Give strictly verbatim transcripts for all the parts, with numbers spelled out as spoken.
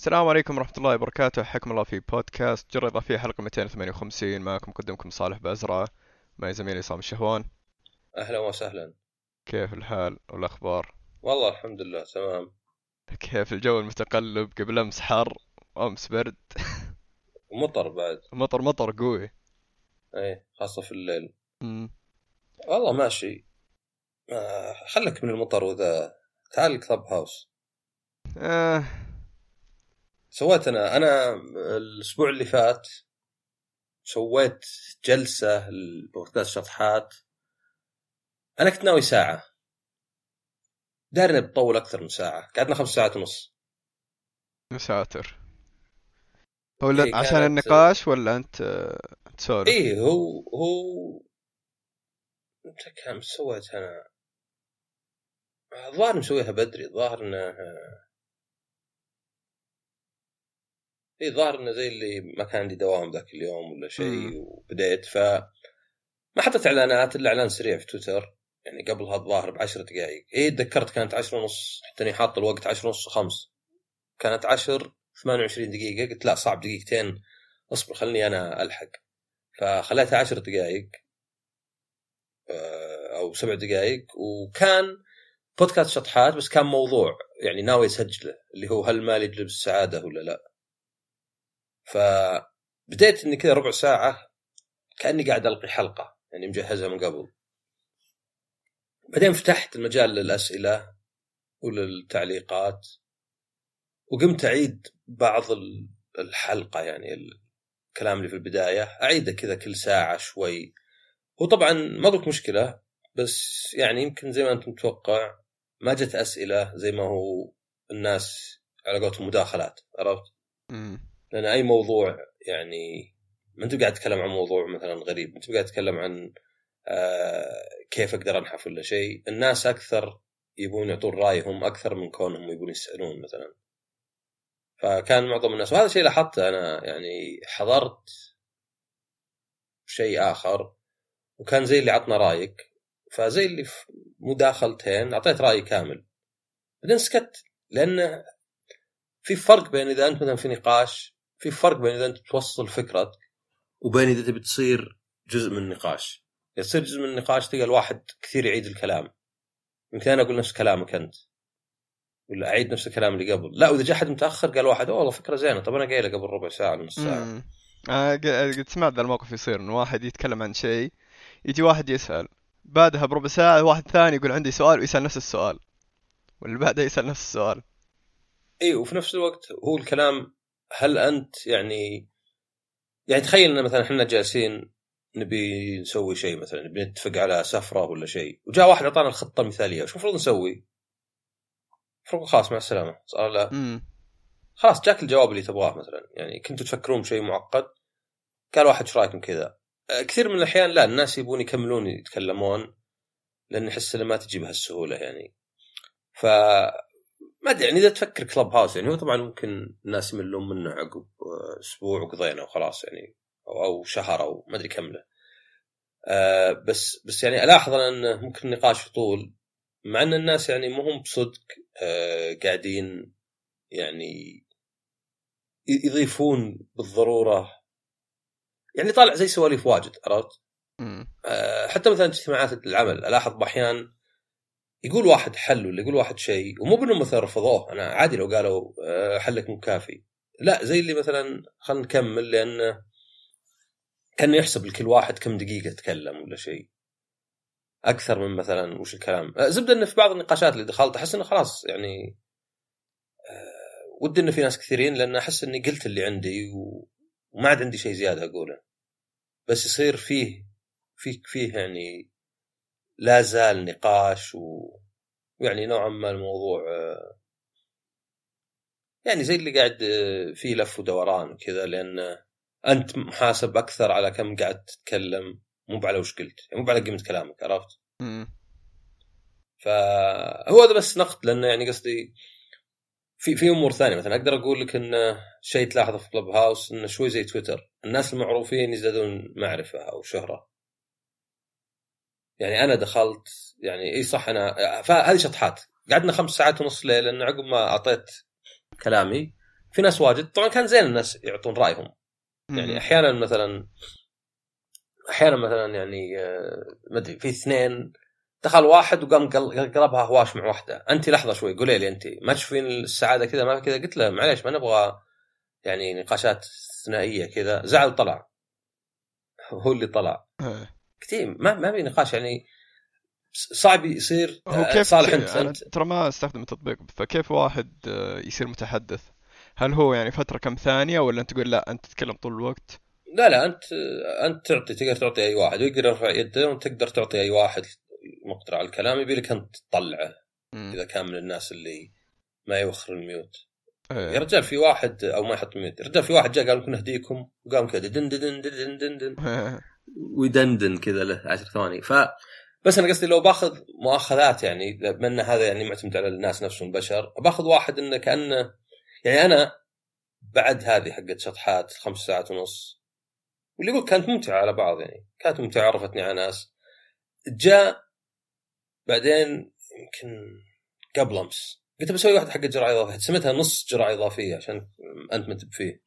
السلام عليكم ورحمة الله وبركاته، حياكم الله في بودكاست جرة إضافية حلقة مئتين وثمانية وخمسين. معكم مقدمكم صالح بأزرع، معي زميلي عصام الشهوان. أهلا وسهلا. كيف الحال والأخبار؟ والله الحمد لله تمام. كيف الجو المتقلب؟ قبل أمس حر وأمس برد. ومطر بعد. مطر مطر قوي. أي خاصة في الليل. مم. والله ماشي. آه خلك من المطر وذا. تعال كلب هاوس. آه. سويت أنا أنا الأسبوع اللي فات سويت جلسة لبودكاست شطحات. أنا كنت ناوي ساعة، دارنا بتطول أكثر من ساعة، قعدنا خمس ساعات ونص. مساتر. هو لا- إيه عشان كانت. النقاش ولا أنت آه، تسولف؟ إيه هو هو متى كان سويت أنا؟ الظاهر مسويها بدري، الظاهر إنه اي ظاهر انه زي اللي ما كان عندي دوام ذاك اليوم ولا مم. شيء، وبديت ف ما حطيت اعلانات الا اعلان سريع في تويتر يعني قبلها الظاهر بعشر دقائق. اي تذكرت كانت عشرة ونص، حتى اني حاط الوقت عشرة ونص وخمس، كانت عشر ثمانية وعشرين دقيقة. قلت لا صعب دقيقتين، اصبر خلني انا الحق. فخليتها عشر دقائق او سبع دقائق. وكان بودكاست شطحات بس كان موضوع يعني ناوي اسجله، اللي هو هل المال يجلب السعادة ولا لا. فبديت اني كذا ربع ساعة كأني قاعد ألقي حلقة يعني مجهزها من قبل. بعدين فتحت المجال للأسئلة وللتعليقات، وقمت أعيد بعض الحلقة يعني الكلام اللي في البداية أعيده كذا كل ساعة شوي. وطبعا ما ضرك مشكلة، بس يعني يمكن زي ما أنت متوقع ما جت أسئلة زي ما هو الناس على قولتهم مداخلات، عرفت؟ مم. لأن أي موضوع يعني ما أنت قاعد تتكلم عن موضوع مثلا غريب، أنت قاعد تتكلم عن آه كيف أقدر أنحف ولا شيء. الناس أكثر يبون يعطون رأيهم أكثر من كونهم يبون يسألون مثلا. فكان معظم الناس، وهذا شيء لاحظته أنا يعني حضرت شيء آخر وكان زي اللي عطنا رأيك، فزي اللي في مداخلتين أعطيت رأي كامل بعدين سكت. لأن في فرق بين إذا أنت مثلا في نقاش، في فرق بين إذا أنت توصل فكرتك وبين إذا تبي تصير جزء من النقاش. يصير جزء من النقاش تلقى الواحد كثير يعيد الكلام، يمكن أنا أقول نفس كلامك أنت ولا أعيد نفس الكلام اللي قبل. لا وإذا جاء حد متأخر قال واحد أوه والله فكرة زينة، طب أنا قايله قبل ربع ساعة نص ساعة. مم. آه، ق- قد سمعت ذا الموقف يصير إنه واحد يتكلم عن شيء، يجي واحد يسأل، بعدها بربع ساعة واحد ثاني يقول عندي سؤال ويسأل نفس السؤال، واللي بعده يسأل نفس السؤال. إيه وفي نفس الوقت هو الكلام، هل أنت يعني يعني تخيل أن مثلا إحنا جالسين نبي نسوي شيء، مثلا نبي نتفق على سفرة ولا شيء، وجاء واحد أعطانا الخطة المثالية، وش المفروض نسوي؟ المفروض خلاص مع السلامة صار لا، امم. خلاص جاك الجواب اللي تبغاه. مثلا يعني كنتوا تفكرون بشيء معقد، قال واحد ايش رايكم كذا. كثير من الأحيان لا، الناس يبون يكملون يتكلمون لأن يحس إنه ما تجي بهالسهولة يعني. ف ما ادري يعني اذا تفكر كلب هاوس يعني هو طبعا ممكن الناس يملون منه عقب اسبوع وقضينا وخلاص يعني، او او شهر او ما ادري كم. آه بس بس يعني الاحظ انه ممكن النقاش يطول، مع ان الناس يعني مو هم بصدق آه قاعدين يعني يضيفون بالضروره، يعني طالع زي سواليف واجد، عرفت؟ امم. آه حتى مثلا اجتماعات العمل الاحظ باحيان يقول واحد حل ولا يقول واحد شيء، ومو بانهم مثلا رفضوه، انا عادي لو قالوا حلك مو كافي، لا زي اللي مثلا خلينا نكمل لان كان يحسب لكل واحد كم دقيقه تكلم ولا شيء اكثر من مثلا وش الكلام. زبده انه في بعض النقاشات اللي دخلت احس انه خلاص يعني ودي انه في ناس كثيرين، لان احس اني قلت اللي عندي وما عاد عندي شيء زياده اقوله، بس يصير فيه فيه فيه يعني لا زال نقاش، ويعني نوعا ما الموضوع يعني زي اللي قاعد فيه لف ودوران وكذا، لأن أنت محاسب أكثر على كم قاعد تتكلم، مو على وش قلت، يعني مو على قيمة كلامك، عرفت؟ امم. فهو هذا بس نقد، لأنه يعني قصدي في في أمور ثانية. مثلا أقدر أقول لك إن شيء تلاحظه في كلوب هاوس إنه شوي زي تويتر، الناس المعروفين يزدادون معرفة أو شهرة. يعني أنا دخلت يعني إيه صح، أنا فهذه شطحات قعدنا خمس ساعات ونص ليل، لأن عقب ما أعطيت كلامي في ناس واجد طبعا كان زين الناس يعطون رايهم. يعني احيانا مثلا احيانا مثلا يعني ما ادري في اثنين دخل واحد وقام قلبها هواش مع واحده، انت لحظه شوي قولي لي انت ما تشوفين السعاده كذا ما كذا؟ قلت له معليش ما نبغى يعني نقاشات ثنائيه كذا. زعل طلع هو اللي طلع كثير ما ما في نقاش يعني صعب يصير. هو كيف صالح كيف انت, أنا انت ترى ما استخدم التطبيق، فكيف واحد يصير متحدث؟ هل هو يعني فترة كم ثانية ولا أنت تقول لا أنت تتكلم طول الوقت؟ لا لا انت انت تعطي تقدر تعطي اي واحد ويقدر يرفع يده وانت تقدر تعطي اي واحد مقطع الكلام يبي لك انت تطلعه. م. اذا كان من الناس اللي ما يوخر الميوت. أه. يا رجال في واحد او ما يحط ميوت، يا رجال في واحد جاء قال ممكن اهديكم وقام كذا دن دن دن دن دن أه. ويدندن كذا له عشر ثواني. ف بس انا قصدي لو باخذ مؤاخذات يعني بما هذا يعني معتمد على الناس نفسهم البشر، باخذ واحد انه كانه يعني انا بعد هذه حقت شطحات خمس ساعات ونص واللي يقول كانت ممتعة على بعض، يعني كانت ممتعة عرفتني على ناس. جاء بعدين يمكن قبل أمس قلت بسوي واحد حق جرعة إضافية، سميتها نص جرعة إضافية عشان أنت متب فيه.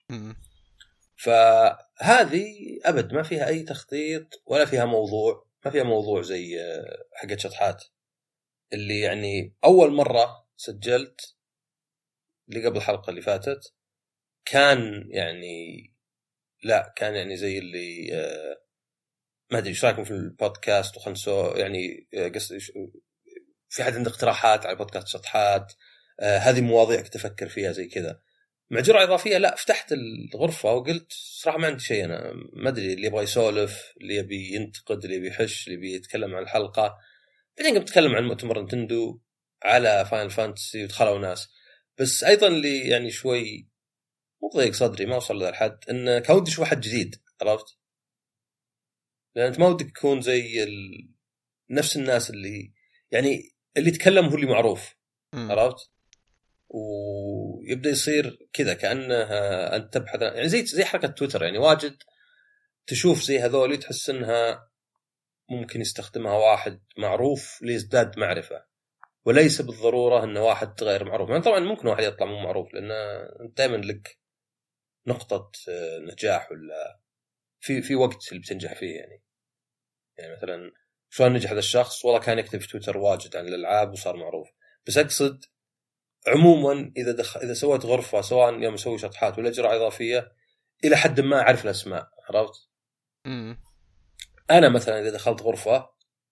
فهذه أبد ما فيها أي تخطيط ولا فيها موضوع، ما فيها موضوع زي حق شطحات اللي يعني أول مرة سجلت اللي قبل الحلقة اللي فاتت كان يعني لا كان يعني زي اللي آه ما أدري إيش رأيكم في البودكاست وخنسو يعني آه قصدي في حد عنده اقتراحات على بودكاست شطحات آه هذه مواضيع كنت أفكر فيها زي كذا. مع جرعة إضافية لا فتحت الغرفة وقلت صراحة ما عندي شيء، أنا ما أدري اللي يبغى يسولف اللي يبي ينتقد اللي يبي يحش اللي يبي يتكلم عن الحلقة. بعدين قمت أتكلم عن مؤتمر نينتندو على فاينل فانتسي ودخلوا ناس. بس أيضا اللي يعني شوي مو ضيق صدري ما وصل للحد إن كان ودي أشوف واحد جديد، عرفت؟ لأن أنت ما ودك تكون زي ال... نفس الناس اللي يعني اللي يتكلم هو اللي معروف، عرفت؟ ويبدأ يصير كذا كأنه أنت تبحث يعني زي زي حركة تويتر، يعني واجد تشوف زي هذول تحس إنها ممكن يستخدمها واحد معروف ليزداد معرفة، وليس بالضرورة إنه واحد غير معروف. يعني طبعا ممكن واحد يطلع مو معروف لأن أنت دائما لك نقطة نجاح ولا في في وقت اللي بتنجح فيه. يعني يعني مثلا شلون نجح هذا الشخص؟ والله كان يكتب في تويتر واجد عن الألعاب وصار معروف. بس أقصد عموما إذا دخ... إذا سويت غرفة سواء يوم أسوي شطحات ولا جرعة إضافية إلى حد ما أعرف الأسماء، عرفت؟ مم. أنا مثلا إذا دخلت غرفة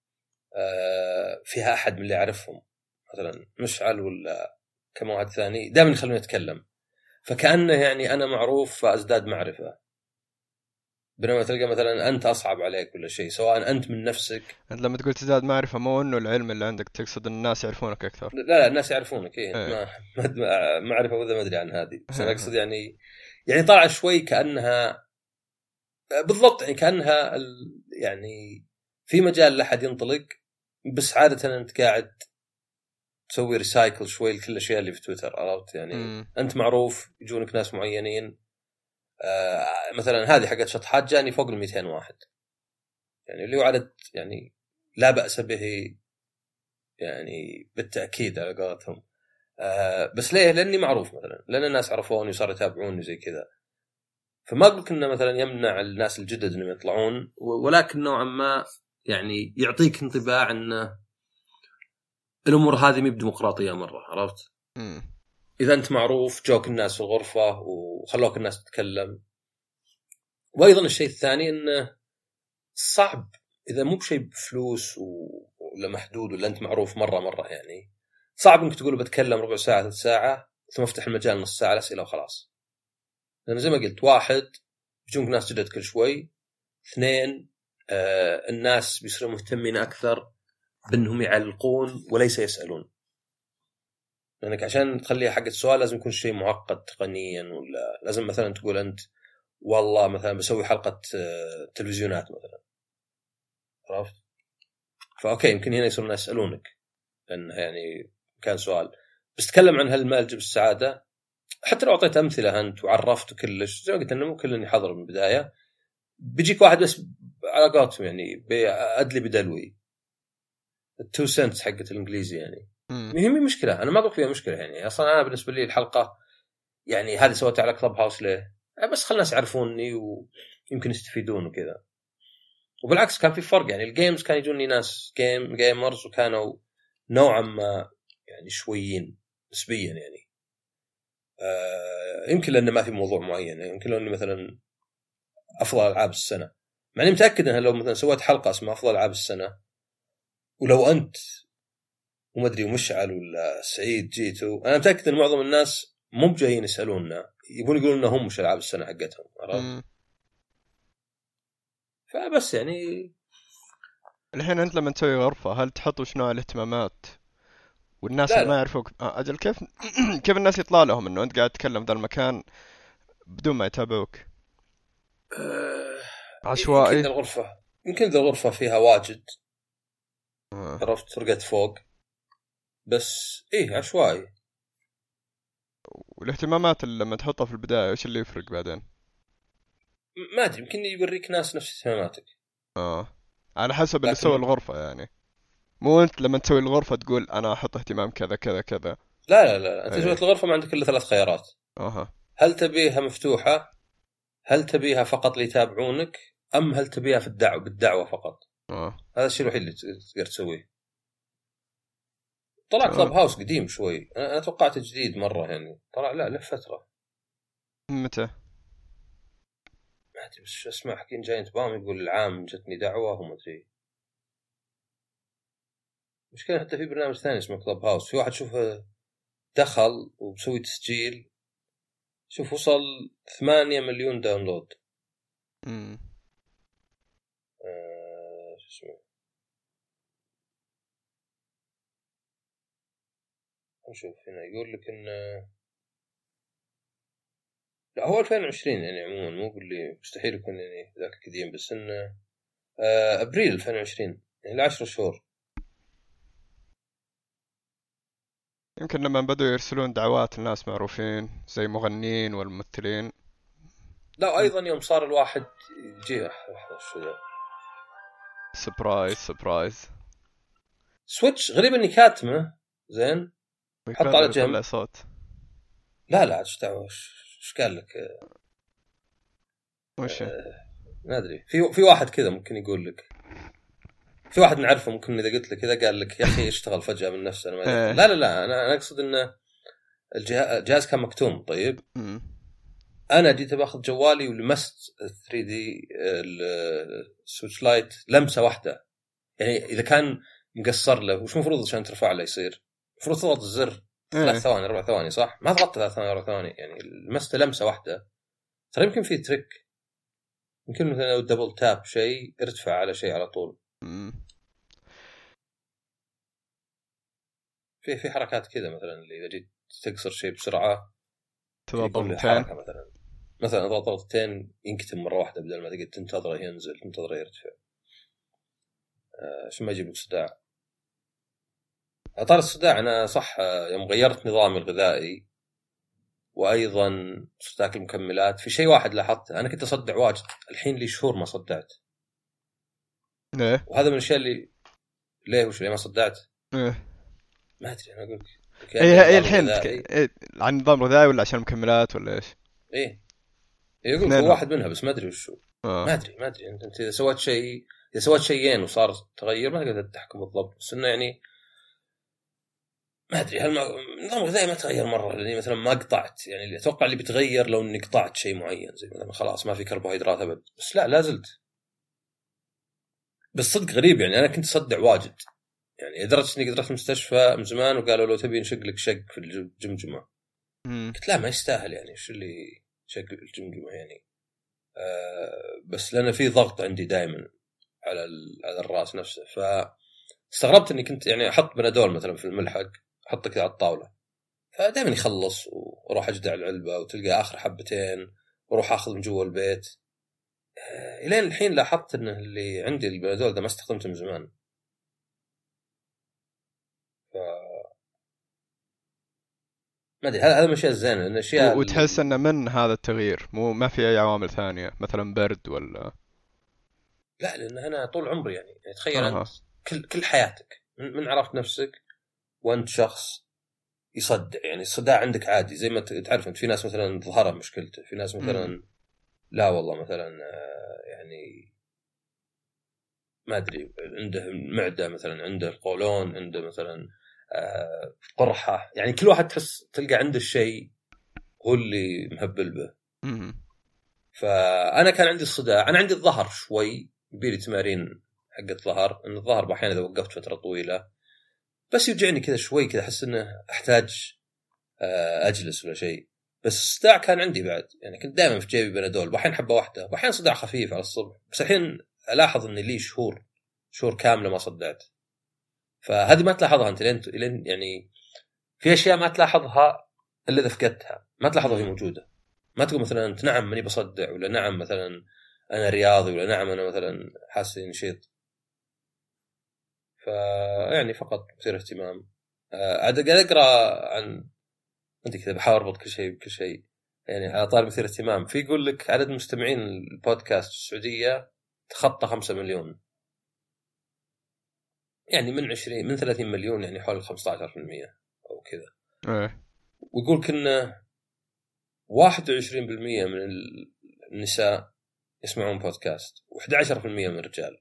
فيها أحد من اللي أعرفهم مثلا مشعل ولا كم واحد ثاني دائما يخلوني أتكلم، فكأنه يعني أنا معروف فأزداد معرفة. بينما تلقى مثلا أنت أصعب عليك ولا شيء سواء أنت من نفسك. أنت لما تقول تزداد معرفة مو إنه العلم اللي عندك، تقصد إن الناس يعرفونك أكثر؟ لا لا الناس يعرفونك إيه, إيه. ما معرفة وإذا ما أدري عن هذه، بس أنا أقصد يعني يعني طالع شوي كأنها بالضبط يعني كأنها يعني في مجال لحد ينطلق، بس عادة أنت قاعد تسوي ريسايكل شوي لكل الأشياء اللي في تويتر، عرفت يعني م. أنت معروف يجونك ناس معينين. آه مثلا هذه حقت شطحات جاني فوق المئتين واحد، يعني اللي هو عدد يعني لا بأس به يعني بالتأكيد على قولتهم. آه بس ليه؟ لأني معروف مثلا، لأن الناس عرفوني وصاروا يتابعوني زي كذا. فما أقول كنا مثلا يمنع الناس الجدد إنهم يطلعون، ولكن نوعا ما يعني يعطيك انطباع أن الأمور هذه مي بديمقراطية مرة، عرفت؟ م. إذا أنت معروف جوك الناس في الغرفة وخلوك الناس تتكلم. وأيضا الشيء الثاني أنه صعب إذا مو بشيء بفلوس ولا محدود ولا أنت معروف مرة مرة، يعني صعب إنك تقول بتكلم ربع ساعة ثلاث ساعة ثم افتح المجال نص ساعة الأسئلة وخلاص. لأن زي ما قلت واحد بيجونك ناس جدد كل شوي، اثنين آه الناس بيصيروا مهتمين أكثر بأنهم يعلقون وليس يسألون. لأنك عشان تخليها حق السؤال لازم يكون شيء معقد تقنيا، ولا لازم مثلا تقول أنت والله مثلا بسوي حلقة تلفزيونات مثلا، عرفت؟ فأوكي يمكن هنا يصيرون يسألونك لأن يعني كان سؤال. بس تكلم عن هالمال جب السعادة، حتى لو أعطيت أمثلة أنت وعرفت كلش زي ما قلت إنه مو كل يحضر من البداية، بيجيك واحد بس على قولتهم يعني بأدلي بدلوي التو سنتس حقة الإنجليزي، يعني هي مشكلة. أنا ما أقول فيها مشكلة، يعني أصلا أنا بالنسبة لي الحلقة يعني هذه سويتها على كلب هاوس ليه؟ بس خلنا الناس يعرفوني ويمكن يستفيدون وكذا. وبالعكس كان في فرق، يعني الجيمز كان يجوني ناس جيم جيمرز وكانوا نوعا ما يعني شويين نسبيا يعني. آه يمكن لأنه ما في موضوع معين، يمكن لأنه مثلا أفضل ألعاب السنة، مع إني متأكد أنه لو مثلا سويت حلقة اسمها أفضل ألعاب السنة ولو أنت وما أدري ومشعل ولا سعيد جيتوا، أنا متأكد أن معظم الناس مو جايين يسألوننا، يبون يقولون لنا هم مش ألعاب السنة حقتهم. عرفت؟ فبس يعني الحين أنت لما تسوي غرفة هل تحط وش نوع الاهتمامات والناس لا اللي ما لا يعرفوك؟ آه، أجل كيف كيف الناس يطلع لهم إنه أنت قاعد تتكلم ذا المكان بدون ما يتابعوك؟ آه يمكن عشوائي. ذا الغرفة يمكن ذا الغرفة فيها واجد. آه. عرفت؟ رقت فوق بس إيه عشوائي. والاهتمامات اللي لما تحطها في البداية وش اللي يفرق بعدين؟ ما أدري، يمكن يوريك ناس نفس اهتماماتك. آه على حسب اللي سوى لكن الغرفة يعني، مو أنت لما تسوي الغرفة تقول أنا أحط اهتمام كذا كذا كذا. لا لا لا أنت إيه. سويت الغرفة ما عندك إلا ثلاث خيارات. أها. هل تبيها مفتوحة؟ هل تبيها فقط ليتابعونك؟ أم هل تبيها في الدعوة بالدعوة فقط؟ آه. هذا الشيء الوحيد اللي تقدر تسويه. طلع تمام. كلب هاوس قديم شوي، أنا توقعت جديد مرة يعني، طلع لا له فترة. متى؟ ما أدري بس أسمع حكين جاينت بام يقول العام جتني دعوة وما أدري. مشكلة حتى في برنامج ثاني اسمه كلب هاوس، في واحد شوفه دخل وبسوي تسجيل، شوف وصل ثمانية مليون داونلود. مم. آه شو اسمه، نشوف هنا يقول لك إن لا هو ألفين وعشرين يعني عموما، مو باللي مستحيل يكون يعني ذاك قديم، بس إنه آه أبريل ألفين وعشرين يعني لعشر شهور. يمكن لما بدوا يرسلون دعوات لناس معروفين زي مغنيين والممثلين. لا أيضا يوم صار الواحد يجي لحظة شو ذا سبرايز سبرايز. سويتش غريب إني كاتمه زين حط على ويطلع جنب. صوت. لا لا ايش دعوه، ايش قال لك؟ وش؟ آه ما ادري، في في واحد كذا ممكن يقول لك، في واحد نعرفه ممكن اذا قلت لك كذا قال لك يا اخي اشتغل فجأة من نفسه. انا ما ادري. ايه. لا لا لا انا انا اقصد انه الجهاز كان مكتوم. طيب مم. انا جيت باخذ جوالي ولمست ثري دي السويتش لايت لمسه واحده، يعني اذا كان مقصر له وش المفروض عشان ترفع له يصير؟ المفروض تضغط الزر ثلاث ايه. ثواني اربع ثواني صح؟ ما ضغطت ثلاث ثواني اربع ثواني، يعني لمسته لمسه واحده. ترى يمكن في تريك، يمكن مثلا لو دبل تاب شيء ارتفع على شيء على طول. مم. في في حركات كذا مثلا اللي اذا جيت تكسر شيء بسرعه تضغط يكون له ضغطتين. حركه، مثلا مثلا ضغط ضغطتين ينكتم مره واحده بدل ما تقعد تنتظره ينزل تنتظره يرتفع. عشان آه ما يجيب لك صداع. اطار الصداع انا صح يوم غيرت نظامي الغذائي وايضا صرت اكل مكملات، في شيء واحد لاحظته، انا كنت اصدع واجد، الحين لي شهور ما صدعت. ليه؟ وهذا من الاشياء اللي ليه وش ليه ما صدعت ايه. ما ادري. انا اقول لك ايه ايه الحين تك... إيه عن نظام غذائي ولا عشان المكملات ولا ايش؟ ايه يقول هو اثنينهم. واحد منها بس ما ادري وشو. اه. ما ادري ما ادري انت انت اذا سويت شيء، اذا سويت شيئين وصار تغير ما تقدر تحكم بالضبط، بس انه يعني ما ادري هل النظام الغذائي ما تغير مره، لاني مثلا ما قطعت، يعني اللي اتوقع اللي بتغير لو اني قطعت شيء معين زي مثلا خلاص ما في كربوهيدرات ابد، بس لا لا زلت. بس صدق غريب يعني انا كنت اصدع واجد، يعني لدرجه اني قدرت المستشفى من زمان وقالوا لو تبي نشق لك شق في الجمجمه. مم. قلت لا ما يستاهل، يعني شو اللي شق الجمجمه يعني. آه بس لأن في ضغط عندي دائما على على الراس نفسه، فاستغربت اني كنت يعني احط بنادول مثلا في الملحق احطه كذا على الطاوله، فدائما يخلص واروح اجدع العلبه وتلقى اخر حبتين واروح اخذ من جوا البيت. آه الين الحين لاحظت انه اللي عندي البنادول ده ما استخدمته من زمان. ف ما ادري هذا هذا من الاشياء الزينه، لان الاشياء وتحس انه من هذا التغيير مو ما في اي عوامل ثانية مثلا برد ولا؟ لا لان انا طول عمري يعني, يعني تخيل اها. انت كل كل حياتك من, من عرفت نفسك وانت شخص يصدع. يعني الصداع عندك عادي زي ما تعرف انت، في ناس مثلا ظهرها مشكلته، في ناس مثلا مم. لا والله مثلا يعني ما ادري عنده معده مثلا، عنده القولون، عنده مثلا قرحه. يعني كل واحد تحس تلقى عنده الشيء هو اللي مهبل به. مم. فانا كان عندي الصداع، انا عندي الظهر شوي يبيلي تمارين حق الظهر، ان الظهر احيانا اذا وقفت فتره طويله بس يوجعني كذا شوي كذا، احس انه احتاج اجلس ولا شيء. بس الصداع كان عندي بعد، يعني كنت دائما في جيبي بنادول، واحيانا حبه واحده، واحيانا صداع خفيف على الصبح. بس الحين الاحظ اني لي شهور شهور كامله ما صدعت. فهذه ما تلاحظها انت لين لين يعني في اشياء ما تلاحظها الا اذا فقدتها، ما تلاحظها وهي موجوده. ما تقول مثلا انت نعم ماني بصدع، ولا نعم مثلا انا رياضي، ولا نعم انا مثلا حاسس نشيط. فيعني فقط مثير اهتمام. عاد قاعد اقرا عن انت كذا، بحاول اربط كل شيء بكل شيء. يعني على طاري مثير اهتمام، في يقول لك عدد مستمعين البودكاست في السعوديه تخطى خمسة مليون، يعني من عشرين من ثلاثين مليون، يعني حول خمسة عشر بالمئة او كذا. ايه. ويقول كنا واحد وعشرين بالمئة من النساء يسمعون بودكاست، وإحدى عشرة بالمئة من الرجال.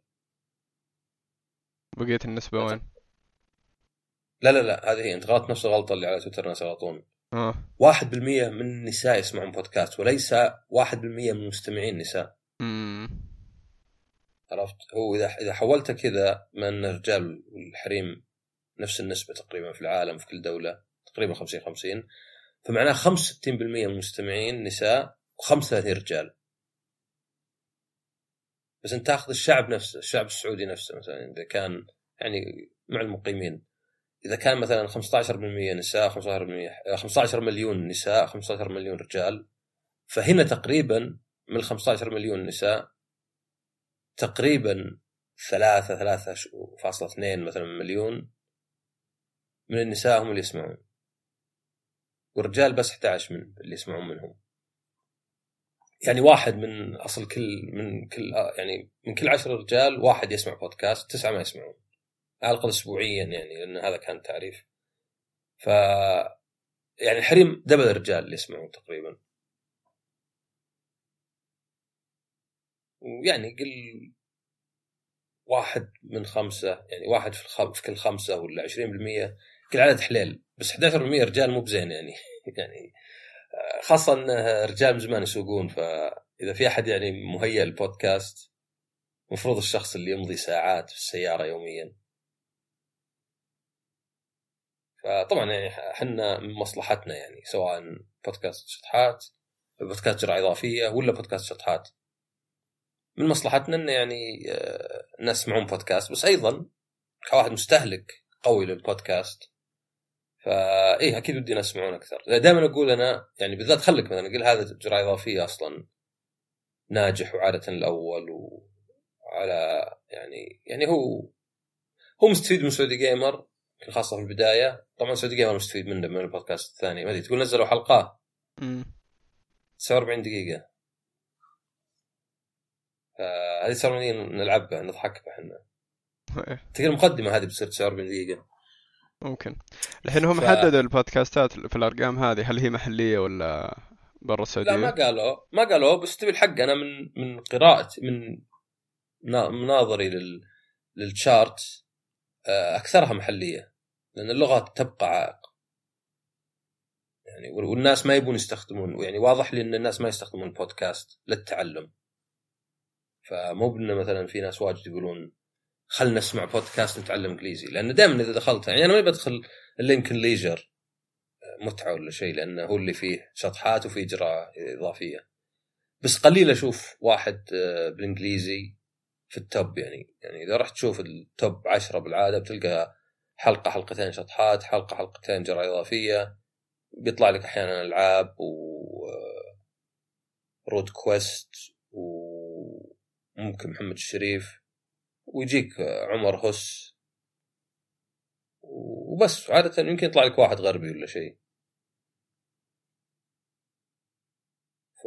بقية النسبة وين؟ لا لا لا، هذه هي، انت غلط نفس الغلطة اللي على تويتر ناس يغلطون. اه. واحد بالمئة من النساء يسمعون بودكاست، وليس واحد بالمئة من مستمعين نساء. امم. عرفت؟ هو إذا إذا حولت كذا من الرجال والحريم نفس النسبة تقريبا في العالم في كل دولة تقريبا خمسين خمسين، فمعناه خمسة وستين بالمئة من المستمعين نساء وخمسة وثلاثين رجال. بس انت تاخذ الشعب نفسه، الشعب السعودي نفسه مثلا اذا كان يعني مع المقيمين، اذا كان مثلا خمسة عشر بالمئة نساء، خمسة عشر بالمئة خمسة عشر مليون نساء، خمسة عشر مليون رجال، فهنا تقريبا من ال خمسة عشر مليون نساء تقريبا ثلاثة ثلاثة فاصلة اثنين مثلا مليون من النساء هم اللي يسمعون، والرجال بس أحد عشر من اللي يسمعون منهم. يعني واحد من أصل كل من كل يعني من كل عشر رجال واحد يسمع بودكاست، تسعة ما يسمعون على الأقل أسبوعيا، يعني لأن هذا كان تعريف. ف يعني الحريم دبل الرجال اللي يسمعون تقريبا. ويعني قل واحد من خمسة، يعني واحد في, الخم... في كل خمسة ولا عشرين بالمية، كل عدد حليل. بس أحد عشر بالمئة رجال مو بزين يعني يعني خاصة أن رجال من زمان يسوقون، فإذا في أحد يعني مهيئ البودكاست مفروض الشخص اللي يمضي ساعات في السيارة يوميا. فطبعا يعني حنا من مصلحتنا يعني سواء بودكاست شطحات، بودكاست جرعة إضافية، ولا بودكاست شطحات، من مصلحتنا أن يعني الناس يسمعون بودكاست. بس أيضا كواحد مستهلك قوي للبودكاست فإيه أكيد ودي ناس يسمعون أكثر. دائما أقول أنا يعني بالذات خلك مثلا أقول هذا جرعة إضافية أصلا ناجح وعادة الأول، وعلى يعني يعني هو هو مستفيد من سعودي جيمر خاصة في البداية. طبعا سعودي جيمر مستفيد منه من البودكاست الثاني. ما أدري تقول نزلوا حلقة تسعة وأربعين دقيقة، هذه تسعة وأربعين نلعبها نضحك بحنا تقول المقدمة هذه بتصير تسعة وأربعين دقيقة ممكن. الحين هم ف... حددوا البودكاستات في الأرقام هذه، هل هي محلية ولا برا السعودية؟ لا ما قالوا ما قالوا بس تبي الحق أنا من من قراءة من مناظري لل للشارت أكثرها محلية، لأن اللغة تبقى عائق يعني، والناس ما يبون يستخدمون. يعني واضح لي أن الناس ما يستخدمون البودكاست للتعلم. فمو بأنه مثلا في ناس واجد يقولون خلنا نسمع بودكاست نتعلم إنجليزي، لأن دائما إذا دخلت يعني أنا ما بدخل إلا يمكن ليجر متعة ولا شيء، لأنه هو اللي فيه شطحات وفيه جرعة إضافية. بس قليل أشوف واحد بالإنجليزي في التوب. يعني يعني إذا رحت تشوف التوب عشرة بالعادة بتلقى حلقة حلقتين شطحات، حلقة حلقتين جرعة إضافية، بيطلع لك أحيانا ألعاب ورود كويست وممكن محمد الشريف، ويجيك عمر هس وبس. عادة يمكن يطلع لك واحد غربي ولا شيء. ف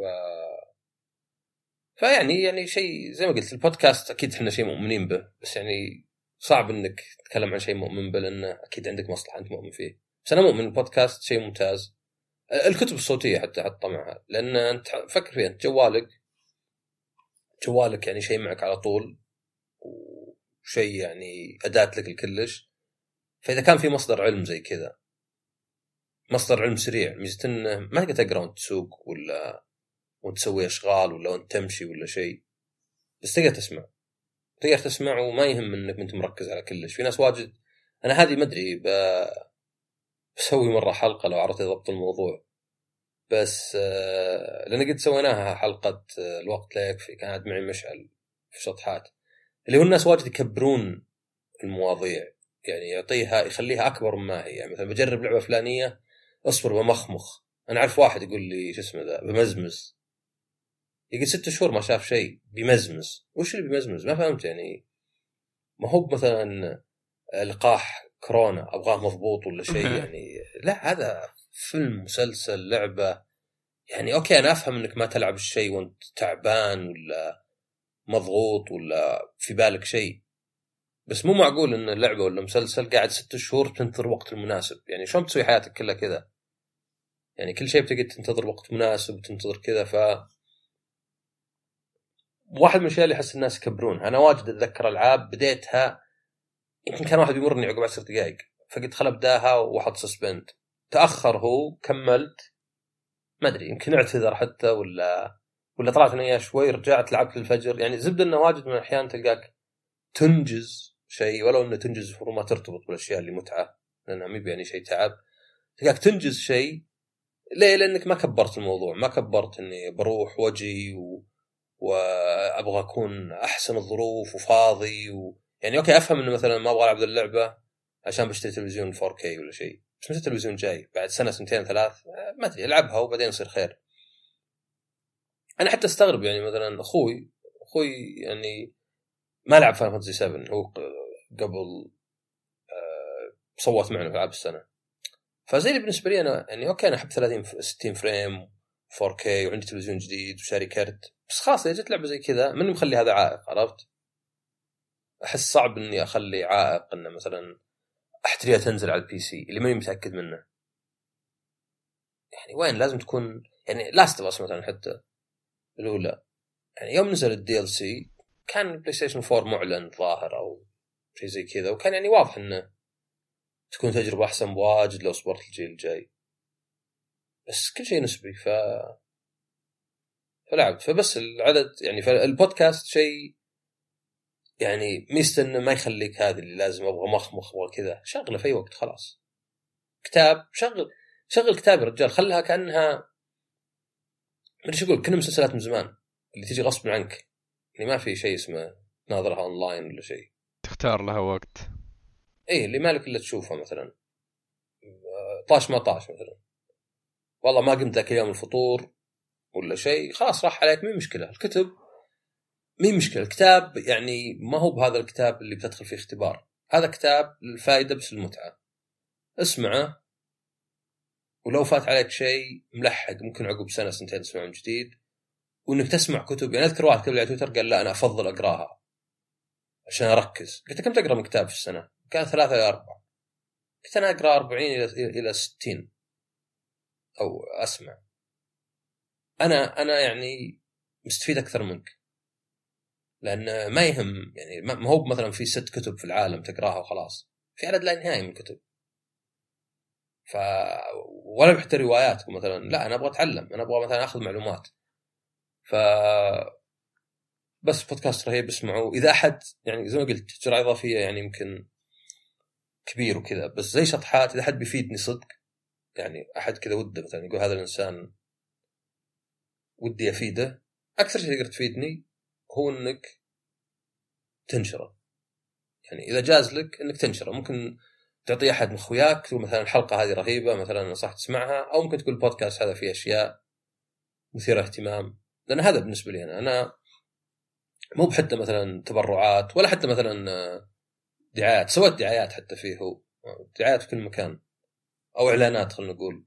فيعني يعني شيء زي ما قلت البودكاست أكيد إحنا شيء مؤمنين به، بس يعني صعب إنك تتكلم عن شيء مؤمن به، لأنه أكيد عندك مصلحة أنت مؤمن فيه. بس انا مؤمن البودكاست شيء ممتاز. الكتب الصوتيه حتى حتى معها، لان انت فكر فيها، انت جوالك جوالك يعني شيء معك على طول، وشيء يعني اداه لك الكلش. فاذا كان في مصدر علم زي كذا، مصدر علم سريع، ميزة انه ما تقدر تقرا وانت تسوق ولا وانت تسوي اشغال ولا وانت تمشي ولا شيء، بس تقدر تسمع تقدر تسمع وما يهم انك انت مركز على كلش. في ناس واجد، انا هذه ما ادري ب... بسوي مره حلقه لو عرفت ضبط الموضوع، بس آه... لان قد سويناها حلقه آه... الوقت لا يكفي، كان عاد معي مشعل في شطحات، اللي هو الناس واجد يكبرون المواضيع، يعني يعطيها يخليها اكبر مما هي. يعني مثلا بجرب لعبه فلانيه، اصبر بمخمخ. انا عارف واحد يقول لي شو اسمه ذا بمزمز، يقول ست شهور ما شاف شيء بيمزمز. وش اللي بيمزمز؟ ما فهمت يعني. ما هو مثلا لقاح كورونا ابغاه مضبوط ولا شيء يعني. لا، هذا فيلم مسلسل لعبه يعني. اوكي انا افهم انك ما تلعب الشيء وانت تعبان ولا مضغوط ولا في بالك شيء، بس مو معقول ان اللعبه ولا مسلسل قاعد ست شهور تنتظر وقت المناسب. يعني شلون بتسوي حياتك كلها كذا؟ يعني كل شيء بتقعد تنتظر وقت مناسب وتنتظر كذا. ف واحد من الاشياء اللي احس الناس يكبرون، انا واجد اتذكر العاب بديتها يمكن كان واحد يمرني عقب عشر دقائق، فقلت خل ابداها وحط سسبند، تاخر هو كملت، ما ادري يمكن اعتذر حتى ولا ولا طلعت من اياه شوي، رجعت لعبت للفجر. يعني زبده انه واجد من الاحيان تلقاك تنجز شيء ولو انه تنجز فور ما ترتبط بالاشياء اللي متعه، لانها مو يعني شيء تعب، تلقاك تنجز شيء. ليه؟ لانك ما كبرت الموضوع، ما كبرت اني بروح وجي و... وابغى اكون احسن الظروف وفاضي و... يعني اوكي افهم انه مثلا ما ابغى العب اللعبه عشان بشتري تلفزيون فور كي ولا شيء، بس متى التلفزيون جاي؟ بعد سنه سنتين ثلاث ما ادري، العبها وبعدين يصير خير. انا حتى استغرب يعني مثلا اخوي اخوي يعني ما لعب فاينل فانتسي سبعة، هو قبل أه صوت معنا في العاب السنه. فزي اللي بالنسبه لي انا يعني اوكي انا احب ثلاثين ستين فريم فور كي وعندي تلفزيون جديد وشاري كرت، بس خلاص اذا جت لعبه زي كذا ماني مخلي هذا عائق. عرفت؟ احس صعب اني اخلي عائق انه مثلا احتريها تنزل على البي سي اللي ماني متاكد منه. يعني وين لازم تكون يعني لاست اوف اس مثلا حتى الاولى، يعني يوم نزل الدي ال سي كان بلاي ستيشن فور معلن ظاهر او شيء زي كذا، وكان يعني واضح انه تكون تجربه احسن بواجد لو صبرت الجيل الجاي، بس كل شيء نسبي. ف فلعبت. فبس العدد يعني فالبودكاست شيء يعني ميزته انه ما يخليك هذا اللي لازم ابغى مخمخ وكذا، شغله في اي وقت خلاص. كتاب شغل شغل كتاب يا رجال، خلها كانها ما ادري اقول كنا مسلسلات من زمان اللي تيجي غصب عنك، يعني ما في شيء اسمه ناظرها اونلاين ولا شيء، تختار لها وقت. ايه اللي مالك الا تشوفها مثلا طاش ما طاش مثلا، والله ما قمت ذاك اليوم الفطور ولا شيء، خلاص راح عليك، مين مشكله. الكتب مين مشكله. الكتاب يعني ما هو بهذا الكتاب اللي بتدخل فيه اختبار، هذا كتاب للفائده بس المتعه، اسمعه ولو فات عليك شيء ملحق ممكن عقب سنه سنتين تسمعه من جديد. وانك تسمع كتب، يعني اذكر واحد كتب لي على تويتر قال لا انا افضل اقراها عشان اركز. قلت كم تقرا من كتاب في السنه؟ كان ثلاثة الى أربعة. قلت انا اقرا أربعين الى الى ستين او اسمع. انا انا يعني مستفيد اكثر منك، لان ما يهم يعني ما هو مثلا في ست كتب في العالم تقراها وخلاص، في عدد لا نهائي من الكتب. ف ولا بحث روايات مثلا، لا انا ابغى اتعلم، انا ابغى مثلا اخذ معلومات. ف بس بودكاست رهيب اسمعوا. اذا احد يعني زي ما قلت جرعه اضافيه يعني يمكن كبير وكذا، بس زي شطحات اذا احد بيفيدني صدق، يعني احد كذا وده مثلا يقول هذا الانسان ودي افيده، اكثر شيء تقدر تفيدني هو انك تنشره. يعني اذا جاز لك انك تنشره، ممكن تعطي احد من اخوياك تقول مثلا الحلقه هذه رهيبه مثلا انصح تسمعها، او ممكن تقول البودكاست هذا فيه اشياء مثيره اهتمام. لان هذا بالنسبه لي انا انا مو بحتى مثلا تبرعات ولا حتى مثلا دعايات، سويت دعايات حتى فيه، هو دعايات في كل مكان او اعلانات خلينا نقول.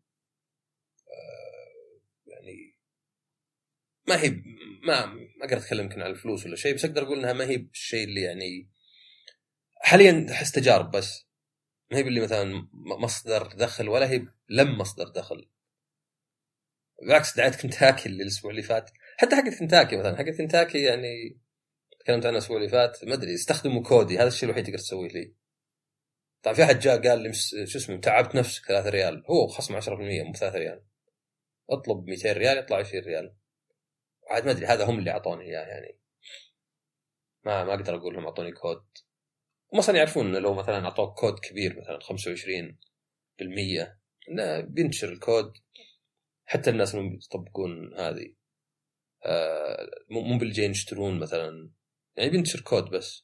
يعني ما هي ما ما اقدر اتكلم يمكن عن الفلوس ولا شيء، بس اقدر اقول انها ما هي الشيء اللي يعني حاليا احس تجارب بس. ما هي باللي مثلا مصدر دخل ولا هي لم مصدر دخل. بالعكس دعاية كنتاكي اللي الأسبوع اللي فات، حتى حق كنتاكي مثلا، حق كنتاكي يعني تكلمت عنه الأسبوع اللي فات، ما أدري استخدموا كودي، هذا الشيء الوحيد تقدر تسويه لي. طبعا في أحد جاء قال لي شو اسمه تعبت نفسك ثلاثة ريال، هو خصم عشرة بالمية مو ثلاثة ريال، اطلب مئتين ريال يطلع عشرين ريال. عاد ما أدري هذا هم اللي أعطوني إياه يعني، ما ما أقدر أقول لهم أعطوني كود. هم أصلا يعرفون لو مثلا أعطوك كود كبير مثلا خمسة وعشرين بالمية إنه بينتشر الكود، حتى الناس اللي يطبقون هذه آه مو بالجين يشترون مثلا، يعني بينتشر كود بس.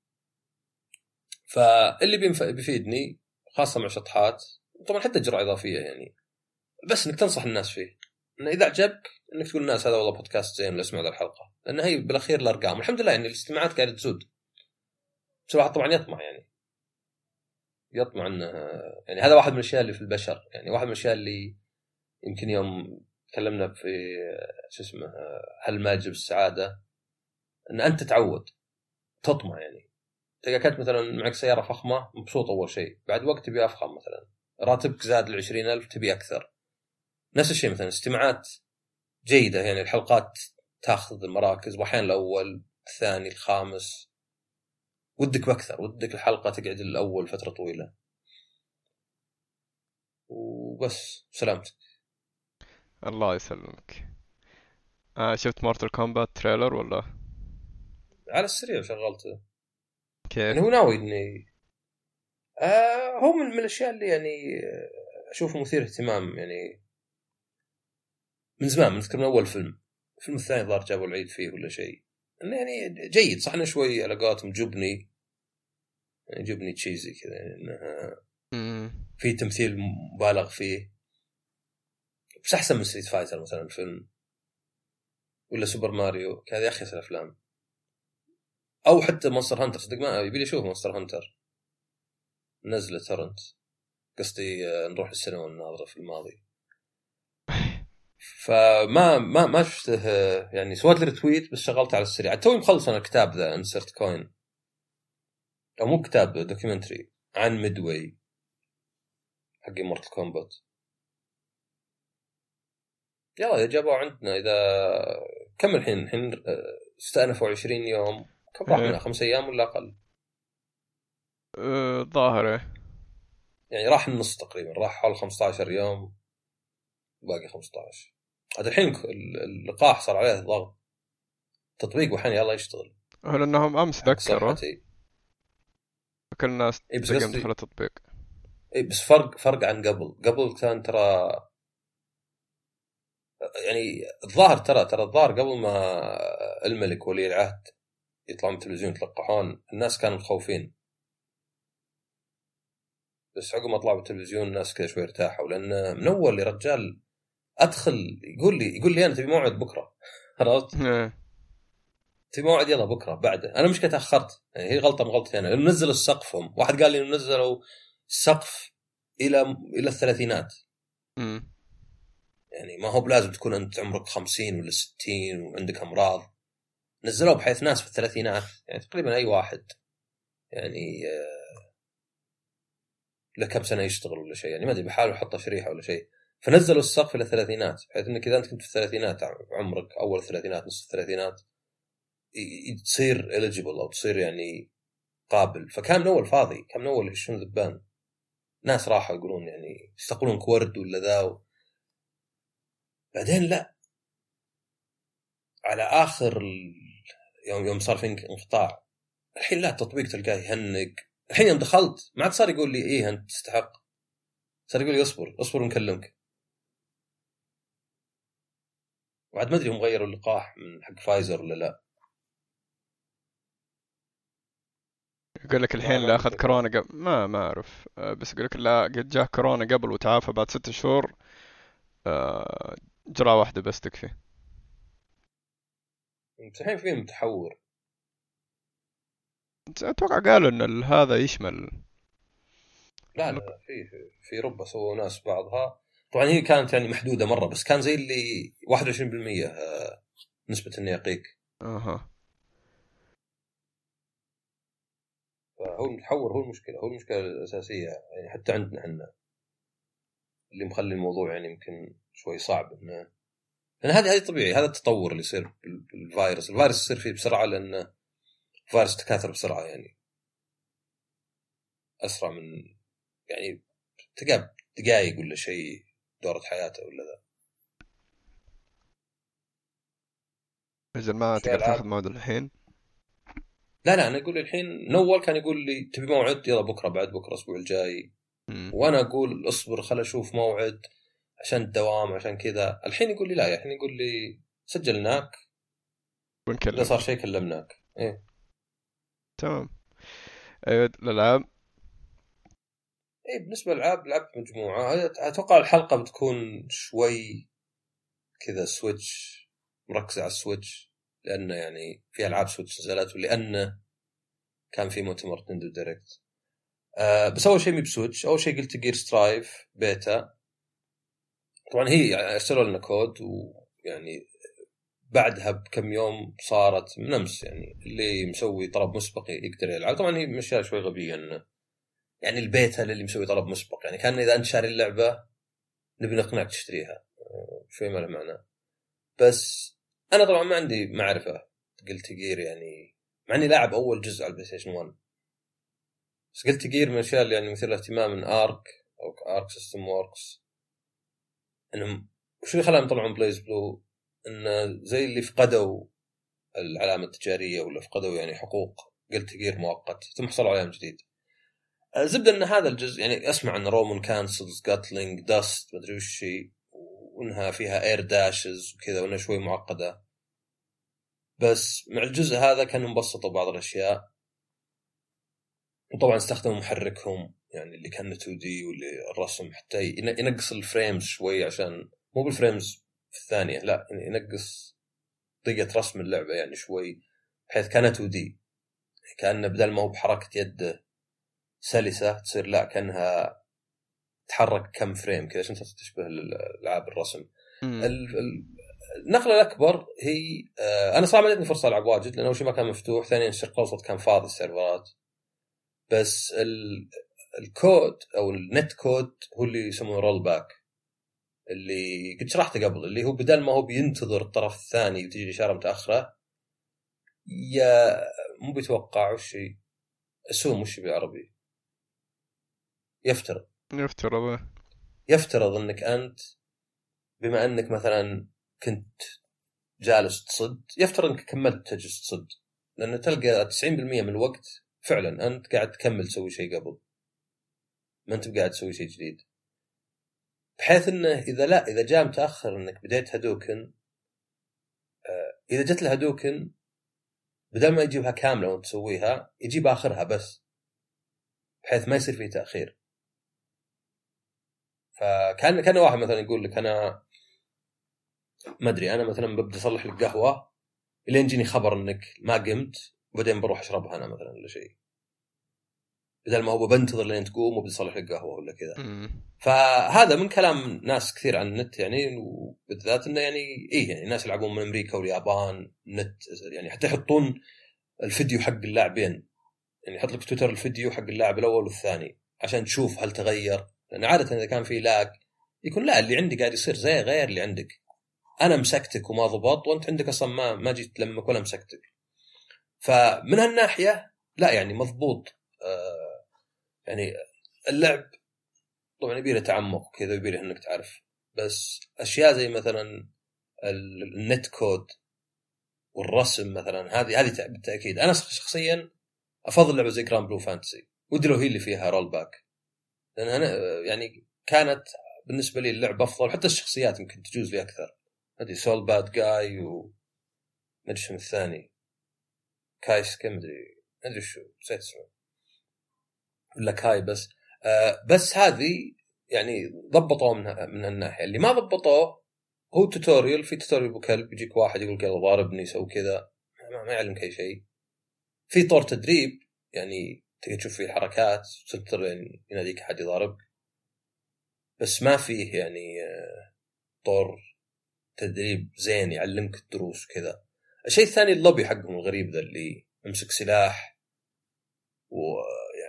فاللي بينفع بيفيدني خاصة مع شطحات، طبعا حتى جرعة إضافية يعني، بس إنك تنصح الناس فيه، إنه إذا عجبك إنك تقول الناس هذا والله بودكاست زين ولا اسمعوا هذه الحلقة، لأن هي بالأخير الأرقام الحمد لله يعني الاستماعات قاعدة تزود. بس الواحد طبعا يطمع يعني يطمع إنه يعني هذا واحد من الأشياء اللي في البشر، يعني واحد من الأشياء اللي يمكن يوم تكلمنا في شو اسمه هل ما يجب السعادة، إن أنت تعود تطمع يعني. تلقى كانت مثلا معك سيارة فخمة مبسوط أول شيء، بعد وقت تبي أفخم، مثلا راتبك زاد لعشرين ألف تبي أكثر. نفس الشيء مثلا استماعات جيدة، يعني الحلقات تأخذ المراكز وأحيانا الأول الثاني الخامس، ودك بأكثر، ودك الحلقة تقعد الأول فترة طويلة. وبس سلامتك. الله يسلمك. آه شفت مورتال كومبات تريلر ولا؟ على السريع شغلته. كيف؟ أنا هو ناوي إني آه هو من, من الأشياء اللي يعني أشوفه مثير اهتمام يعني من زمان، من من أول فيلم. الفيلم الثاني ظهر جابوا العيد فيه ولا شيء، إنه يعني جيد صح، إنه شوي على قولتهم جبني، يعني جبني تشيزي كذا، يعني إنه في تمثيل مبالغ فيه، بس أحسن من ستريت فايتر مثلا الفيلم، ولا سوبر ماريو كذا يا أخي الأفلام، أو حتى مونستر هانتر. صدق ما يبي لي أشوف مونستر هانتر، نزل تورنت، قصدي نروح السينما ونناظره في الماضي. فما ما ما شفته يعني، سويت لي ريتويت بس شغلت على السريع. توي مخلص أنا الكتاب ذا انسرت كوين، أو مو كتاب، دوكيومنتري عن ميدواي حق مورتال كومبات. يلا إذا جابوا عندنا، إذا كم الحين الحين استأنفوا عشرين يوم، كم راح منها؟ خمس أيام ولا أقل؟ أه ظاهرة يعني راح النص تقريبا، راح حول خمسة عشر يوم، باقي خمسة عشر. هذا الحين اللقاح صار عليه ضغط تطبيق وحين يلا يشتغل. هو لأنهم أمس ذكروا كل الناس إيه تقوم تدخل التطبيق. إيه بس فرق فرق عن قبل. قبل كان ترى يعني الظاهر ترى ترى الظاهر قبل ما الملك ولي العهد يطلعون من التلفزيون يتلقحون، الناس كانوا مخوفين، بس عقب ما طلعوا بالتلفزيون الناس كذا شوي ارتاحوا، لأن من أول رجال أدخل يقول لي يقول لي أنا تبي موعد بكرة عرفت؟ تبي موعد يلا بكرة بعده. أنا مش تأخرت يعني، هي غلطة من غلطتي أنا، لأنه نزل السقفهم. واحد قال لي إنه نزلوا السقف إلى إلى الثلاثينات. امم يعني ما هو بلازم تكون أنت عمرك خمسين ولا ستين وعندك أمراض، نزلوه بحيث ناس في الثلاثينات يعني تقريبا أي واحد يعني لكم سنة يشتغل ولا شيء، يعني ما أدري بحاله حطه شريحة ولا شيء، فنزلوا السقف إلى الثلاثينات، بحيث إنك إذا أنت كنت في الثلاثينات عمرك أول الثلاثينات نصف الثلاثينات تصير eligible أو تصير يعني قابل. فكان من أول فاضي، كان من أول يشون ذبان، ناس راحوا يقولون يعني يستقلون كورد ولا ذا. بعدين لا، على آخر يوم يوم صار في انقطاع، الحين لا التطبيق تلقاه يهنق. الحين يوم دخلت ما عاد صار يقول لي إيه أنت تستحق، صار يقول لي اصبر اصبر ونكلمك. وعاد ما أدري هم غيروا اللقاح من حق فايزر ولا لا. يقول لك الحين اللي أخذ كورونا قبل ما ما أعرف، بس يقول لك لا قد جاه كورونا قبل وتعافى بعد ست شهور جرعة واحدة بس تكفي. الحين فيه متحور. أتوقع قالوا إن هذا يشمل لا لا في في ربع سووا ناس بعضها. طبعا هي كانت يعني محدودة مرة، بس كان زي اللي واحد وعشرين بالمية نسبة إنه يقيك. أها فهو المتحور هو المشكله، هو المشكله الاساسيه يعني حتى عندنا احنا اللي مخلي الموضوع يعني يمكن شوي صعب انه، لان هذه هذه طبيعي، هذا التطور اللي يصير بالفيروس. الفيروس يصير فيه بسرعه لان الفيروس تكاثر بسرعه، يعني اسرع من يعني تقاب دقائق ولا شيء دورة حياته ولا ذا. أجل ما تقدر تاخذ موعد الحين؟ لا لا أنا أقول الحين، نوال كان يقول لي تبي موعد، يلا بكرة بعد بكرة الأسبوع الجاي. م. وأنا أقول أصبر خل أشوف موعد عشان الدوام عشان كذا. الحين يقول لي لا، الحين يقول لي سجلناك إذا صار شيء كلمناك. إيه تمام. أيوة الألعاب. إيه بالنسبة للألعاب لعبت مجموعة. أتوقع الحلقة بتكون شوي كذا سويتش، مركزة على السويتش لأنه يعني في ألعاب سويتش نزلت، ولأنه كان في مؤتمر نينتندو دايركت. أه بس أول شيء مي بسويتش، أول شيء قلت جير سترايف بيتا. طبعا هي يعني أرسلوا لنا كود، ويعني بعدها بكم يوم صارت من أمس يعني اللي مسوي طلب مسبق يقدر يلعب. طبعا هي مشيها شوي غبية إنه يعني البيتا اللي مسوي طلب مسبق، يعني كان إذا أنت شاري اللعبة نبي نقنعك تشتريها، شوي ما له معنى. بس أنا طبعا ما عندي معرفة قلت جير يعني، مع إني لاعب أول جزء على البلاي ستيشن واحد. بس قلت جير من الأشياء اللي يعني مثير اهتمام من آرك أو آرك سيستم ووركس، إنهم وش اللي خلاهم يطلعون بلايز بلو، إنه زي اللي فقدوا العلامة التجارية ولا فقدوا يعني حقوق قلت جير مؤقت ثم حصلوا عليها من جديد. زبدة إن هذا الجزء يعني أسمع أن رومان كانسلز جاتلينج داست مدري وش شيء، وإنها فيها اير داشز وكذا، وإنها شوي معقدة. بس مع الجزء هذا كانوا مبسطوا بعض الأشياء، وطبعا استخدموا محركهم يعني اللي كان تو دي، واللي الرسم حتى ينقص الفريمز شوي، عشان مو بالفريمز في الثانية لا ينقص طريقة رسم اللعبة يعني شوي، بحيث كانت تو دي كأنه بدل ما هو بحركة يد سلسة تصير لا كأنها تحرك كم فريم كذا عشان تشبه الألعاب الرسم. النقلة الأكبر هي أنا صراحة ما جتني فرصة ألعب واجد، لأن أول شيء ما كان مفتوح، ثانيا الشرق الأوسط كان فاضي السيرفرات. بس الكود أو النت كود هو اللي يسمونه رول باك، اللي قد شرحته قبل، اللي هو بدل ما هو بينتظر الطرف الثاني وتجي إشارة متأخرة، يا مو بيتوقع وش أسوم وش بالعربي يفترض يفترض يفترض أنك أنت بما أنك مثلا كنت جالس تصد، يفترض أنك كملت تجلس تصد، لأنه تلقى تسعين بالمئة من الوقت فعلا أنت قاعد تكمل تسوي شيء قبل، ما أنت قاعد تسوي شيء جديد. بحيث أنه إذا لا إذا جاء متأخر أنك بديت هدوكن، إذا جت له هدوكن بدل ما يجيبها كاملة وأنت تسويها يجيب آخرها بس، بحيث ما يصير فيه تأخير. فكان كان واحد مثلا يقول لك أنا ما أدري، أنا مثلا ببدأ أصلح لك قهوة إلين يجيني خبر أنك ما قمت، وبعدين بروح أشربها أنا مثلا ولا شيء، بدل ما هو بنتظر لين تقوم وبدي أصلح لك قهوة ولا كذا. فهذا من كلام ناس كثير عن النت يعني، وبالذات إنه يعني إيه يعني ناس يلعبون من أمريكا واليابان نت يعني، حتى يحطون الفيديو حق اللاعبين، يعني يحط لك تويتر الفيديو حق اللاعب الأول والثاني عشان تشوف هل تغير، لأن عادة إذا كان في لاج يكون لا اللي عندي قاعد يصير زي غير اللي عندك، أنا مسكتك وما ضبط وأنت عندك أصلا ما ما جيت لمك ولا مسكتك. فمن هالناحية لا يعني مضبوط. آه يعني اللعب طبعا يبيله تعمق وكذا، يبيله انك تعرف، بس اشياء زي مثلا النت كود والرسم مثلا هذه هذه بالتاكيد انا شخصيا افضل لعبه زي جراند بلو فانتسي، ودي لو هي اللي فيها رول باك، لان انا يعني كانت بالنسبه لي اللعبه افضل، حتى الشخصيات يمكن تجوز لي اكثر. هذه سول باد جاي و ما ادري اسمه الثاني كايس كم ادري ادري شو نسيت اسمه ولا كاي، بس آه بس هذه يعني ضبطوه من من الناحيه. اللي ما ضبطوه هو توتوريال، في توتوريال بكلب يجيك واحد يقول كذا ضاربني سوي كذا، ما, ما يعلمك اي شيء. في طور تدريب يعني تيجي تشوف فيه الحركات تنتظر يعني يناديك احد يضاربك، بس ما فيه يعني آه طور تدريب زين يعلمك الدروس كذا. الشيء الثاني اللوبي حقهم الغريب ذا اللي امسك سلاح و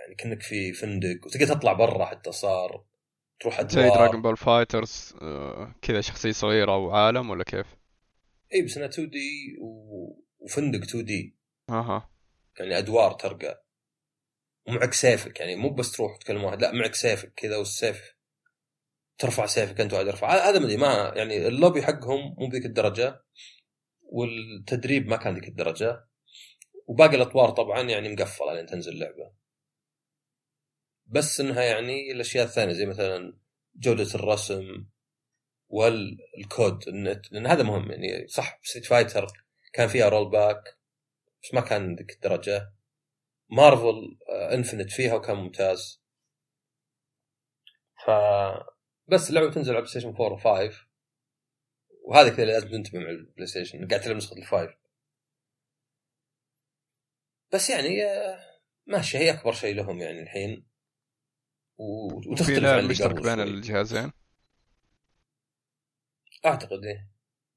يعني كأنك في فندق وتقدر تطلع برا حتى صار تروح زي أدوار. دراغون بول فايترز كذا شخصية صغيرة وعالم ولا كيف؟ اي بس انها تو دي و... وفندق تو دي اها يعني ادوار ترقى ومعك سيفك، يعني مو بس تروح تكلم واحد، لا معك سيفك كذا، والسيف ترفع سيفك انت وعاد ارفع. هذا مدري ما يعني اللوبي حقهم مو بذيك الدرجه، والتدريب ما كان ذيك الدرجه، وباقي الاطوار طبعا يعني مقفله لين تنزل اللعبه. بس انها يعني الاشياء الثانيه زي مثلا جوده الرسم والكود النت، لان هذا مهم. يعني صح ستريت فايتر كان فيها رول باك بس ما كان ذيك الدرجه. مارفل انفنت فيها وكان ممتاز. ف بس اللعبه تنزل على بلاي ستيشن فور و5، وهذا كذا لازم تنتبه مع البلاي ستيشن قاعد تلعب نسخه الفايف. بس يعني ماشي، هي اكبر شيء لهم يعني الحين، وتختلف عن اللي مشترك قبل بين شوي. الجهازين اعتقد ايه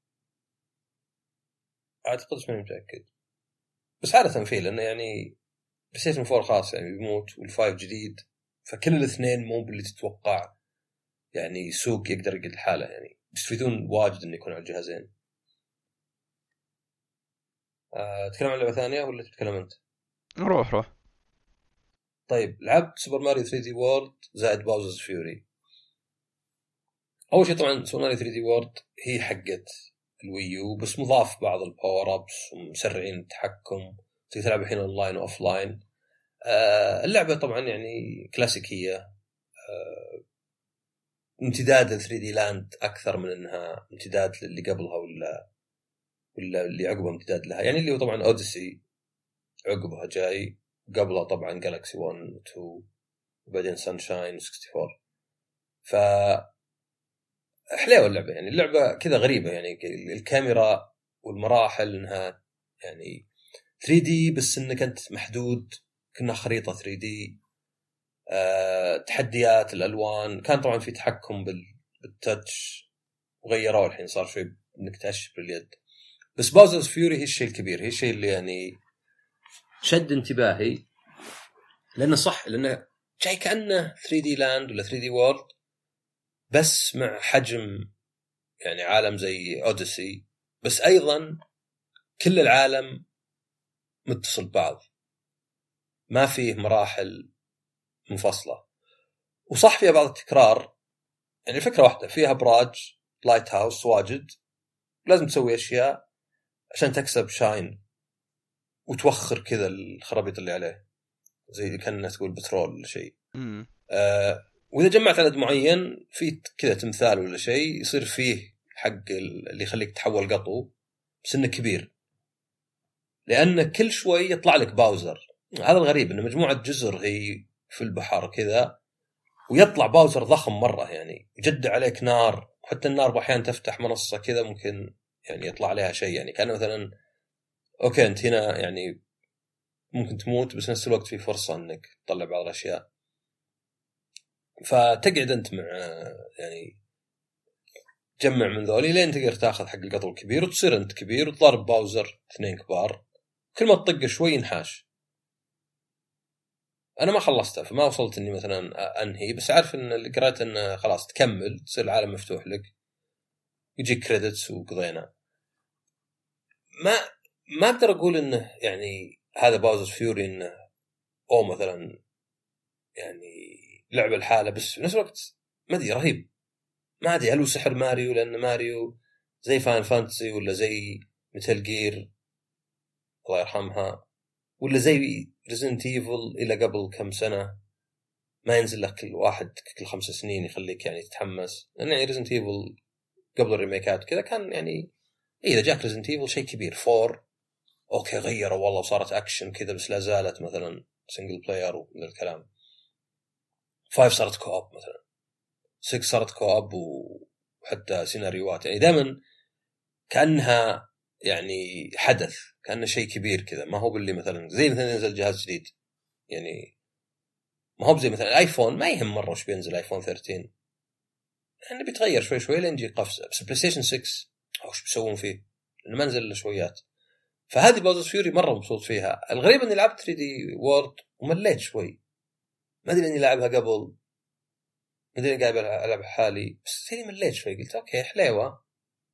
اعتقد ماني متاكد، بس عاده فيه، لانه يعني بلاي ستيشن فور خاص يعني بيموت والفايف جديد، فكل الاثنين مو باللي تتوقع يعني سوق يقدر يقد الحاله، يعني بيستفيدون واجد انه يكون على الجهازين. أه، تتكلم عن لعبه ثانيه ولا تتكلم انت؟ روح روح. طيب لعبت سوبر ماريو ثري دي وورلد زائد باوزرز فيوري. اول شيء طبعا سوبر ماريو ثري دي وورلد هي حقت الويو، بس مضاف بعض الباور ابس ومسرعين التحكم، تقدر تلعب الحين اونلاين واوف لاين. أه اللعبه طبعا يعني كلاسيكيه، أه امتداد ل ثري دي لاند اكثر من انها امتداد للي قبلها ولا ولا اللي عقبها امتداد لها. يعني اللي هو طبعا اوديسي عقبها جاي، قبلها طبعا جالاكسي ون و تو وبعدين سانشاين سكستي فور. ف حلوه اللعبه، يعني اللعبه كذا غريبه، يعني الكاميرا والمراحل انها يعني ثري دي بس انك انت محدود، كنا خريطه ثري دي. أه، تحديات الالوان كان طبعا في تحكم بال... بالتاتش، وغيروه الحين صار شوي انك تأشر باليد. بس باوزرز فيوري هي الشيء الكبير، هي الشيء اللي يعني شد انتباهي، لانه صح لانه جاي كأنه ثري دي لاند ولا ثري دي وورلد بس مع حجم يعني عالم زي اوديسي، بس ايضا كل العالم متصل ببعض، ما فيه مراحل منفصلة. وصح فيها بعض التكرار، يعني الفكرة واحدة، فيها ابراج لايت هاوس واجد، لازم تسوي اشياء عشان تكسب شاين وتوخر كذا الخرابيط اللي عليه، زي كأنه تقول بترول ولا شيء. آه، واذا جمعت عدد معين في كذا تمثال ولا شيء يصير فيه حق اللي يخليك تحول قطو، بس انه كبير، لان كل شوي يطلع لك باوزر. هذا الغريب انه مجموعه جزر هي في البحر كذا، ويطلع باوزر ضخم مره، يعني يجد عليك نار، وحتى النار باحيان تفتح منصه كذا ممكن يعني يطلع عليها شيء، يعني كان مثلا اوكي انت هنا يعني ممكن تموت بس نفس الوقت في فرصه انك تطلع بعض الاشياء. فتقعد انت مع يعني جمع من ذولي لين تقدر تاخذ حق القطو الكبير، وتصير انت كبير وتضرب باوزر اثنين كبار، كل ما تطق شوي ينحاش. انا ما خلصتها فما وصلت اني مثلا انهي، بس عارف ان اللي قرأت انه خلاص تكمل تصير العالم مفتوح لك يجيك كريدتس وقضينا. ما ما اقدر اقول انه يعني هذا باوزر فيوري انه او مثلا يعني لعبه الحاله، بس في نفس الوقت ما ادري رهيب. ما ادري هل هو سحر ماريو، لان ماريو زي فان فانتسي ولا زي ميتال جير الله يرحمها، ولا زي ريزنت ايفل الى قبل كم سنه ما ينزل لك كل واحد كل خمس سنين يخليك يعني تتحمس. لان يعني ريزنت ايفل قبل الريميكات كذا كان يعني اذا جاك ريزنت ايفل شيء كبير. فور اوكي غيروا والله وصارت اكشن كذا، بس لا زالت مثلا سنجل بلاير من الكلام. فايف صارت كوب مثلا، سكس صارت كوب وحتى سيناريوهات، يعني دائما كأنها يعني حدث، كأنه شيء كبير كذا، ما هو باللي مثلا زي مثلا ينزل جهاز جديد، يعني ما هو زي مثلا الايفون ما يهم مره وش بينزل ايفون ثيرتين، يعني بيتغير شوي شوي لين يجي قفزه. بس بلاي ستيشن سكس وش بيسوون فيه لانه ما نزل الا شويات. فهذه باوزر فيوري مره مبسوط فيها. الغريب اني لعبت ثري دي وورد ومليت شوي، ما ادري اني لعبها قبل، ما ادري قاعد العب حالي، بس تاني مليت شوي قلت اوكي حليوه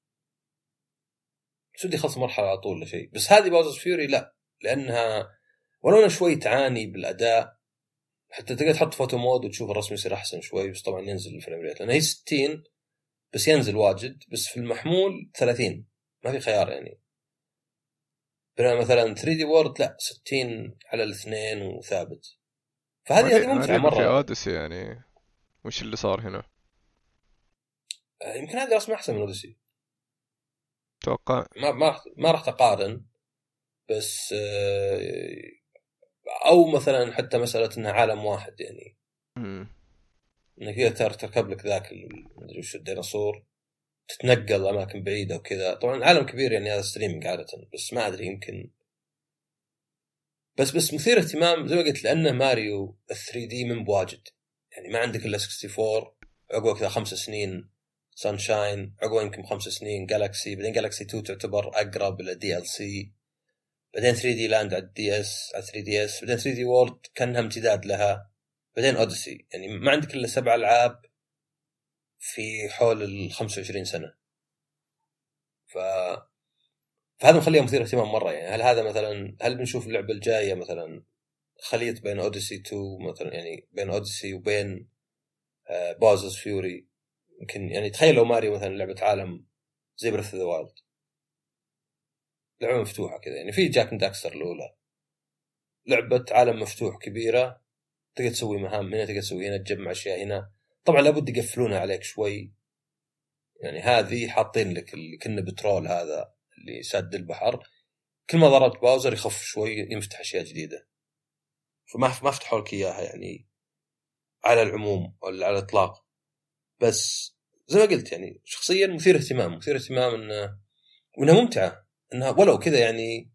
سودي خلص مرحله على طول ولا شيء. بس هذه باوزرز فيوري لا، لانها ولو انا شوي تعاني بالاداء، حتى تقدر تحط فوتو مود وتشوف الرسم يصير احسن شوي، بس طبعا ينزل الفريم ريت لانها هي ستين بس ينزل واجد، بس في المحمول ثلاثين ما في خيار يعني. بينما مثلا ثري دي وورد لا ستين على الاثنين وثابت. فهذه هذه ممتعه مره في اوديسي يعني وش اللي صار هنا؟ يمكن هذه رسمه احسن من اوديسي اتوقع. ما ما راح ما راح تقارن، بس او مثلا حتى مساله انها عالم واحد يعني امم انك كذا تركب لك ذاك المدري وش الديناصور تتنقل اماكن بعيده وكذا. طبعا العالم كبير يعني هذا ستريمينج عاده، بس ما ادري يمكن بس بس مثير اهتمام زي ما قلت لانه ماريو ثري دي من بواجد يعني. ما عندك الا أربعة وستين عقبه كذا خمس سنين سانشاين، عقبه يمكن خمس سنين جالاكسي، بعدين جالاكسي تو تعتبر اقرب الى دي ال سي، بعدين ثري دي لاند على الدي اس على ثري دي اس، بعدين ثري دي وورلد كانها امتداد لها، بعدين اوديسي. يعني ما عندك الا سبع العاب في حول ال خمسة وعشرين سنه. ف فهذا مخليه مثير اهتمام مره يعني. هل هذا مثلا هل بنشوف اللعبه الجايه مثلا خليط بين اوديسي تو مثلا، يعني بين اوديسي وبين آه باوزرز فيوري؟ يمكن يعني تخيل لو ماريو مثلا لعبه عالم زي بريث اوف ذا وايلد، لعبه مفتوحه كذا يعني. في جاك اند داكستر الاولى لعبه عالم مفتوح كبيره، تقدر تسوي مهام هنا، تقدر تسوي هنا، تجمع اشياء هنا. طبعا لابد يقفلونها عليك شوي يعني. هذه حاطين لك اللي كنا بترول هذا اللي سد البحر، كل ما ضربت باوزر يخف شوي يفتح اشياء جديده، فما ما فتحوا لك اياها يعني على العموم ولا على الاطلاق. بس زي ما قلت يعني شخصيا مثير اهتمام مثير اهتمام انه وانها ممتعه، انها ولو كذا يعني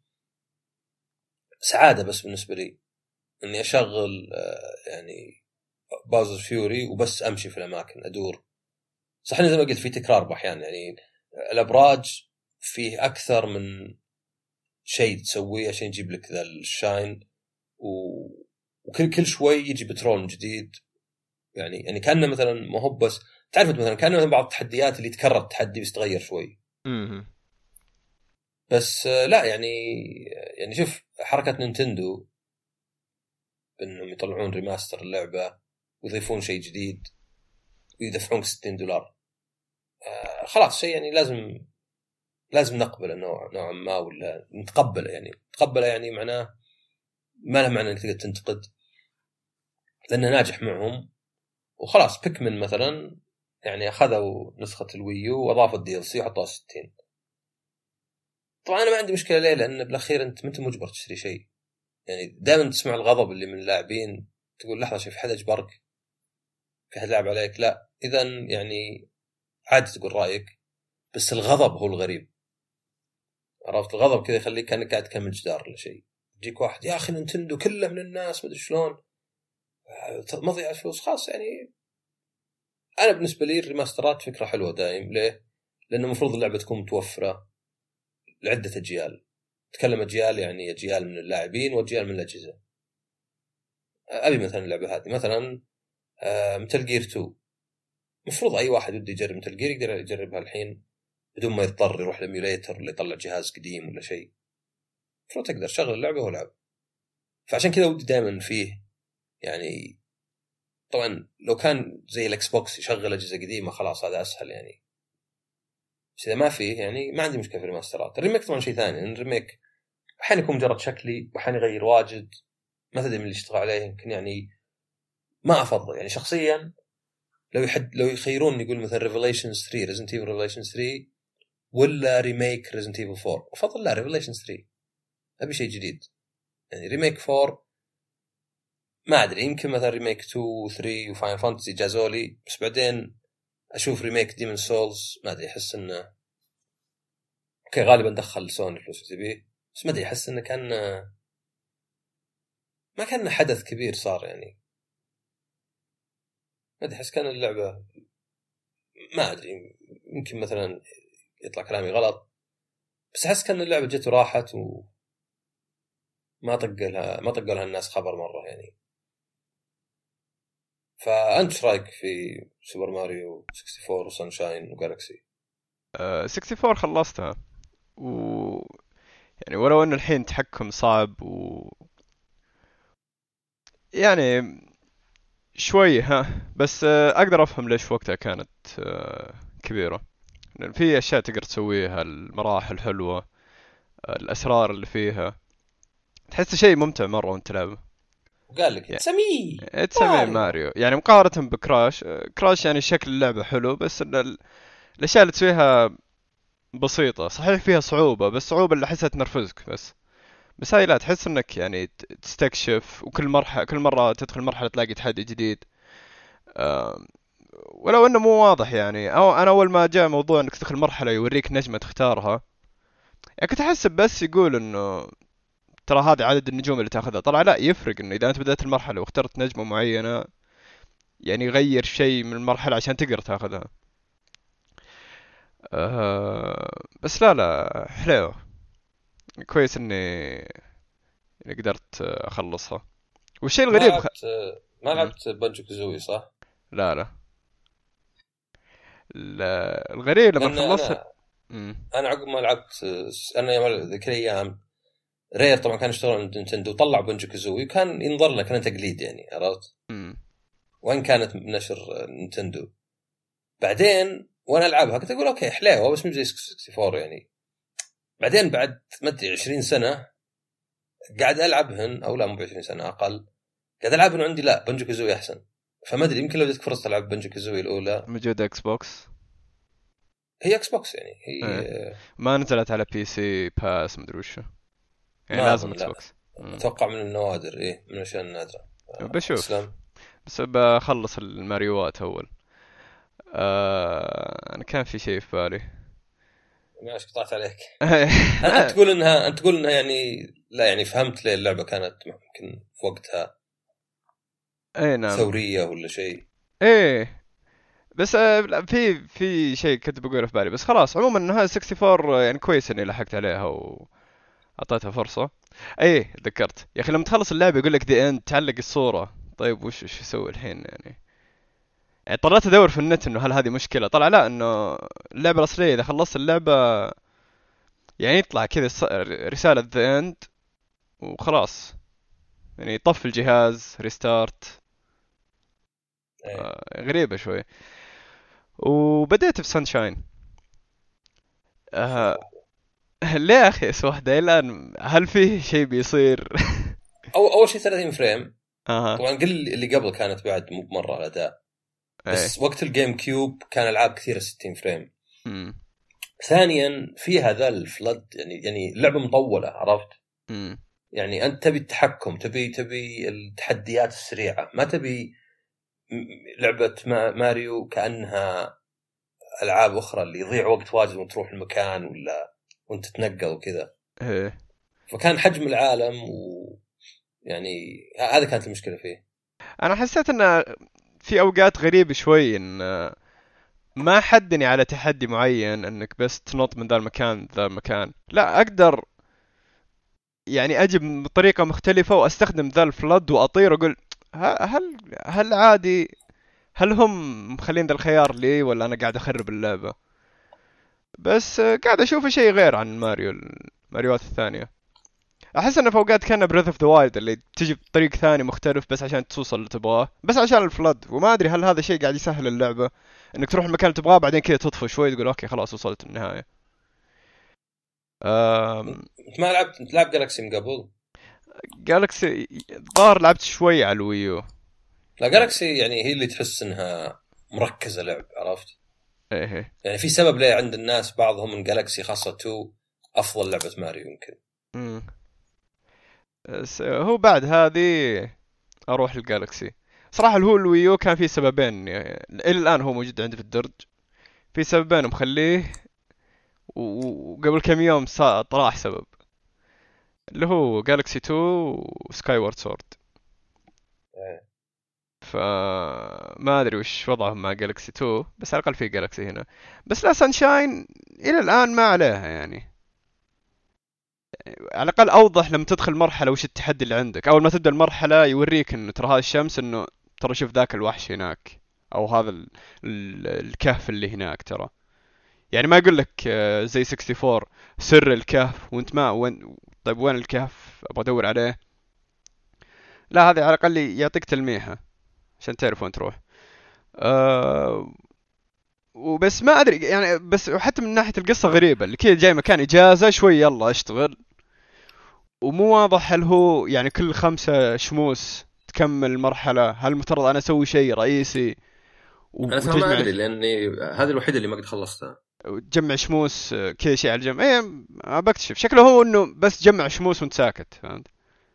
سعاده بس بالنسبه لي اني اشغل يعني باوزر فيوري وبس امشي في الاماكن ادور. صح زي ما قلت في تكرار باحيان يعني. الابراج فيه اكثر من شيء تسويه عشان يجيب لك ذا الشاين، و... وكل كل شوي يجي بترول جديد يعني. يعني كانه مثلا ما هو بس تعرف مثلا كانه مثلا بعض التحديات اللي تكرر التحدي بس تغير شوي. امم بس لا يعني يعني شوف حركه نينتندو انهم يطلعون ريماستر اللعبه ويضيفون شيء جديد ويدفعون ستين دولار، آه خلاص شيء يعني لازم لازم نقبله نوع نوعا ما، ولا نتقبله يعني. نتقبله يعني معناه ما له معنى انك تقدر تنتقد لانه ناجح معهم وخلاص. بيكمن مثلا يعني اخذوا نسخه الويو واضافوا الدي ال سي وحطوها ستين. طبعا انا ما عندي مشكله ليه، لان بالاخير انت ما انت مجبر تشتري شيء يعني. دائما تسمع الغضب اللي من اللاعبين، تقول لحظه شوف حد اجبرك، في حد لعب عليك؟ لا اذا يعني عادي تقول رايك، بس الغضب هو الغريب. عرفت الغضب كذا يخليك كانك قاعد تكمل جدار ولا شيء. يجيك واحد يا اخي نينتندو كله من الناس ما ادري شلون مضيعه فلوس. خاص يعني انا بالنسبه لي الريماسترات فكره حلوه دائم. ليه؟ لانه المفروض اللعبه تكون متوفره لعده اجيال. تكلم اجيال يعني اجيال من اللاعبين واجيال من الاجهزه. ابي مثلا اللعبه هذه مثلا متل جير تو، مفروض اي واحد ودي يجرب متل جير يقدر يجربها الحين بدون ما يضطر يروح للإيميوليتر اللي يطلع جهاز قديم ولا شيء. مفروض تقدر تشغل اللعبه ولعب. فعشان كذا ودي دائما فيه يعني. طبعا لو كان زي الاكس بوكس يشغل اجهزه قديمه خلاص هذا اسهل يعني. بس اذا ما فيه يعني ما عندي مشكله في الماسترات. الريميك طبعا شيء ثاني، لان الريميك احيانا يكون مجرد شكلي واحيانا يغير واجد، ما تدري من اللي يشتغل عليه. يمكن يعني ما افضل يعني شخصيا لو يحد لو يخيرون يقول مثلا ريفيليشنز ثري ريزنت ايفل ريفيليشنز ثري ولا ريميك ريزنت ايفل فور، افضل لا ريفيليشنز ثري. ابي شيء جديد يعني. ريميك فور ما ادري يمكن مثلا ريميك تو و ثري وفاين فانتسي جازولي، بس بعدين اشوف ريميك ديمون سولز ما ادري احس انه اوكي غالبا دخل سوني فلوس تبيه، بس ما ادري احس انه كان ما كان حدث كبير صار يعني. ما ادري احس كان اللعبه ما ادري يمكن مثلا يطلع كلامي غلط، بس احس كان اللعبه جت وراحت وما طق لها ما طق لها الناس خبر مره يعني. فانت ايش رايك في سوبر ماريو أربعة وستين وسانشاين وجالكسي؟ أه أربعة وستين خلصتها، و يعني ولو ان الحين تحكم صعب و يعني شوي ها، بس آه، اقدر افهم ليش في وقتها كانت آه، كبيرة، لان في اشياء تقدر تسويها، المراحل حلوة، آه، الاسرار اللي فيها، تحس شيء ممتع مرة وانت تلعبه. وقال لك يعني تسميه تسميه ماريو. ماريو يعني مقارنة بكراش. آه، كراش يعني شكل اللعبة حلو، بس ال- ال- الاشياء اللي تسويها بسيطة، صحيح فيها صعوبة، بس صعوبة اللي احسها تنرفزك بس. بس هاي لا، تحس انك يعني ت- تستكشف، وكل مرحلة كل مرة تدخل مرحلة تلاقي تحدي جديد. آم، ولو انه مو واضح يعني، او انا اول ما جاء موضوع انك تدخل مرحلة يوريك نجمة تختارها، يعني كنت احسب بس يقول انه ترى هذا عدد النجوم اللي تاخذها. طلع لا، يفرق انه اذا انت بدأت المرحلة واخترت نجمة معينة، يعني يغير شيء من المرحلة عشان تقدر تاخذها. أه بس لا لا، حلوة، كويس اني اني قدرت اخلصها. والشيء ما الغريب خ... لعبت ما مم. لعبت بانجو كازوي صح؟ لا لا، ال- الغريب لما لان خلصها. انا مم. انا عقب ما لعبت، انا يوم ذيك الايام رير طبعا كان يشتغل عند نينتندو، طلع بنجو كازوي وكان ينظر له كان تقليد يعني، عرفت؟ مم. وين كانت نشر نينتندو. بعدين وانا العبها كنت اقول اوكي حليوه بس مو زي أربعة وستين يعني. بعدين بعد ما ادري عشرين سنه قاعد العبهن، او لا مو ب عشرين سنه اقل، قاعد العبهن وعندي لا بنجو كازوي احسن. فما ادري يمكن لو جتك فرصه تلعب بنجو كازوي الاولى. موجود اكس بوكس. هي اكس بوكس يعني ايه، هي. ما نزلت على بي سي باس مدري وشو، يعني ما لازم اظن اكس لا. بوكس. مم. اتوقع من النوادر، ايه من الاشياء النادره. بشوف، اسلم. بس بخلص الماريوات اول. آه... انا كان في شيء في بالي. ماشي قطعت عليك. انت ما تقول انها انت تقول انها يعني لا يعني فهمت ليه اللعبه كانت ممكن في وقتها اي نعم. ثوريه ولا شيء. ايه، بس آه، لا، في في شيء كنت بقوله في بالي، بس خلاص عموما هاي أربعة وستين يعني كويس اني لحقت عليها واعطيتها فرصة. ايه تذكرت يا اخي، لما تخلص اللعبة يقول لك ذا اند، تعلق الصورة. طيب وش وش اسوي الحين يعني؟ يعني اضطريت ادور في النت انه هل هذه مشكلة، طلع لا، انه اللعبة الاصلية اذا خلصت اللعبة يعني يطلع كذا الص- رسالة ذا اند وخلاص، يعني طف الجهاز ريستارت. ايه غريبة شوي. وبديت في سانشاين. اسوء آه. واحده. ليه يا اخي اس واحدة الان؟ هل فيه شيء بيصير؟ او اول شيء ثلاثين فريم. اها. طبعا قل اللي قبل كانت بعد مو بمره الاداء. ايه. بس وقت الجيم كيوب كان العاب كثيره ستين فريم. امم. ثانيا فيها ذا الفلد يعني يعني لعبه مطوله، عرفت؟ امم. يعني انت تبي التحكم، تبي تبي التحديات السريعه، ما تبي م- لعبه ما ماريو كانها العاب اخرى اللي يضيع وقت واجد وتروح المكان ولا وانت تتنقل وكذا. ايه. فكان حجم العالم ويعني هذا كانت المشكله فيه. انا حسيت ان في اوقات غريبة شوي، ان ما حدني على تحدي معين انك بس تنط من ذا المكان ذا المكان، لا اقدر يعني اجي بطريقة مختلفة واستخدم ذا الفلد واطير، اقول ه- هل هل عادي؟ هل هم مخلين ذا الخيار لي ولا انا قاعد اخرب اللعبة؟ بس آه، قاعد اشوف شيء غير عن ماريو، الماريوات الثانية. احس انه في اوقات كان بريث اوف ذا وايلد اللي تجي بطريق ثاني مختلف بس عشان توصل اللي تبغاه، بس عشان الفلد. وما ادري هل هذا شيء قاعد يسهل اللعبة، انك تروح المكان اللي تبغاه بعدين كذا تطفو شوي تقول اوكي خلاص وصلت النهاية. أم... انت ما لعبت انت لعب جالكسي من قبل؟ جالكسي الظاهر لعبت شوي على الويو. لا جالكسي يعني هي اللي تحس انها مركزه لعب، عرفت؟ ايه ايه. يعني في سبب ليه عند الناس بعضهم ان جالكسي خاصه اثنين افضل لعبه ماريو يمكن. مم. بس هو بعد هذه اروح للجالكسي. صراحة هو الويو كان فيه سببين، يعني الى الان هو موجود عندي في الدرج. في سببين مخليه، و- وقبل كم يوم صا- طرح سبب، اللي هو جالكسي تو وسكاي وورد سورد. إيه. فما ادري وش وضعهم مع جالكسي تو، بس على الاقل في جالكسي هنا. بس لا، سانشاين الى الان ما عليها يعني. على الاقل اوضح لما تدخل مرحله وش التحدي اللي عندك. اول ما تبدا المرحله يوريك انه ترى هذه الشمس، انه ترى شوف ذاك الوحش هناك، او هذا ال... ال... الكهف اللي هناك ترى. يعني ما يقول لك آه، زي أربعة وستين سر الكهف وانت ما وين، طيب وين الكهف ابغى ادور عليه. لا هذه على الاقل يعطيك تلميحه عشان تعرف وين تروح. أه وبس ما ادري يعني، بس حتى من ناحيه القصه غريبه، اللي كذا جاي مكان اجازه شوي يلا اشتغل، ومو واضح هل هو يعني كل خمسة شموس تكمل مرحله، هل المفترض انا اسوي شيء رئيسي انا صراحه ما وتجمع ادري لاني هذه الوحيده اللي ما قد خلصتها. وتجمع شموس آه، كذا شيء على الجنب. ايه ما بكتشف شكله هو انه بس جمع شموس وانت ساكت، فهمت؟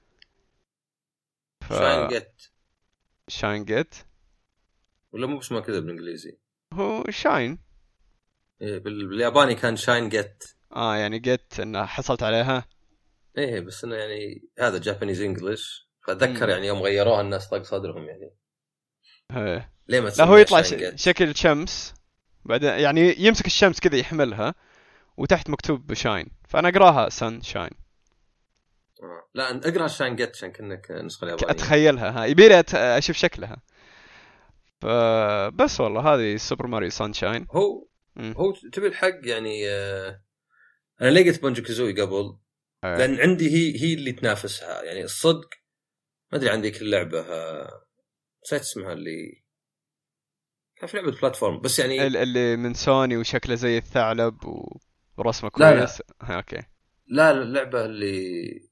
ف شاين جيت شاين جيت ولا مو اسمها كذا بالانجليزي؟ هو شاين. إيه بالياباني كان شاين جيت. اه يعني جيت انه حصلت عليها. ايه بس انه يعني هذا جابانيز انجلش، فاتذكر مم. يعني يوم غيروها الناس طق صدرهم يعني. ايه. ليه ما لا هو تسميها يطلع ش... شاين جيت؟ شكل شمس، بعدين يعني يمسك الشمس كذا يحملها وتحت مكتوب شاين، فانا اقراها سان شاين. آه. لا انت اقرا شاين جيت عشان كأنك النسخه اليابانيه. اتخيلها ها يبيلي أت... اشوف شكلها. فبس والله هذه سوبر ماريو سان شاين. هو مم. هو تبي الحق يعني آه انا لقيت بانجو كازوي قبل، ايه. لان عندي هي هي اللي تنافسها يعني الصدق. ما ادري عندي كل لعبه آه، نسيت اسمها، اللي كان في لعبه بلاتفورم بس يعني. ال- اللي من سوني وشكله زي الثعلب و... ورسمه لا كويس. لا ها اوكي. لا اللعبه اللي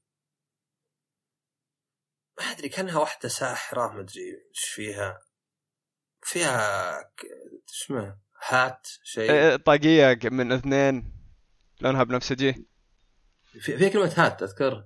ما ادري كانها واحده ساحره، ما ادري ايش فيها فيها ك- اسمه هات شيء. إيه، طاقية من اثنين لونها بنفسجي. في فيها كلمه هات اذكر.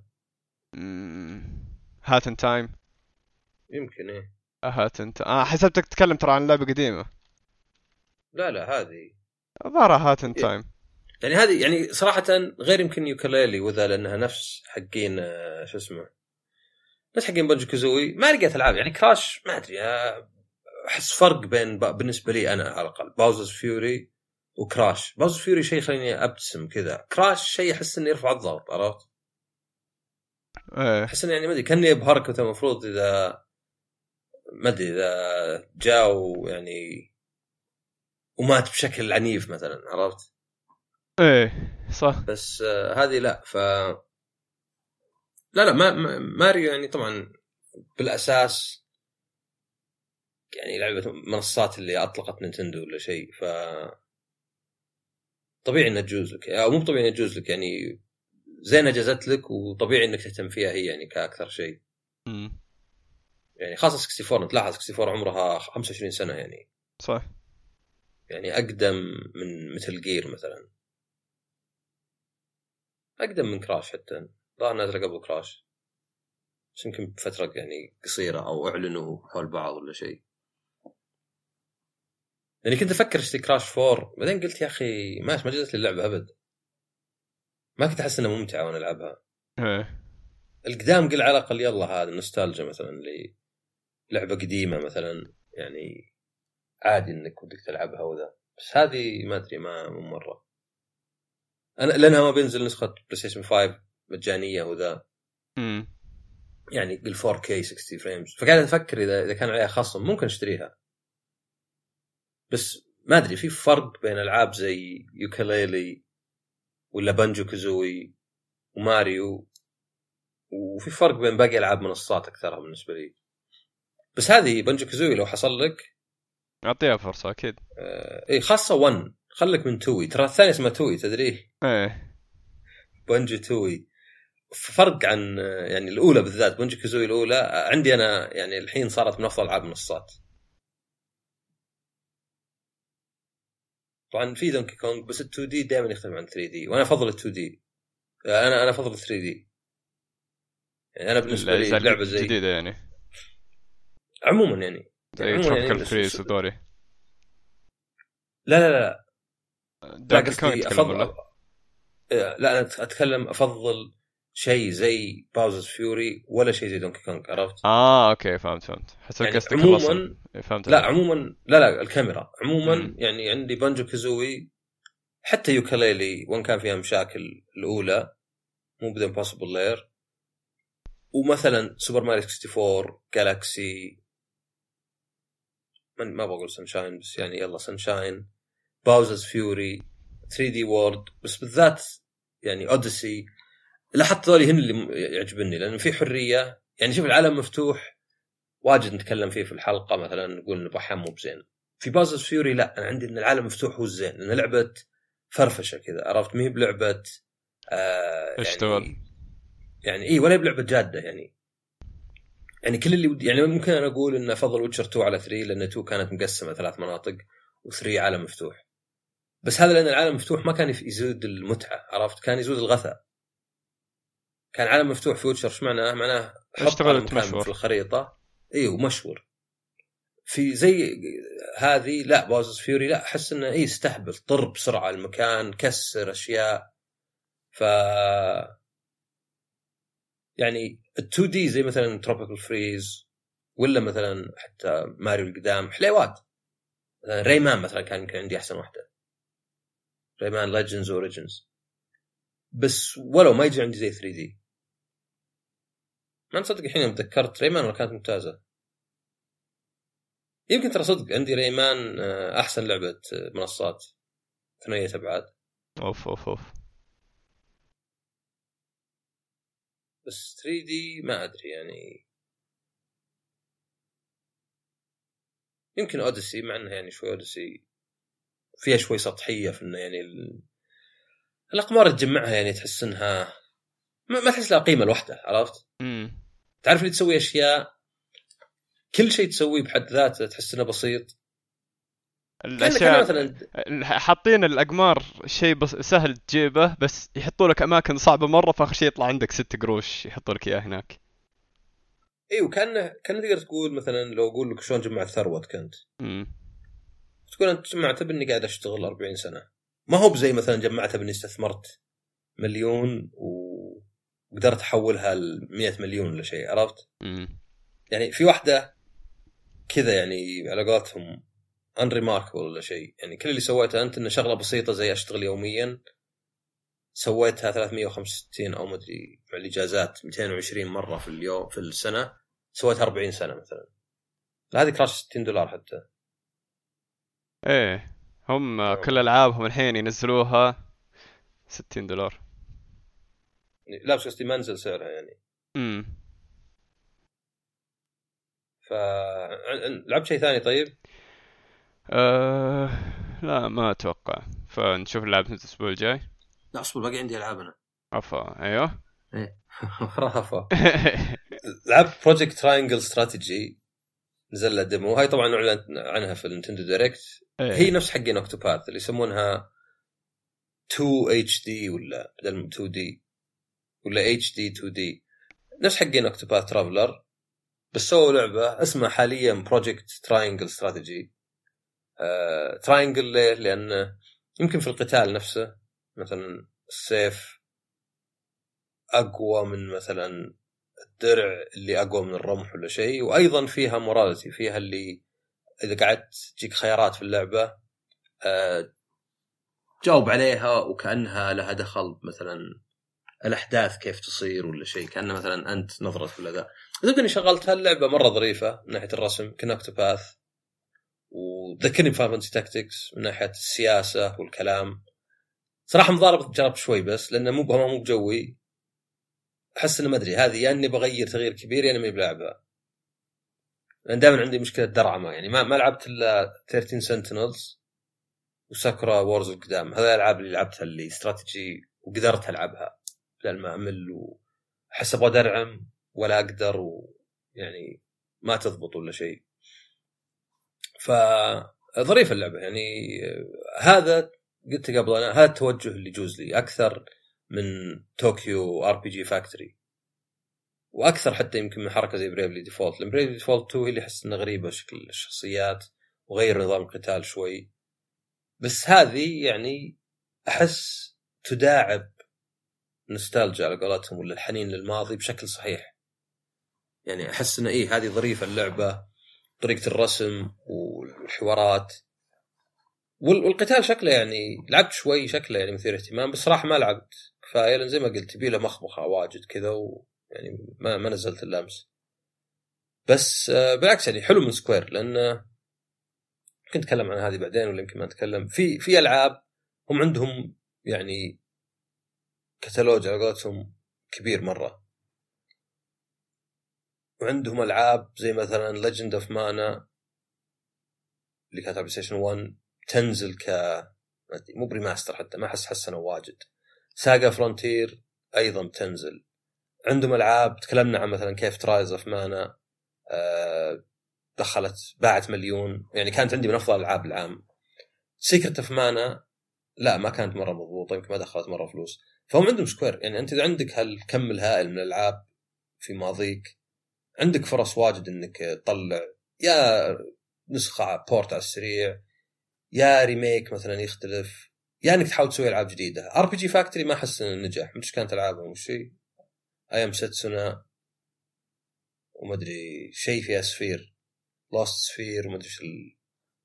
هات ان تايم. يمكن ايه. هات انت اه حسبتك تتكلم ترى عن لعبة قديمة. لا لا هذه ظهرها هات ان تايم. يعني هذه يعني صراحه غير يمكن يوكليلي وذا، لانها نفس حقين آه، شو اسمه نفس حقين بانجو كازوي. ما لقيت العاب يعني كراش ما ادري آه، احس فرق بين بالنسبه لي انا على الاقل باوزرز فيوري وكراش. باوزرز فيوري شيء خليني ابتسم كذا، كراش شيء احس اني يرفع الضغط، عرفت؟ ايه. احس اني يعني ما ادري كاني بحركه المفروض اذا ما ادري اذا جاء يعني ومات بشكل عنيف مثلا، عرفت؟ ايه صح. بس آه هذه لا. ف لا لا ما ما- ماريو يعني طبعا بالاساس يعني لعبه منصات اللي اطلقت نينتندو ولا شيء، ف طبيعي انها تجوز لك او مو طبيعي انها تجوز لك يعني زين اجازت لك، وطبيعي انك تهتم فيها هي يعني كاكثر شيء. امم يعني خاصه أربعة وستين تلاحظ أربعة وستين عمرها خمسة وعشرين سنه يعني صح. يعني اقدم من مثل جير مثلا، اقدم من كراش حتى ظهر نازله قبل كراش بس يمكن بفتره يعني قصيره او اعلنوا حول بعض ولا شيء. يعني كنت افكر اشتري كراش فور بعدين قلت يا اخي ماشي ما جزت لي اللعبه ابد، ما كنت احس انها ممتعه وانا العبها. ايه. القدام قل على الاقل يلا هذا النوستالجيا مثلا اللي لعبه قديمه مثلا يعني عادي انك ودك تلعبها وذا. بس هذه ما ادري ما مو مره انا لانها ما بينزل نسخه بلاي ستيشن خمسة مجانيه وذا امم يعني قل فور كي ستين فريمز، فقاعد افكر اذا اذا كان عليها خصم ممكن اشتريها. بس ما ادري في فرق بين العاب زي يوكاليلي ولا بانجو كازوي وماريو، وفي فرق بين باقي العاب منصات اكثرها بالنسبه لي. بس هذه بانجو كازوي لو حصل لك اعطيها فرصة اكيد. آه اي خاصه واحد خلك من توي، ترى الثاني اسمه توي تدري ايه. بانجو توي. فرق عن يعني الاولى بالذات بانجو كازوي الاولى عندي انا يعني الحين صارت من افضل العاب منصات. طبعا في دونكي كونغ بس ال2 دي دائما يختلف عن ثري دي وانا افضل ال2 دي. انا انا افضل ثري دي يعني انا بالنسبه لي لعبه زي جديدة يعني عموما يعني زي عموما يعني تروبيكال فريز ودوري. لا لا لا لا دونكي كونغ قصدي تتكلم افضل ولا؟ لا انا اتكلم افضل شيء زي باوزرز فيوري ولا شيء زي دونكي كونغ، عرفت؟ اه اوكي فهمت فهمت حسيت يعني قصدك عموما الرسم. فهمت لا عليك. عموما لا لا الكاميرا عموما مم. يعني عندي بانجو كازوي حتى يوكاليلي وان كان فيها مشاكل الاولى مو بدون بوسيبل لاير، ومثلا سوبر ماريو أربعة وستين جالاكسي ما بقول سنشاين بس يعني يلا سنشاين، باوزرز فيوري، ثري دي وورد، بس بالذات يعني اوديسي. لا حتى ذولي هن اللي يعجبني لأنه في حرية. يعني شوف العالم مفتوح واجد نتكلم فيه في الحلقة، مثلا نقول نبحث مو بزين. في باوزرز فيوري لا، أنا عندي إن العالم مفتوح هو الزين، لأن لعبة فرفشة كذا، عرفت؟ مهي بلعبة آه اشتغل يعني يعني إيه، ولا بلعبة جادة يعني. يعني كل اللي ودي يعني ممكن أنا أقول إن أفضل ويتشر تو على ثري، لأن تو كانت مقسمة ثلاث مناطق وثري عالم مفتوح. بس هذا لأن العالم مفتوح ما كان يزود المتعة، عرفت؟ كان يزود الغثاء. كان عالم مفتوح في ويتشر ايش معناه؟ معناه حط على مكان في الخريطة ايه ومشور. في زي هذه لا، باوزرز فيوري لا، احس انه ايه استهبل، طر بسرعة المكان، كسر اشياء. ف يعني التو دي زي مثلا تروبيكال فريز، ولا مثلا حتى ماريو القدام حليوات. ريمان مثلا كان يمكن عندي احسن واحدة، ريمان ليجندز اوريجينز، بس ولو ما يجي عندي زي ثري دي. ما نصدق الحين يوم تذكرت ريمان كانت ممتازة. يمكن ترى صدق عندي ريمان أحسن لعبة منصات ثنائية أبعاد. أوف أوف أوف. بس ثري دي ما أدري يعني، يمكن أوديسي، مع أنها يعني شوي أوديسي فيها شوي سطحية في إنه يعني ال... الأقمار تجمعها يعني تحس إنها ما, ما تحس لها قيمة لوحدها، عرفت؟ امم تعرف اللي تسوي أشياء كل شيء تسويه بحد ذاته تحس إنه بسيط. الاشياء مثلا حاطين الاقمار شيء بس سهل تجيبه، بس يحطوا لك اماكن صعبه مره، فاخر شيء يطلع عندك ست قروش يحطوا لك اياه هناك. ايوه كان كان تقدر تقول مثلا لو اقول لك شلون جمعت ثروت كنت امم تقول انت جمعتها باني قاعد اشتغل أربعين سنة، ما هو بزي مثلا جمعتها باني استثمرت مليون وقدرت احولها ل مئة مليون ولا شيء، عرفت؟ امم يعني في واحده كذا يعني على قولتهم unremarkable ولا شيء، يعني كل اللي سويته انت انه شغله بسيطه زي اشتغل يوميا، سويتها ثلاثمية وخمسة وستين او مدري مع الاجازات مئتين وعشرين مره في اليوم في السنه، سويتها أربعين سنه مثلا. هذه كراش ستين دولار حتى. ايه هم أوه. كل العابهم الحين ينزلوها ستين دولار. لا بس قصدي منزل سعرها يعني. امم ف لعبت شيء ثاني طيب؟ أه... لا ما اتوقع، فنشوف اللعبة الاسبوع الجاي. لا اصبر باقي عندي العاب انا. افا ايوه. ايه رافا. لعبت بروجكت تراينجل استراتيجي، نزل له ديمو، هاي طبعا اعلنت عنها في النينتندو دايركت. هي نفس حقين اوكتوباث اللي يسمونها تو إتش دي ولا بدل من تو دي ولا إتش دي تو دي، نفس حقين اوكتوباث ترافلر، بس سووا لعبه اسمها حاليا بروجكت تراينجل استراتيجي. تراينجل ليه؟ لان يمكن في القتال نفسه مثلا السيف اقوى من مثلا الدرع اللي اقوى من الرمح ولا شيء، وايضا فيها موراليتي، فيها اللي اذا قعدت تجيك خيارات في اللعبه أه جاوب عليها وكانها لها دخل، مثلا الاحداث كيف تصير ولا شيء، كانه مثلا انت نظرت ولا ذا. ذكرني شغلتها اللعبه مره ظريفه من ناحيه الرسم كنكتوباث، وذكرني بفانتسي تاكتكس من ناحيه السياسه والكلام. صراحه مضاربه جربت شوي بس لانه مو مو بجوي، احس انه ما ادري هذه يعني اني بغير تغيير كبير يعني ما بلعبها، لان دائما عندي مشكله درعمه يعني. ما ما لعبت الا ثيرتين سنتينلز وساكورا وورز القدام، هذا الالعاب اللي لعبتها اللي استراتيجي وقدرت العبها بدل ما امل واحس ابغى درعم ولا اقدر ويعني ما تضبط ولا شيء. فظريف اللعبه يعني. هذا قلت قبل انا هذا التوجه اللي يجوز لي اكثر من طوكيو ار بي جي فاكتوري، واكثر حتى يمكن من حركه زي بريفلي ديفولت. لان بريفلي ديفولت تو هي اللي احس انها غريبه شكل الشخصيات وغير نظام القتال شوي، بس هذه يعني احس تداعب نوستالجيا على قولتهم ولا الحنين للماضي بشكل صحيح. يعني احس ان ايه هذه ظريفه اللعبه، طريقه الرسم والحوارات والقتال شكله يعني لعبت شوي شكله يعني مثير اهتمام، بس صراحه ما لعبت كفايه لان زي ما قلت بيله مخبخه واجد كذا ويعني ما ما نزلت اللمس. بس بالعكس يعني حلو من سكوير، لان كنت أتكلم عن هذه بعدين ولا يمكن ما أتكلم. في في ألعاب هم عندهم يعني كتالوج على قولتهم كبير مرة، وعندهم ألعاب زي مثلا Legend of Mana اللي كانت على بلاي ستيشن واحد تنزل ك مو بريماستر حتى، ما أحس حسنوا واجد. ساغا فرونتير أيضا تنزل. عندهم ألعاب تكلمنا عن مثلا كيف ترايز اوف مانا أه دخلت باعت مليون، يعني كانت عندي من أفضل ألعاب العام. سيكرت اوف مانا لا ما كانت مرة مضبوطة، يمكن ما دخلت مرة فلوس. فهم عندهم سكوير، يعني أنت إذا عندك هالكم الهائل من الألعاب في ماضيك عندك فرص واجد إنك تطلع يا نسخة بورت على السريع، يا ريميك مثلا يختلف، يا إنك تحاول تسوي ألعاب جديدة. آر بي جي فاكتوري ما أحس إنه نجح، مش كانت ألعابهم وشيء أيام ستسونا وما أدري شيء في أسفير لاست سفير وما أدري شو ال...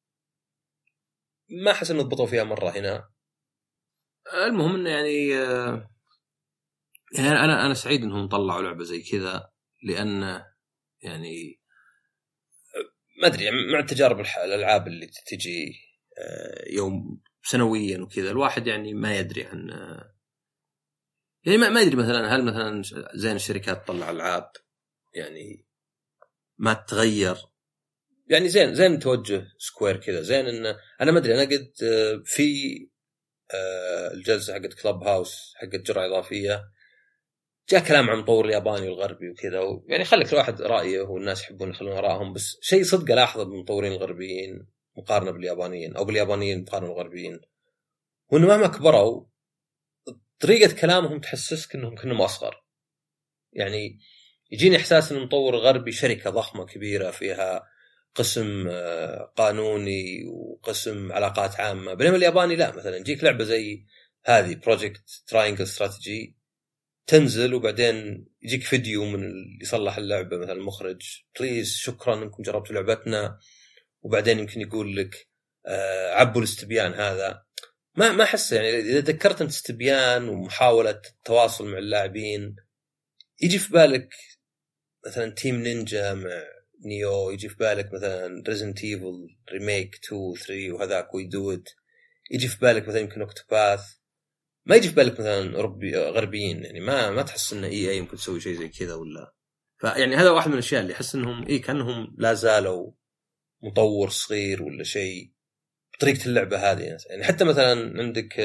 ما أحس إنه ضبطوا فيها مرة هنا. المهم إنه يعني يعني أنا أنا سعيد إنهم طلعوا لعبة زي كذا، لأن يعني ما أدري مع التجارب الألعاب اللي تجي يوم سنويا وكذا الواحد يعني ما يدري عن يعني ما ما يدري مثلا هل مثلا زين الشركات تطلع ألعاب يعني ما تتغير، يعني زين زين توجه سكوير كذا زين. إن أنا ما أدري أنا قد في الجلسة حقت كلاب هاوس حقت جرعة إضافية جاء كلام عن مطور الياباني والغربي وكذا، يعني خليك الواحد رأيه والناس يحبون يخلون آرائهم، بس شيء صدق لاحظه بالمطورين الغربيين مقارنة باليابانيين أو باليابانيين مقارنة بالغربيين، وإنه مهما كبروا طريقة كلامهم تحسسك إنهم كأنهم أصغر. يعني يجيني إحساس إن المطور الغربي شركة ضخمة كبيرة فيها قسم قانوني وقسم علاقات عامة، بينما الياباني لا، مثلا يجيك لعبة زي هذه بروجكت تراينجل استراتيجي تنزل وبعدين يجيك فيديو من اللي يصلح اللعبة مثلا المخرج بليز شكرا انكم جربتوا لعبتنا، وبعدين يمكن يقول لك آه عبوا الاستبيان هذا. ما ما احس يعني اذا ذكرت انت استبيان ومحاولة التواصل مع اللاعبين يجي في بالك مثلا تيم نينجا مع نيو، يجي في بالك مثلا ريزنت ايفل ريميك اثنين ثلاثة وهذاك ويدود، يجي في بالك مثلا يمكن اوكتوباث، ما يجي في بالك مثلا أوروبي غربيين. يعني ما ما تحس إن إي أي ممكن تسوي شيء زي كذا ولا. فيعني هذا واحد من الأشياء اللي أحس إنهم إيه كأنهم لا زالوا مطور صغير ولا شيء بطريقة اللعبة هذه. يعني حتى مثلا عندك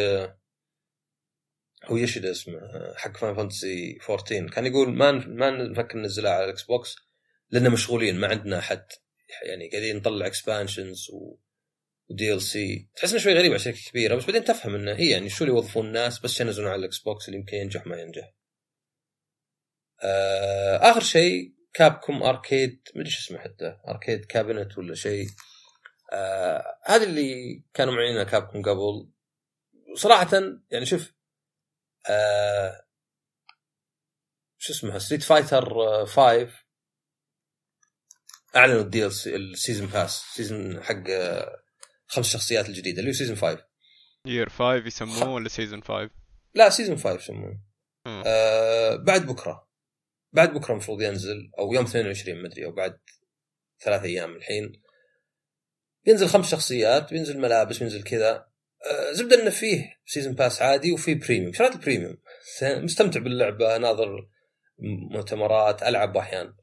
هو يشد اسمه حق فان فانتسي أربعة عشر كان يقول ما ما نفكر ننزلها على الإكس بوكس لأننا مشغولين ما عندنا حد، يعني قاعدين نطلع إكسبانشنز و ودي ال سي. تحس انه شوي غريب على شركه كبيره، بس بعدين تفهم انه هي يعني شو اللي يوظفون الناس بس ينزلون على الاكس بوكس اللي يمكن ينجح ما ينجح. آه اخر شيء كابكوم اركيد ما ادري ايش اسمه حتى اركيد كابينت ولا شيء، آه هذا اللي كانوا معيننا كابكوم قبل صراحه. يعني شوف آه شو اسمها ستريت فايتر خمسة اعلنوا الدي ال سي السيزون باس سيزون حق خمس شخصيات الجديدة اللي هو سيزن خمسة يير خمسة يسموه ولا سيزن خمسة؟ لا سيزن خمسة يسموه. آه بعد بكرة بعد بكرة مفروض ينزل أو يوم اثنين وعشرين مدري أو بعد ثلاث أيام الحين ينزل خمس شخصيات وينزل ملابس وينزل كذا. آه زبدة إنه فيه سيزن باس عادي وفيه بريميوم. شريت البريميوم مستمتع باللعبة ناظر مؤتمرات ألعب أحيان،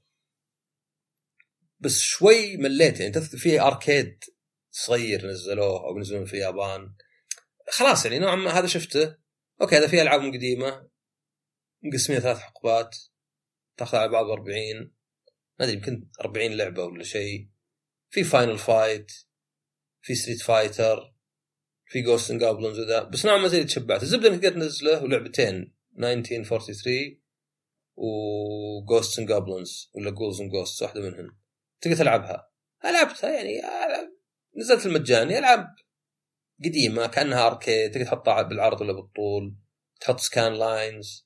بس شوي مليت. يعني فيه أركيد صغير نزلوه أو نزلون في اليابان خلاص، يعني نوعا ما هذا شفته أوكي. هذا فيه ألعاب قديمة مقسمين ثلاث حقبات تأخذ على بعض أربعين ما أدري يمكن أربعين لعبة ولا شيء. في فاينل فايت في ستريت فايتر في جوست اند جوبلنز وذا، بس نوعا ما زي تشبعت. الزبدة إنك قد نزله ولعبتين ألف وتسعمية وثلاثة وأربعين وجوست اند جوبلنز ولا جولز اند جوست واحدة منهن تقدر تلعبها. لعبتها يعني نزلت المجاني ألعاب قديمة كأنها أركيد تقدر تحطها بالعرض ولا بالطول، تحط سكان لاينز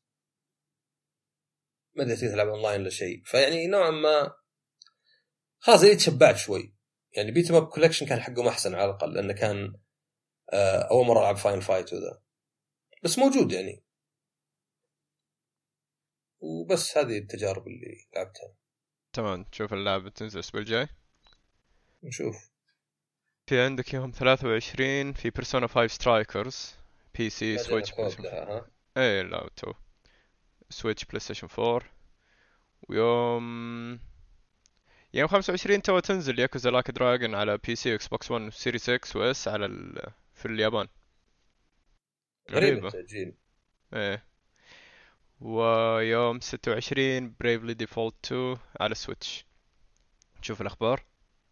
ما أدري تقدر تلعب أونلاين ولا شيء. فيعني نوعا ما خلاص زي تشبعت شوي. يعني بيت ماب كولكشن كان حقه أحسن على الأقل لأنه كان أول مرة ألعب فاين فايت وذا، بس موجود يعني. وبس هذه التجارب اللي لعبتها. تمام. تشوف اللعبة تنزل الأسبوع الجاي؟ نشوف. في عندك يوم ثلاثة وعشرين في بيرسونا فايف سترايكرز، بي سي ما جانا سويتش بلاي كود ستيشن. لها ها. ايه لا تو سويتش بلاي ستيشن فور. ويوم يوم خمسة وعشرين تو تنزل ياكوزا لاك دراجون على بي سي اكس بوكس ون سيريس اكس واس على ال... في اليابان. غريب غريبة. التأجيل. ايه. ويوم ستة وعشرين بريفلي ديفولت تو على سويتش. نشوف الاخبار.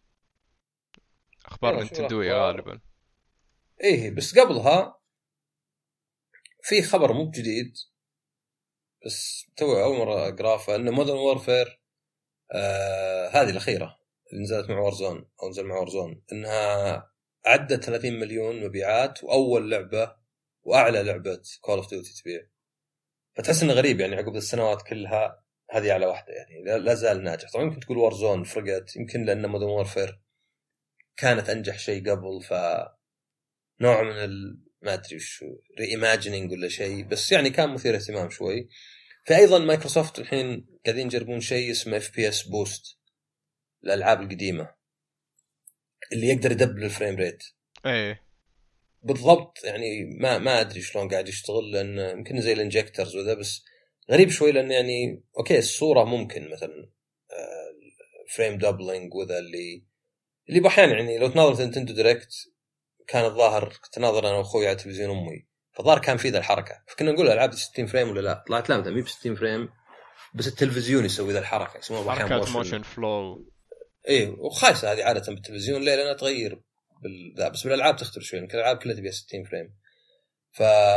اخبار يلا شوف نينتندوية الأخبار. غالبا. إيه بس قبلها في خبر مو جديد، بس تو أول مرة أقراه، إن مودرن وورفير آه هذه الأخيرة اللي نزلت مع وارزون أو نزل مع وارزون، إنها عدت ثلاثين مليون مبيعات، وأول لعبة وأعلى لعبة كول أوف ديوتي تبيع. فتحس إنه غريب يعني عقب السنوات كلها هذه على واحدة، يعني لا, لا زال ناجح. طبعا يمكن تقول وارزون فرقت، يمكن لأن مودرن وورفير كانت أنجح شيء قبل، فنوع من ال ما أدري شو ري إيماجينينج ولا شيء، بس يعني كان مثير اهتمام شوي. فأيضا مايكروسوفت الحين قاعدين يجربون شيء اسمه إف بي إس بوست الألعاب القديمة، اللي يقدر يدبل الفريم ريت. ايه بالضبط يعني ما ما أدري شلون قاعد يشتغل، لأن يمكن زي الانجكترز وذا، بس غريب شوي لأن يعني أوكي الصورة ممكن مثلا فريم دبلينج وذا اللي اللي بحيان يعني لو تناظر نينتندو دايركت كان الظاهر كنت ناظر أنا وأخوي على تلفزيون أمي، فظهر كان في ذا الحركة، فكنا نقول الألعاب ستين فريم ولا لا، طلعت لا مثلا مي ب ستين فريم، بس التلفزيون يسوي ذا الحركة يسموها بحيان حركات موشن. موشن فلو. ايه وخايسة هذه عادة بالتلفزيون ليه؟ لأنها تغير بال... بس بالألعاب تختلف شوي، يمكن الألعاب كلها تبيها ستين فريم. ف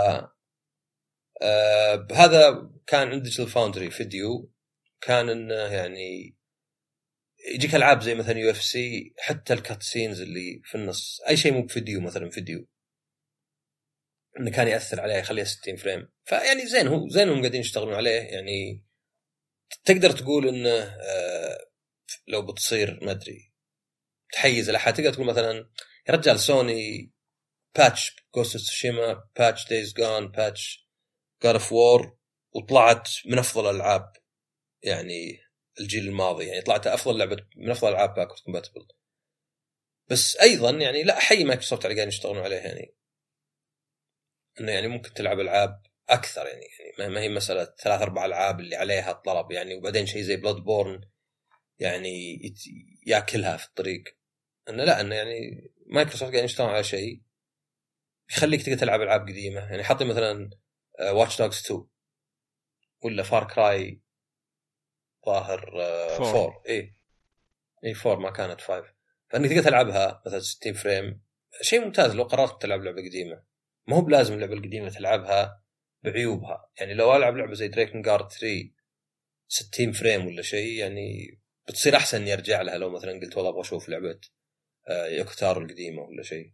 آه هذا كان عند ديجيتال فاوندري فيديو، كان انه يعني يجيك العاب زي مثلا يو اف سي، حتى الكات سينز اللي في النص اي شيء مو بفيديو، مثلا فيديو انه كان ياثر عليه يخليها ستين فريم. فيعني زين، هو زين هم قاعدين يشتغلون عليه. يعني تقدر تقول انه آه لو بتصير ما ادري تحيز الاحد، تقدر تقول مثلا يا رجال سوني باتش جوست اوف تسوشيما، باتش دايز جون، باتش جاد اوف وور، وطلعت من افضل الالعاب يعني الجيل الماضي، يعني طلعت افضل لعبه من افضل العاب باكورد كومباتبل. بس ايضا يعني لا حي مايكروسوفت على قاعدين يشتغلون عليه، يعني انه يعني ممكن تلعب العاب اكثر، يعني يعني ما هي مساله ثلاث اربع العاب اللي عليها الطلب يعني، وبعدين شيء زي بلاد بورن يعني ياكلها في الطريق. انه لا انه يعني مايكروسوفت قاعدين يشتغلون على شيء يخليك تقدر تلعب العاب قديمه، يعني حاطي مثلا واتش دوغز تو ولا فار كراي ظاهر فور، اي اي فور ما كانت فايف، فانك تقدر تلعبها مثلا ستين فريم شيء ممتاز. لو قررت تلعب لعبه قديمه ما هو بلازم اللعبه القديمه تلعبها بعيوبها، يعني لو العب لعبه زي دريكن جارد ثري ستين فريم ولا شيء يعني بتصير احسن اني ارجع لها لو مثلا قلت والله ابغى اشوف لعبه يوكوتارو القديمه ولا شيء.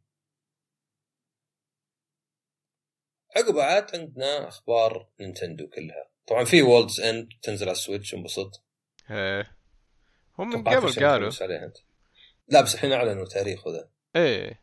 عقب عاد عندنا اخبار نينتندو كلها، طبعا في وولدز اند تنزل على السويتش انبسط. ايه هم من توقعت قبل شيء قالوا. متحمس عليه انت؟ لا بس الحين اعلنوا تاريخه ذا. ايه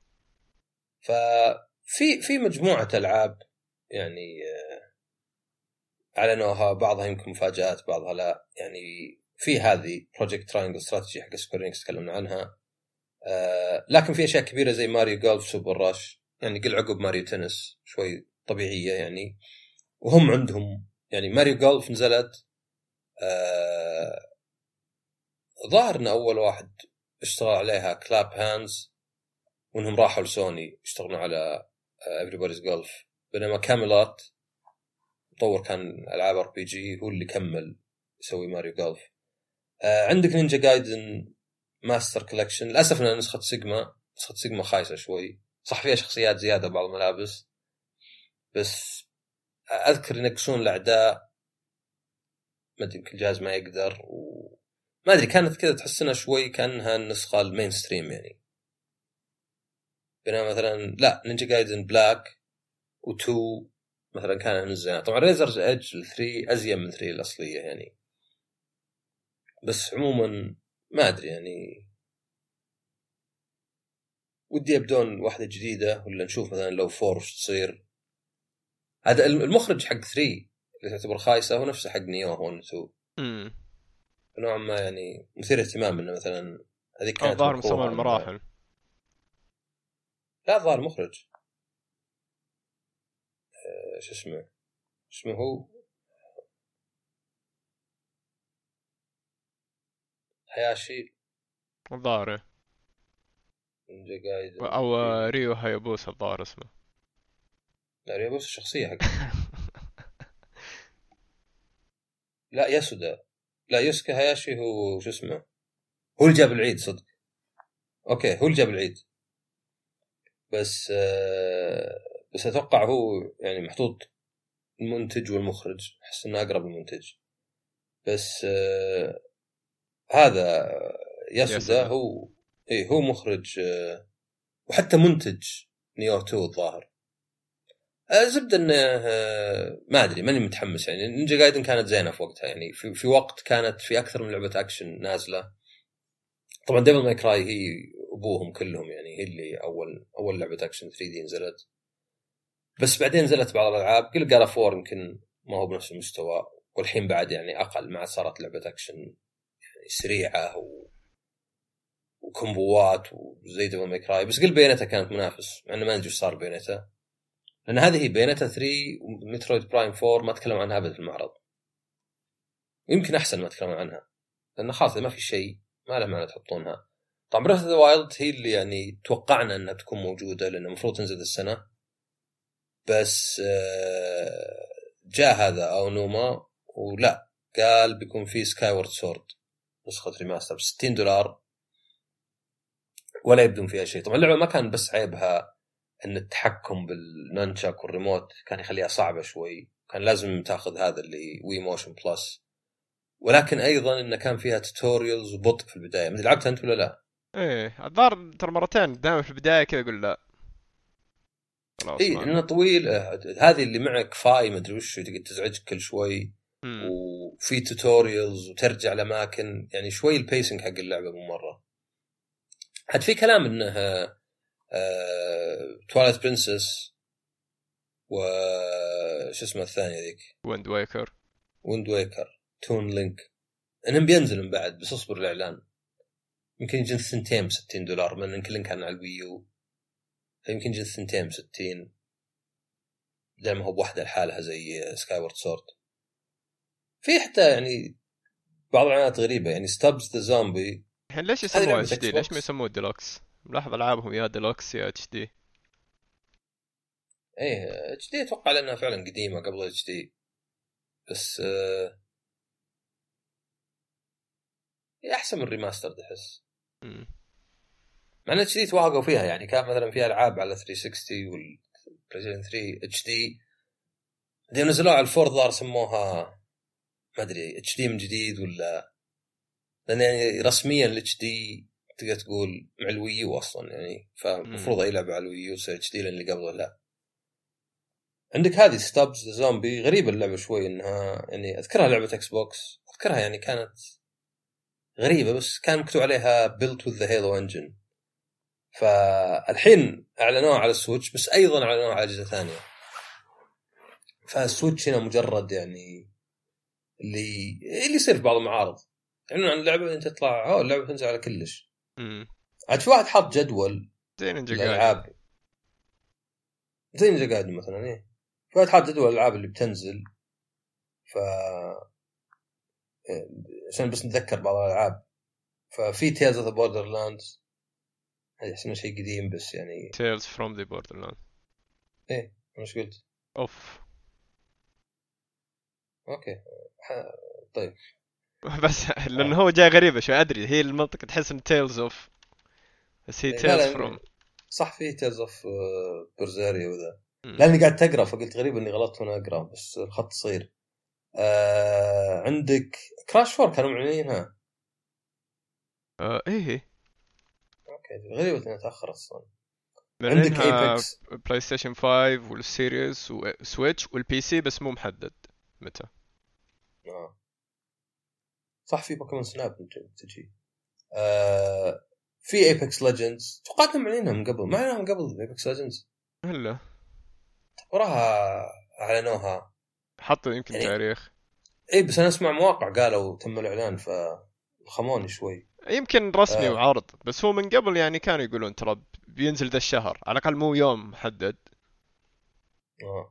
ففي في مجموعه العاب يعني اعلنوها، بعضها يمكن مفاجات بعضها لا، يعني في هذه بروجكت تراينجل استراتيجي حق سكويرينكس تكلمنا عنها، آه لكن في اشياء كبيره زي ماريو جولف سوبر راش، يعني قل عقب ماريو تنس شوي طبيعيه يعني. وهم عندهم يعني ماريو جولف نزلت، آه ظاهرنا اول واحد اشتغل عليها كلاب هاندز، وانهم راحوا لسوني يشتغلون على everybody's golf، بينما كاميلات مطور كان العاب ار بي جي هو اللي كمل يسوي ماريو جولف. آه عندك نينجا جايدن ماستر كولكشن، للاسف انها نسخه سيجما، نسخه سيجما خايسه شوي، صح فيها شخصيات زياده بعض الملابس، بس اذكر ينقصون الاعداء ما ادري يمكن الجهاز ما يقدر، وما ادري كانت كذا تحس انها شوي كانها النسخه المين ستريم يعني. بينما مثلا لا نينجا جايدن بلاك وتو مثلا كان من الزينات. طبعا ريزرز ايدج ثري ازين من ثري الاصليه يعني، بس عموما ما ادري يعني ودي يبدون واحده جديده، ولا نشوف مثلا لو فور وش تصير. هذا المخرج حق ثري اللي تعتبر خايسه هو نفسه حق نيو واحد تو، امم نوعا ما يعني مثير اهتمام انه مثلا هذه كانت الظاهر مسمى مكروهه. المراحل. لا ظهر مخرج آه شو اسمه اسمه هو هياشي الظاهر نينجا جايدن او ريو هايبوسا الظاهر اسمه. لا ريو بس الشخصية حقه لا ياسودا لا يوسكا هياشي هو شو اسمه هو اللي جاب العيد صدق. اوكي هو اللي جاب العيد بس آه بس اتوقع هو يعني محطوط المنتج والمخرج احس انه اقرب المنتج بس آه هذا ياسودا هو ايه هو مخرج آه وحتى منتج نيو تو الظاهر. الزبدة انه آه ما ادري ماني متحمس يعني. نينجا جايدن كانت زينه في وقتها يعني في, في وقت كانت في اكثر من لعبه اكشن نازله. طبعا ديفل ماي كراي هي ابوهم كلهم يعني هي اللي اول اول لعبه اكشن ثري دي نزلت بس بعدين نزلت بعض الالعاب قل قال فور يمكن ما هو بنفس المستوى والحين بعد يعني اقل ما صارت لعبه اكشن يعني سريعه و... وكمبوات وزي ديفل ماي كراي. بس قل بينتا كانت منافس مع انه ما ندري وش صار بينتا لان هذه هي بينتا ثري ومترويد برايم فور ما تكلموا عنها ابدا في المعرض. يمكن احسن ما تكلموا عنها لان خلاص ما في شيء ما له معنى تحطونها. طبعا بريث اوف ذا وايلد هي اللي يعني توقعنا انها تكون موجوده لانه المفروض تنزل السنه بس جاء هذا او نوما ولا قال بيكون في سكاي وورد سورد نسخه ريماستر ب ستين دولار ولا يبدون فيها شيء. طبعا اللعبه ما كان بس عيبها ان التحكم بالنانشاك والريموت كان يخليها صعبه شوي كان لازم تاخذ هذا اللي وي موشن بلس ولكن ايضا انه كان فيها توتوريالز وبطء في البدايه. ما لعبت انت ولا لا؟ ايه الظاهر ترى مرتين دائما في البدايه كذا اقول لا خلاص اي لانه طويل. هذه اللي معك فاي ما ادري وش تقعد تزعجك كل شوي مم. وفي توتوريالز وترجع لاماكن يعني شوي البيسنج حق اللعبه مو مره. حد في كلام انه آه... تواليت برنسس وش اسمه الثانيه ذيك ويند ويكر ويند ويكر تون لينك انهم بينزلون بعد بس اصبر الاعلان يمكن يجي ثنتين ستين دولار من يمكن لين كان على الويو فيمكن يجي ثنتين ستين زي ما هو بوحده لحالها زي سكاي وورد سورد. في حتى يعني بعض العناوين غريبه يعني ستابز ذا زومبي الحين ليش يسموه اتش دي ليش ما يسموه ديلوكس؟ ملاحظ العابهم يا ديلوكس يا اتش دي. ايه اتش دي اتوقع لانها فعلا قديمه قبل اتش دي بس آه احسن من ريماستر احس مع ان اتش دي توافقوا فيها يعني كان مثلا فيها العاب على ثري سكستي والبلايستيشن ثري اتش دي بعدين نزلوها على الفور ظهر سموها ما ادري اتش دي من جديد ولا لان يعني رسميا الاتش دي تقدر تقول مع الويو اصلا يعني فمفروض اي لعبه على الويو تصير اتش دي لان اللي قبله لا. عندك هذه ستابز زومبي غريبه اللعبه شوي انها يعني اذكرها لعبه اكس بوكس اذكرها يعني كانت غريبه بس كان مكتوب عليها built with the Halo engine فالحين اعلنوها على السويتش بس ايضا اعلنوها على اجهزه ثانيه فالسويتش هنا مجرد يعني اللي اللي يصير في بعض المعارض يعني عن اللعبه انت تطلع اه اللعبه تنزل على كلش. عاد في واحد حاط جدول زي نينجا الالعاب زي نينجا جايدن مثلا ايه في واحد حاط جدول الالعاب اللي بتنزل ف عشان بس نتذكر بعض الالعاب ففي تيلز اوف ذا بوردرلاندز هذا اسمه شيء قديم بس يعني تيلز فروم ذا بوردرلاند ايه انا ايش قلت اوف اوكي طيب بس لانه هو جاي غريبه شو ادري هي المنطقه تحس ان تيلز اوف بس هي تيلز فروم صح في تيلز اوف برزيريا وذا لاني قاعد تقرا فقلت غريب اني غلطت وانا اقرا بس الخط صغير. آه عندك كراش فور كانوا معلنينها آه ايه اوكي غريبة انها تاخر اصلا. عندك ايبكس بلاي ستيشن فايف والسيريس وسويتش والبي سي بس مو محدد متى. آه. صح في بوكيمون سناب تجي. آه في ايبكس ليجندز توقعتهم معلنينها من قبل ما اعلنوها من قبل ايبكس ليجندز هلا وراها اعلنوها حطوا يمكن يعني تاريخ اي بس انا اسمع مواقع قالوا تم الاعلان فخموني شوي يمكن رسمي آه. وعرض بس هو من قبل يعني كانوا يقولون ترى بينزل ذا الشهر على الأقل، مو يوم محدد. آه.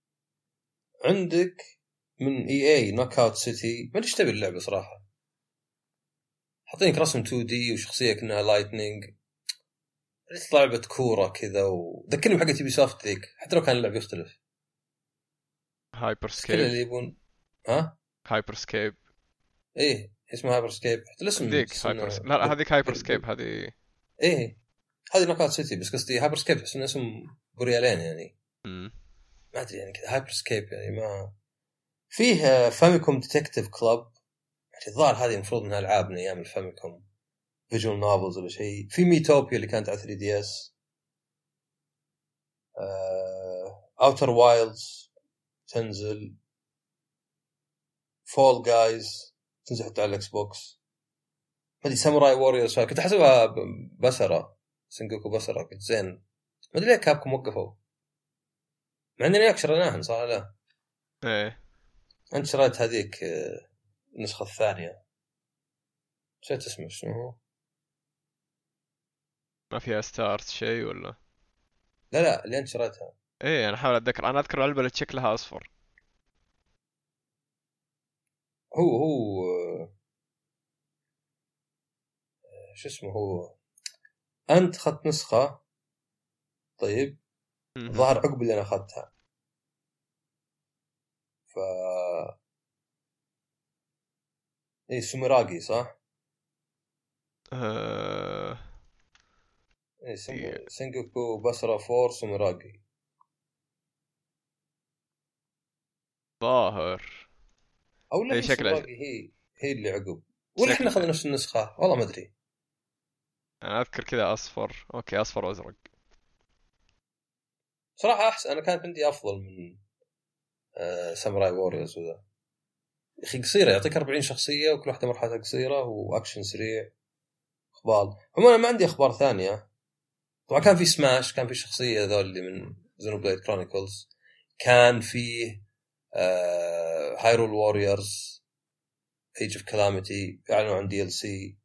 عندك من اي اي نوك اوت سيتي، ما ادري ايش تبي اللعبه صراحه. حاطينك رسم تو دي وشخصيه كأنها لايتنينج، لعبه كوره كذا، وذكرني بحاجه تبي سوفت ذيك حتى لو كان اللعب يختلف. هايبر بس كل سكيب. اللي يبون ها هايبر سكيب ايه اسمها هايبر سكيب، حتى الاسم ذيك تحس هايبر س... انه لا لا، بر... هذيك هايبر بر... سكيب بر... هذه. ايه هذه نوك اوت سيتي، بس قصدي هايبر سكيب تحس انه اسم بريالين يعني. مم. ما ادري يعني كذا هايبر سكيب يعني. ما فيه فاميكوم ديتكتيف كلوب، يعني الظاهر هذه المفروض انها العاب من ايام الفاميكوم، فيجوال نوفلز ولا شيء. في ميتوبيا اللي كانت على ثري دي اس. اوتر وايلدز تنزل. فول جايز تنزل حتى على الاكس بوكس. ما ادري ساموراي ووريرز كنت احسبها ب- بسرة سنجوكو بسرة، كنت زين. ما ادري ليه كابكم وقفوا، مع انني اكشرناها صار. لا ايه انت شريت هذيك آه، النسخة الثانية، نسيت اسمه شنو هو. ما فيها ستارت شيء ولا؟ لا لا اللي انت شريتها. ايه انا احاول اتذكر، انا اذكر العلبة اللي شكلها اصفر. هو هو آه، شو اسمه هو. انت اخذت نسخة طيب، مهم. ظهر عقب اللي انا اخذتها. ف اي سوميراغي صح. آه... اي سم... دي سينجوكو باسرا فور سوميراغي. ظاهر. او لا ايه هي شكلها ش... سوميراغي هي هي اللي عقب، ولا احنا شكلها اخذنا نفس النسخة والله ما ادري. انا اذكر كذا اصفر. اوكي اصفر وازرق. صراحة احسن، انا كانت عندي افضل من آه ساموراي ووريرز وذا. يا اخي قصيرة، يعطيك أربعين شخصية وكل واحدة مرحلة قصيرة واكشن سريع. اخبار عموما ما عندي اخبار ثانية. طبعا كان في سماش، كان في شخصية ذول اللي من زينوبليد كرونيكلز، كان فيه آه هايرول ووريرز ايج اوف كلاميتي اعلنوا عن دي ال سي.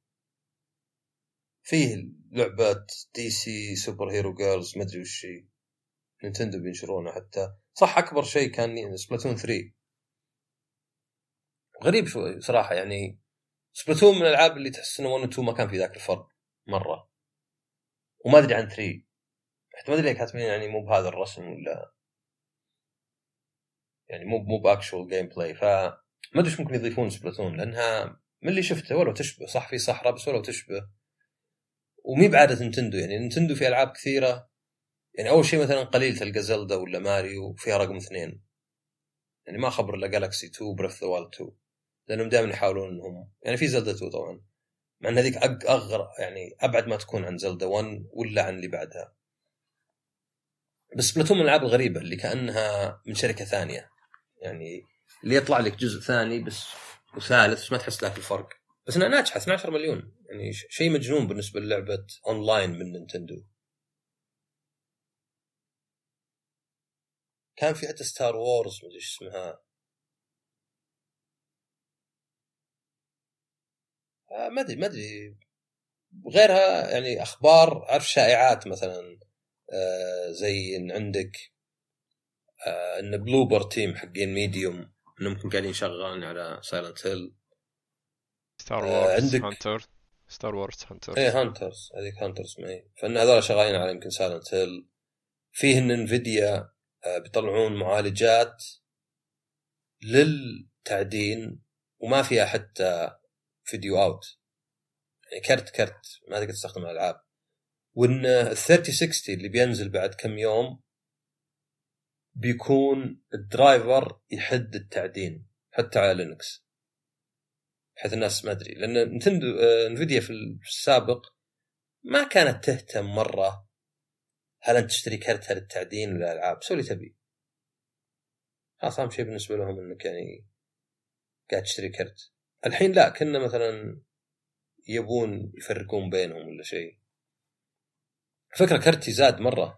فيه لعبة دي سي سوبر هيرو جيرلز ما ادري وش هي، نينتندو بينشرونه حتى صح. اكبر شيء كان سبلاتون ثري. غريب شوي صراحة يعني. سبلاتون من الالعاب اللي تحس انه واحد و اثنين ما كان في ذاك الفرق مرة. وما ادري عن ثري حتى، ما ادري ليه كاتبين يعني مو بهذا الرسم ولا يعني مو مو باكشوال جيم بلاي. فما ادري ايش ممكن يضيفون سبلاتون، لانها من اللي شفته ولو تشبه صح في صحراء بس ولو تشبه. ومي بعادة نينتندو، يعني نينتندو في العاب كثيرة يعني اول شيء مثلا قليل تلقى زلدا ولا ماريو فيها رقم اثنين، يعني ما خبر الا جالكسي تو بريث ذا وايلد تو، لانهم دائما يحاولون انهم يعني في زلدا تو طبعا، مع ان هذيك اغر يعني ابعد ما تكون عن زلدا واحد ولا عن اللي بعدها. بس سبلاتون من الالعاب الغريبه اللي كانها من شركه ثانيه، يعني اللي يطلع لك جزء ثاني بس وثالث بس ما تحس لك الفرق. بس انها ناجحه اثنا عشر مليون، يعني شيء مجنون بالنسبه للعبه اونلاين من نينتندو. كان في حتى ستار وورز ما ادري ايش اسمها، آه ما ادري ما ادري غيرها يعني. اخبار عارف شائعات مثلا آه زي ان عندك آه ان بلوبر تيم حقين ميديوم انهم قاعدين شغالين على سايلنت هيل. ستار آه وورز عندك هانتر. ستار وورز هانترز. ايه هانترز، هذيك هانترز معي، فان هذول شغالين على يمكن سايلنت هيل. فيه ان انفيديا آه بيطلعون معالجات للتعدين وما فيها حتى فيديو اوت، يعني كرت كرت ما تقدر تستخدم الالعاب. وان ال ثلاثين ستين اللي بينزل بعد كم يوم بيكون الدرايفر يحد التعدين حتى على لينكس، بحيث الناس ما ادري لان نتندو آه انفيديا في السابق ما كانت تهتم مره هل انت تشتري كرتها للتعدين ولا الالعاب، سوي تبي. خلاص اهم شيء بالنسبه لهم انك يعني قاعد تشتري كرت. الحين لا كنا مثلا يبون يفرقون بينهم ولا شيء. فكرة كرتي زاد مرة،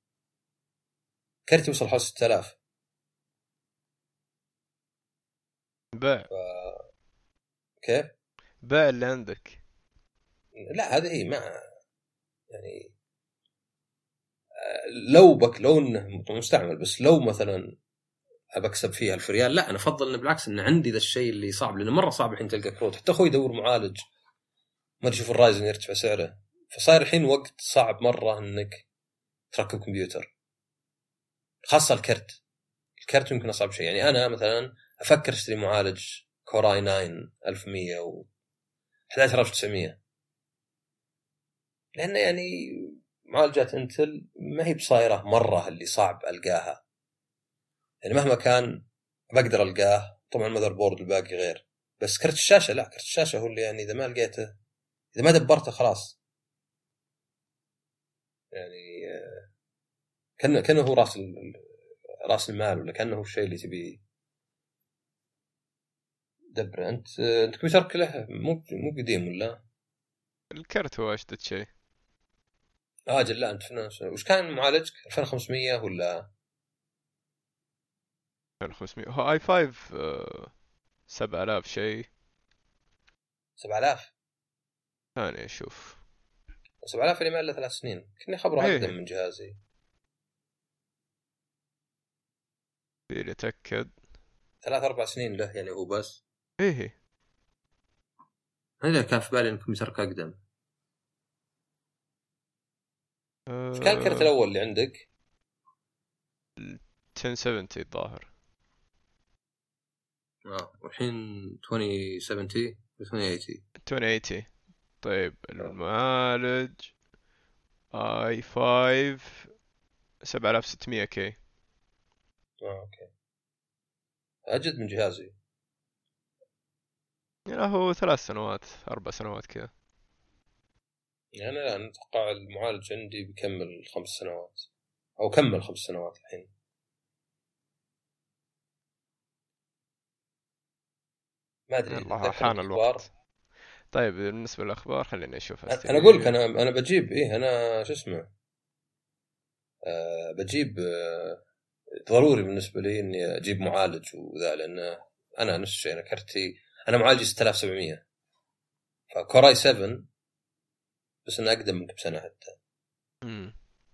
كرتي وصل حوالي ستة آلاف. باع. ف... كيف؟ باع اللي عندك. لا هذه هي ما يعني لو بك لو انه مستعمل، بس لو مثلا ابكسب فيها ألف ريال، لا انا افضل انه بالعكس انه عندي ذا الشيء اللي صعب، لانه مره صعب الحين تلقى كروت. حتى اخوي يدور معالج ما تشوف الرايزن يرتفع سعره، فصاير الحين وقت صعب مره انك تركب كمبيوتر، خاصه الكرت. الكرت يمكن اصعب شيء. يعني انا مثلا افكر اشتري معالج كوراي تسعة ألف ومية و أحد عشر ألف وتسعمية، لأنه يعني معالجات انتل ما هي بصايرة مرة اللي صعب ألقاها. يعني مهما كان بقدر ألقاه، طبعا المذر بورد الباقي غير، بس كرت الشاشة لا، كرت الشاشة هو اللي يعني إذا ما لقيته، إذا ما دبرته خلاص. يعني كأنه كأنه هو راس راس المال، ولا كأنه هو الشيء اللي تبي دبره. أنت أنت كمبيوترك له مو مو قديم ولا؟ الكرت هو أجدد شيء. آجل لا أنت فنان. وش كان معالجك؟ ألفين وخمسمية ولا ألفين وخمسمية. هو اي خمسة آه، سبعة آلاف شيء سبعة آلاف؟ ثاني اشوف. سبعة آلاف اللي ما له ثلاث سنين، كني خبره أقدم ايه من جهازي. فيني اتأكد. ثلاث أربع سنين له يعني هو بس. ايه أنا كان في بالي إن كمبيوترك أقدم. إيش كان الكرت آه... الأول اللي عندك؟ عشرة سبعين الظاهر. آه والحين عشرين سبعين و عشرين ثمانين. ألفين وثمانين. طيب آه. المعالج اي خمسة سبعة آلاف وستمية كي. آه أوكي، أجد من جهازي. يعني هو ثلاث سنوات أربع سنوات كذا. يعني لا نتوقع المعالج عندي بيكمل خمس سنوات، أو كمل خمس سنوات الحين. ما أدري يلا تذكر حان بالأخبار. الوقت. طيب بالنسبة للأخبار خليني أشوفها أنا أقول لك سريع. أنا أنا بجيب إيه أنا شو اسمه آه بجيب آه ضروري بالنسبة لي إني أجيب معالج وذا، لأن أنا نفس الشيء. أنا كرتي أنا معالجي ستة آلاف وسبعمية، فكوراي سبعة، بس أنا أقدم منك بسنة حتى. مم.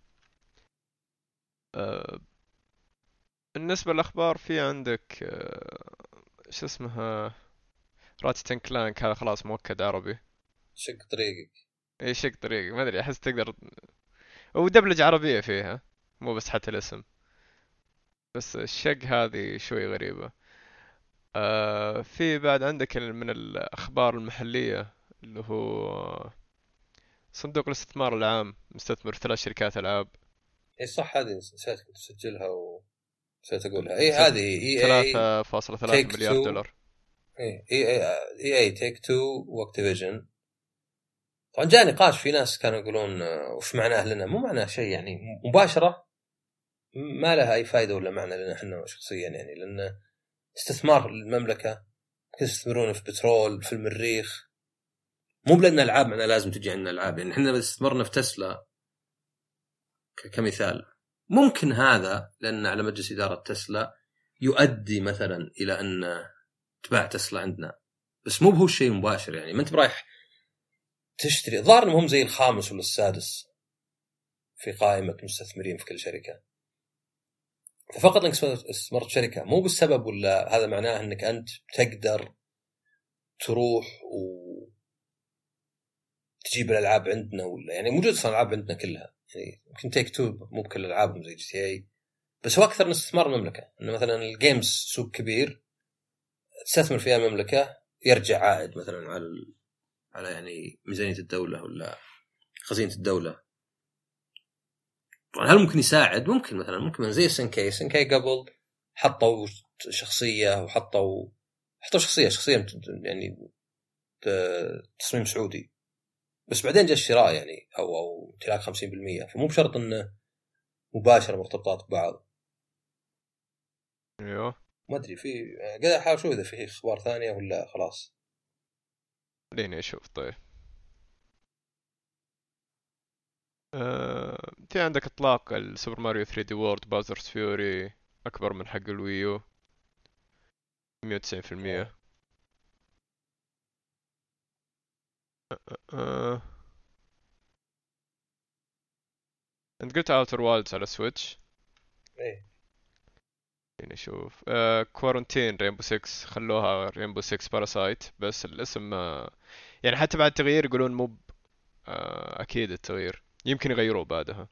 أه بالنسبة للأخبار في عندك أه شو اسمها راتشت اند كلانك، هذا خلاص مؤكد عربي. شق طريقك. ايش شق طريق ما ادري، احس تقدر. ودبلجة عربية فيها، مو بس حتى الاسم. بس الشق هذه شوي غريبة. آه في بعد عندك من الأخبار المحلية اللي هو صندوق الاستثمار العام مستثمر في ثلاث شركات ألعاب. إيه صح، هذه نسيت كنت أسجلها ونسيت أقولها. إيه هذه إي إي ثلاثة فاصلة ثلاثة تيك مليار تو. دولار. إيه إي إي إي تيك تو وأكتيفيجن. طبعا جاء نقاش، في ناس كانوا يقولون آه، وش معناه لنا؟ مو معناه شيء يعني مباشرة، ما لها أي فائدة ولا معنى لنا احنا شخصيا، يعني لأن استثمار المملكة يستثمرون في بترول في المريخ، مو بلأن ألعاب معنا لازم تجي عندنا ألعاب. يعني احنا استثمرنا في تسلا كمثال، ممكن هذا لأن على مجلس إدارة تسلا يؤدي مثلا إلى أن تباع تسلا عندنا، بس مو بهو الشيء مباشر. يعني ما أنت رايح تشتري، ظاهر انهم زي الخامس ولا السادس في قائمة مستثمرين في كل شركة، ففقط انك استثمرت شركة مو بالسبب، ولا هذا معناه انك انت تقدر تروح وتجيب الالعاب عندنا، ولا يعني موجود اصلا العاب عندنا كلها. يعني يمكن تيك تو مو بكل الالعابهم زي جي تي اي، بس هو اكثر من استثمار المملكة. انه مثلا الجيمز سوق كبير تستثمر فيها المملكة، يرجع عائد مثلا على على يعني ميزانية الدولة ولا خزينة الدولة. طبعا هل ممكن يساعد؟ ممكن مثلا ممكن زي سنكي سنكي قبل حطوا شخصية وحطوا حطوا شخصية شخصية يعني تصميم سعودي، بس بعدين جاء الشراء يعني أو أو امتلاك خمسين بالمية، فمو بشرط إنه مباشرة مرتبطات ببعض. ايوه ما أدري، في قاعد أحاول أشوف إذا في أخبار ثانية ولا خلاص. خليني اشوف. طيب آه، في عندك اطلاق السوبر ماريو ثري دي وورد بازرز فيوري اكبر من حق الويو مية وتسعين بالمية. آه انت قلت اوتر وايلدز على سويتش. ايه يعني نشوف كوارنتين رينبو ستة خلوها رينبو ستة باراسايت، بس الاسم آه، يعني حتى بعد التغيير يقولون مو آه، اكيد التغيير يمكن يغيروه بعدها.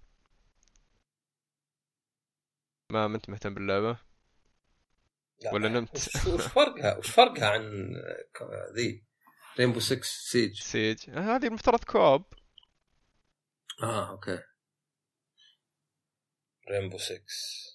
ما منت مهتم باللعبة لا، ولا نمت؟ وش وش فرقها وش فرقها عن ك- ذي رينبو ستة سيج؟ سيج آه، هذه المفترض كوب. اه اوكي. رينبو ستة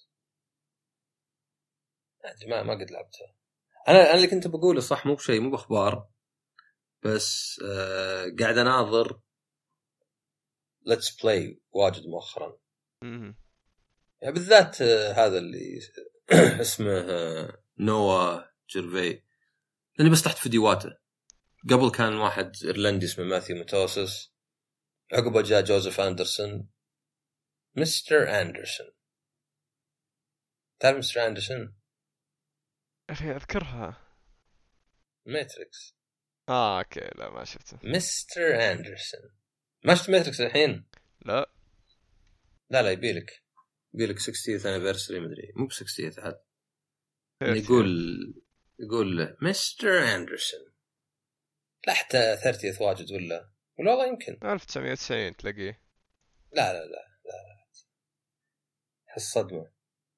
ما ما قد لعبتها. انا انا اللي كنت بقوله صح، مو بشيء، مو باخبار، بس آه قاعد اناظر ليتس بلاي واجد مؤخرا، مم. يعني بالذات آه هذا اللي اسمه آه نوا جيرفي، لاني بس تحت فيديوهاته. قبل كان واحد ايرلندي اسمه ماثيو ماتوسس، عقبه جاء جوزيف اندرسون، مستر اندرسون. تعرف مستر اندرسون؟ اخي اذكرها. ماتريكس. اه اوكي، لا ما شفته. مستر اندرسون. ما شفت ماتريكس الحين؟ لا. لا لا يبيلك يبيلك ستين anniversary مدري، مو ب ستين عاد. ثلاثين. يقول يقول مستر اندرسون. لا حتى ثلاثين واجد ولا ولا والله يمكن. ألف وتسعمية وتسعين تلاقيه. لا لا لا حس صدمة.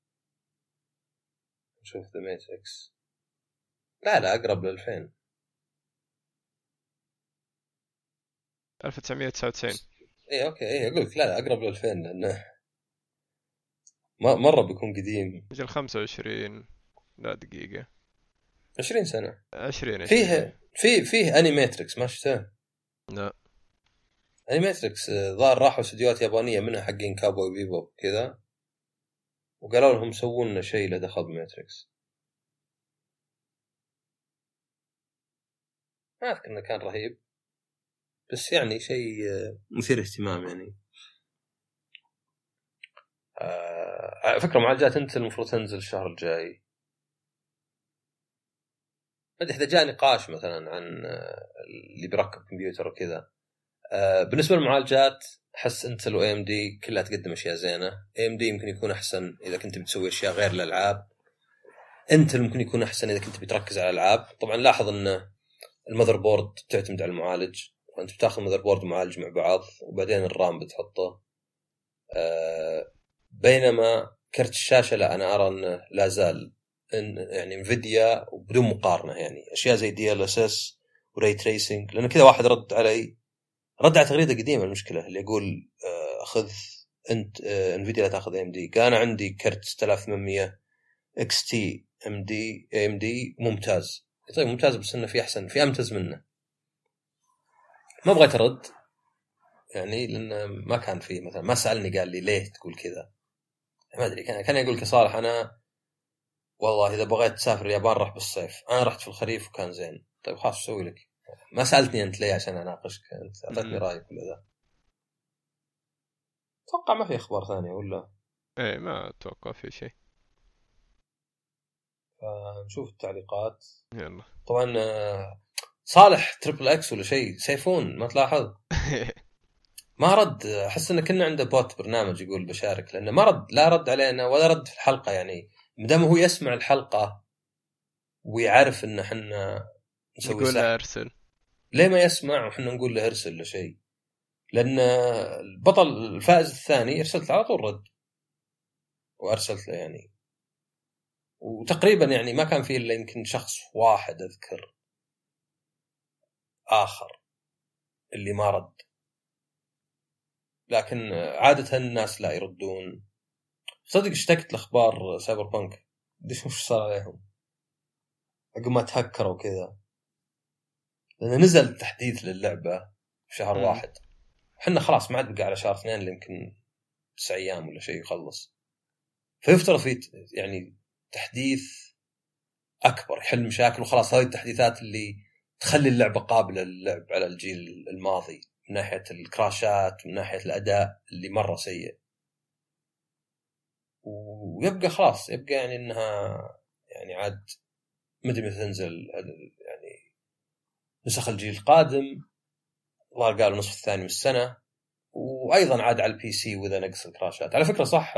نشوف ذا ماتريكس. لا لا أقرب للفين. ألف وتسعمية وتسعة وتسعين. إيه أوكي إيه أقول لك لا لا أقرب للفين، لأنه ما مرة بيكون قديم. أجل خمسة وعشرين. لا دقيقة. عشرين سنة. عشرين عشرين فيه إيه. فيه فيه أنيماتريكس ما شفته؟ لا. أنيماتريكس آه، ظاهر راحوا استديوهات يابانية منها حقين كابوي بيبوب كذا، وقالوا لهم سووا لنا شيء له دخل بماتريكس. ما أذكر إنه كان رهيب، بس يعني شيء آه، مثير اهتمام يعني. آه، على فكرة معالجات انت المفروض تنزل الشهر الجاي. بدي إذا جاء نقاش مثلا عن آه، اللي بيركب كمبيوتر وكذا. آه، بالنسبة للمعالجات أحس انتل و إيه إم دي كلها تقدم أشياء زينة. إيه إم دي يمكن يكون أحسن إذا كنت بتسوي أشياء غير الألعاب. انتل ممكن يكون أحسن إذا كنت بتركز على الألعاب. طبعا لاحظ أن المذر بورد تعتمد على المعالج، فأنت بتاخذ مذر بورد ومعالج مع بعض، وبعدين الرام بتحطه. آه، بينما كرت الشاشة لا، أنا أرى أنه لا زال إن يعني انفيديا وبدون مقارنة، يعني أشياء زي دي ال اس اس وري تريسنج. لأنه كذا واحد رد علي، رد على تغريدة قديمة المشكلة اللي يقول آه، أخذ أنت آه، انفيديا لا تأخذ ام دي. كان عندي كرت ستة آلاف وثمانمية اكس تي ام دي ام دي ممتاز. طيب ممتاز، بس إنه في أحسن، في أمتاز منه. ما بغيت أرد يعني، لأن ما كان فيه مثلا، ما سألني قال لي ليه تقول كذا. ما أدري، كان كان يقول كصالح أنا والله إذا بغيت تسافر اليابان رح بالصيف، أنا رحت في الخريف وكان زين. طيب خلاص أسوي لك، ما سألتني أنت ليه عشان أناقشك، أنت أعطتني مم. رأيك ولا ذا. أتوقع ما في أخبار ثانية ولا. ايه ما اتوقع في شيء. فنشوف التعليقات. يلا. طبعا آه، صالح تريبل اكس ولا شيء سيفون ما تلاحظ ما رد. أحس إنه كنا عنده بوت برنامج يقول بشارك، لأنه ما رد، لا رد علينا ولا رد في الحلقة. يعني مدام هو يسمع الحلقة ويعرف إن حنا نسوي نقول له سحب، ارسل. ليه ما يسمع وحنا نقول له ارسل له شيء؟ لأن البطل الفائز الثاني ارسلت على طول رد، وارسلت له يعني. وتقريبا يعني ما كان فيه الا يمكن شخص واحد اذكر اخر اللي ما رد، لكن عادة الناس لا يردون. صدق اشتكت الاخبار سايبر بانك، ديش وش صار عليهم عقب ما تهكروا كذا، لأن نزل تحديث للعبة في شهر مم. واحد. حنا خلاص ما عاد بقى على شهر اثنين اللي يمكن تسع ايام ولا شيء يخلص، فيفترض في يعني تحديث أكبر يحل مشاكل وخلاص. هذه التحديثات اللي تخلي اللعبة قابلة للعب على الجيل الماضي من ناحية الكراشات، من ناحية الأداء اللي مرة سيء. ويبقى خلاص يبقى يعني إنها يعني عاد مدري متى تنزل يعني نسخ الجيل القادم. الله قالوا نصف الثاني من السنة، وايضا عاد على البي سي واذا نقص الكراشات. على فكره صح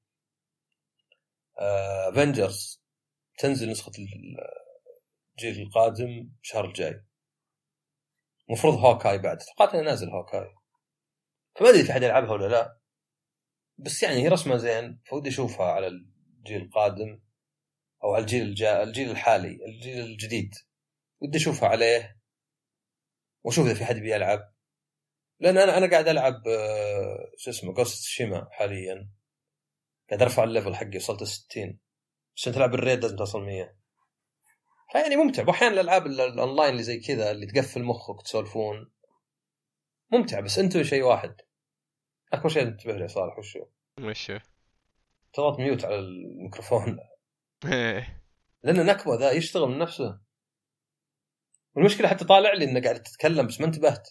افنجرز تنزل نسخه الجيل القادم الشهر الجاي، مفروض هوكاي بعد توقعت انه نازل هوكاي، فما ادري في حد يلعبها ولا لا، بس يعني هي رسمه زين فودي اشوفها على الجيل القادم او على الجيل الجا... الجيل الحالي الجيل الجديد، ودي اشوفها عليه واشوف اذا في حد بيلعب، لان انا انا قاعد العب شو اسمه جوست شيما حاليا، قاعد ارفع الليفل حقي وصلت ستين، عشان تلعب الريد لازم توصل مية، فيعني ممتع. واحيانا الالعاب الاونلاين اللي زي كذا اللي تقفل مخك تسولفون ممتع، بس انتوا شيء واحد اكبر شيء انتبه له صالح وشو مش تضغط ميوت على الميكروفون لان نكبه ذا يشتغل من نفسه، والمشكله حتى طالع لي انه قاعد تتكلم بس ما انتبهت،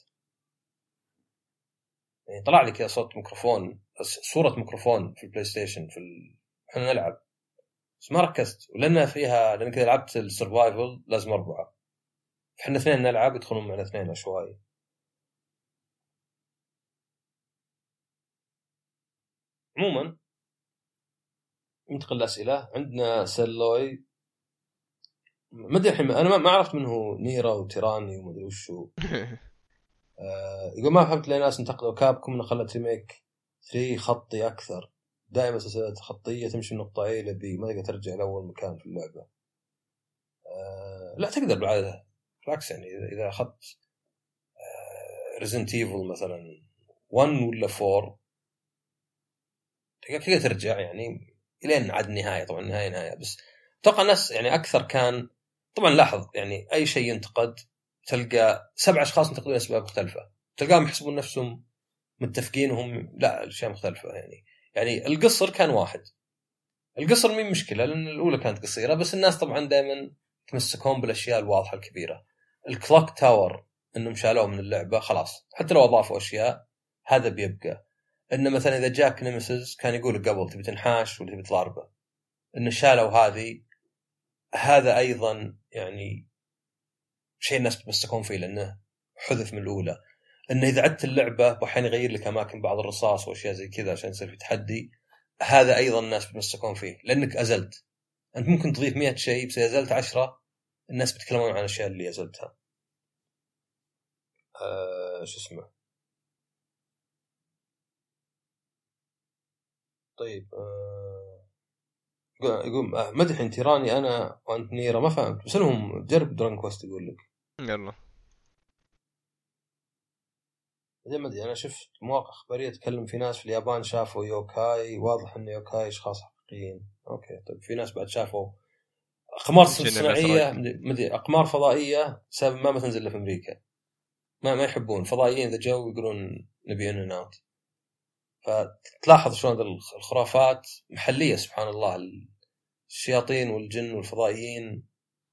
يعني طلع لي كذا صوت ميكروفون صوره ميكروفون في البلاي ستيشن في ال... احنا نلعب بس ما ركزت، ولأنها فيها لأن كذا لعبت السرفايفل لازم أربعة، إحنا اثنين نلعب يدخلون معنا اثنين عشوائي. عموما ننتقل للأسئلة. عندنا سلوي ما أدري الحين أنا ما عرفت منه نيرا وتيراني وما أدري وشو آه يقول ما فهمت ليه ناس انتقدوا كابكم إنه خلت ريميك ثري خطي أكثر، دائما سلسلة خطية تمشي من نقطة A إلى B ما تقدر ترجع لأول مكان في اللعبة. آه لا تقدر بالعادة، بالعكس يعني إذا أخذت ريزنت ايفل مثلا واحد ولا أربعة تقدر ترجع يعني الين عاد النهايه، طبعا النهايه نهايه، بس اتوقع الناس يعني اكثر كان طبعا لاحظ يعني اي شيء ينتقد تلقى سبع اشخاص ينتقدون اسباب مختلفه، تلقاهم يحسبون نفسهم متفقين وهم لا اشياء مختلفه. يعني يعني القصر كان واحد، القصر مين مشكله لان الاولى كانت قصيره، بس الناس طبعا دائما تمسكون بالاشياء الواضحه الكبيره. الكلوك تاور انهم شالوه من اللعبه خلاص، حتى لو اضافوا اشياء هذا بيبقى. ان مثلا اذا جاك نيمسيس كان يقول قبل تبي تنحاش ولا تبي تضاربه، ان شالوا هذه، هذا ايضا يعني شيء الناس بتمسكون فيه لانه حذف من الاولى. انه اذا عدت اللعبه وحين يغير لك اماكن بعض الرصاص واشياء زي كذا عشان يصير في تحدي، هذا ايضا الناس بتمسكون فيه لانك ازلت. انت ممكن تضيف مئة شيء بس ازلت عشرة الناس بيتكلمون عن الاشياء اللي ازلتها. أه شو اسمه طيب أه يقول أه مدح تيراني انا وانت نيرة ما فهمت، بس لهم جرب دران كويست يقول لك يلا زي ما ادري. انا شفت مواقع اخباريه تكلم في ناس في اليابان شافوا يوكاي، واضح ان يوكاي اشخاص حقيقيين. اوكي طيب في ناس بعد شافوا اقمار صناعيه مدري اقمار فضائيه سبب ما ما تنزل في امريكا، ما ما يحبون فضائيين اذا جو يقولون نبي ان ناوت. فتلاحظ شلون الخرافات محليه سبحان الله، الشياطين والجن والفضائيين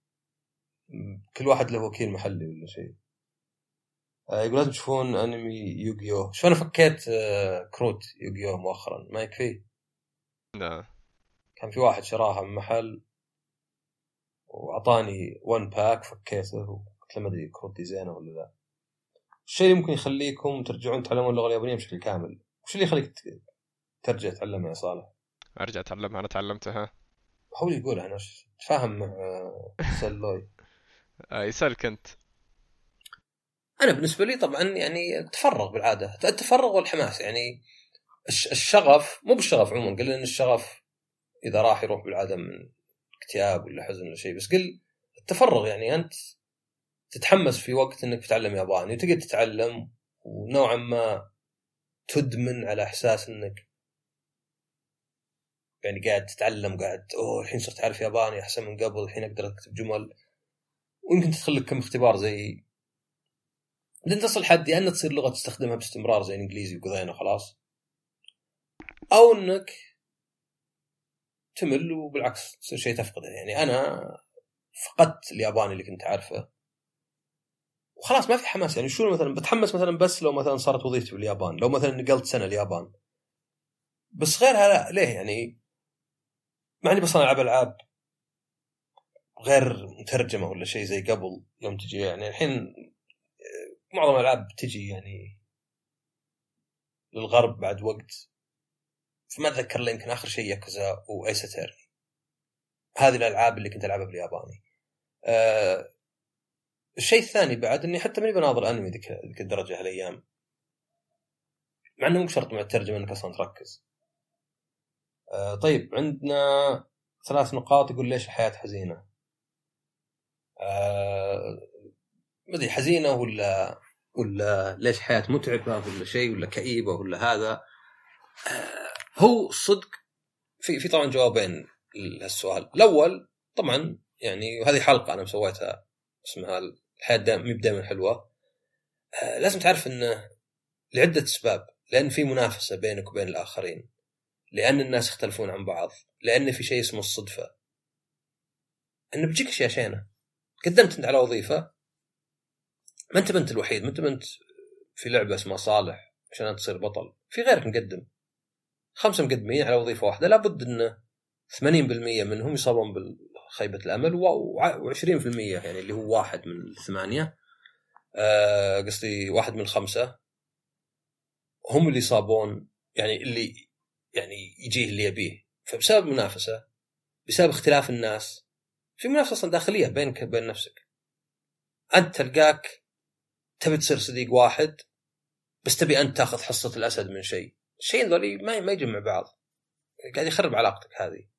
كل واحد له وكيل محلي ولا شيء. يقول لازم تشوفون انمي يوغيو. شو انا فكيت كروت يوغيو مؤخرا ما يكفي؟ لا كان في واحد شراها من محل واعطاني ون باك فكيته وقلت له ما ادري كروت دي زينه ولا لا. الشيء اللي ممكن يخليكم ترجعون تعلمون اللغه اليابانيه بشكل كامل، وش اللي يخليك ترجع تعلمها يا صالح؟ ارجع اتعلمها، انا تعلمتها. هو يقول انا تفاهم مع سلوي يسألك انت. انا بالنسبه لي طبعا يعني التفرغ بالعاده، التفرغ والحماس، يعني الشغف مو بالشغف عموما، قل ان الشغف اذا راح يروح بالعاده من اكتئاب ولا حزن ولا شيء، بس قل التفرغ يعني انت تتحمس في وقت انك تتعلم ياباني وتقعد تتعلم ونوعا ما تدمن على احساس انك يعني قاعد تتعلم، قاعد اوه الحين صرت اعرف ياباني احسن من قبل، الحين اقدر اكتب جمل، ويمكن تدخل لك كم اختبار زي لين تصل حد يا ان تصير لغه تستخدمها باستمرار زي الانجليزي وقضينا خلاص، او انك تمل وبالعكس تصير شيء تفقده. يعني انا فقدت الياباني اللي كنت عارفه وخلاص ما في حماس. يعني شو مثلا بتحمس مثلا بس لو مثلا صارت وظيفتي باليابان، لو مثلا نقلت سنه اليابان، بس غيرها لا. ليه يعني معني بس انا العب العاب غير مترجمه ولا شيء زي قبل يوم تجي، يعني الحين معظم الالعاب تجي يعني للغرب بعد وقت. فما أتذكر لي يمكن آخر شيء ياكوزا وأيس أترني، هذه الألعاب اللي كنت ألعبها بالياباني. أه الشيء الثاني بعد إني حتى ماني بناظر أنمي ذيك ذيك الدرجة هالأيام، مع إنه مو شرط مع الترجمة إنك أصلا تركز. أه طيب عندنا ثلاث نقاط. يقول ليش الحياة حزينة؟ أه مدري حزينة ولا ولا ليش حياة متعبة ولا شيء ولا كئيبة ولا هذا. أه هو الصدق في في طبعا جوابين لهالسؤال. الأول طبعا يعني وهذه حلقة أنا مسويتها اسمها الحياة دائما مي دائما حلوة. أه لازم تعرف إنه لعدة أسباب، لأن في منافسة بينك وبين الآخرين، لأن الناس يختلفون عن بعض، لأن في شيء اسمه الصدفة، إنه بيجيك أشياء شينة. قدمت أنت على وظيفة، ما أنت بنت الوحيد، ما أنت بنت في لعبة اسمها صالح عشان أنت تصير بطل، في غيرك مقدم، خمسة مقدمين على وظيفة واحدة، لابد أن ثمانين بالمئة منهم يصابون بخيبة الأمل، وعشرين بالمئة يعني اللي هو واحد من الثمانية أه قصدي واحد من الخمسة هم اللي يصابون، يعني اللي يعني يجيه اللي يبيه. فبسبب منافسة، بسبب اختلاف الناس، في منافسة أصلا داخلية بينك وبين نفسك. أنت تلقاك تبي تصير صديق واحد، بس تبي أنت تأخذ حصة الأسد من شيء شيء ذولي ما ما يجمع بعض، قاعد يخرب علاقتك هذه.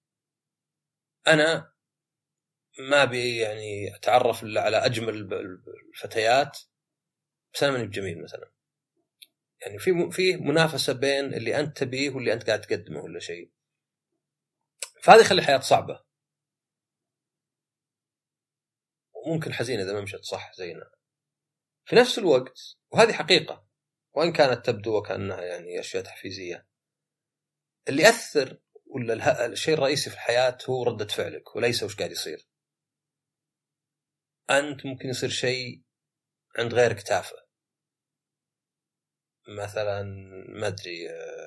أنا ما بي يعني أتعرف إلا على أجمل الفتيات، بس أنا ماني بجميل مثلا. يعني في في منافسة بين اللي أنت تبيه واللي أنت قاعد تقدمه ولا شيء، فهذا يخلي الحياة صعبة وممكن حزينة إذا ما مشت صح زينا. في نفس الوقت وهذه حقيقة وإن كانت تبدو وكأنها يعني أشياء تحفيزية، اللي يأثر ولا الشيء الرئيسي في الحياة هو ردة فعلك وليس وش قاعد يصير. أنت ممكن يصير شيء عند غيرك تافه، مثلا ما أدري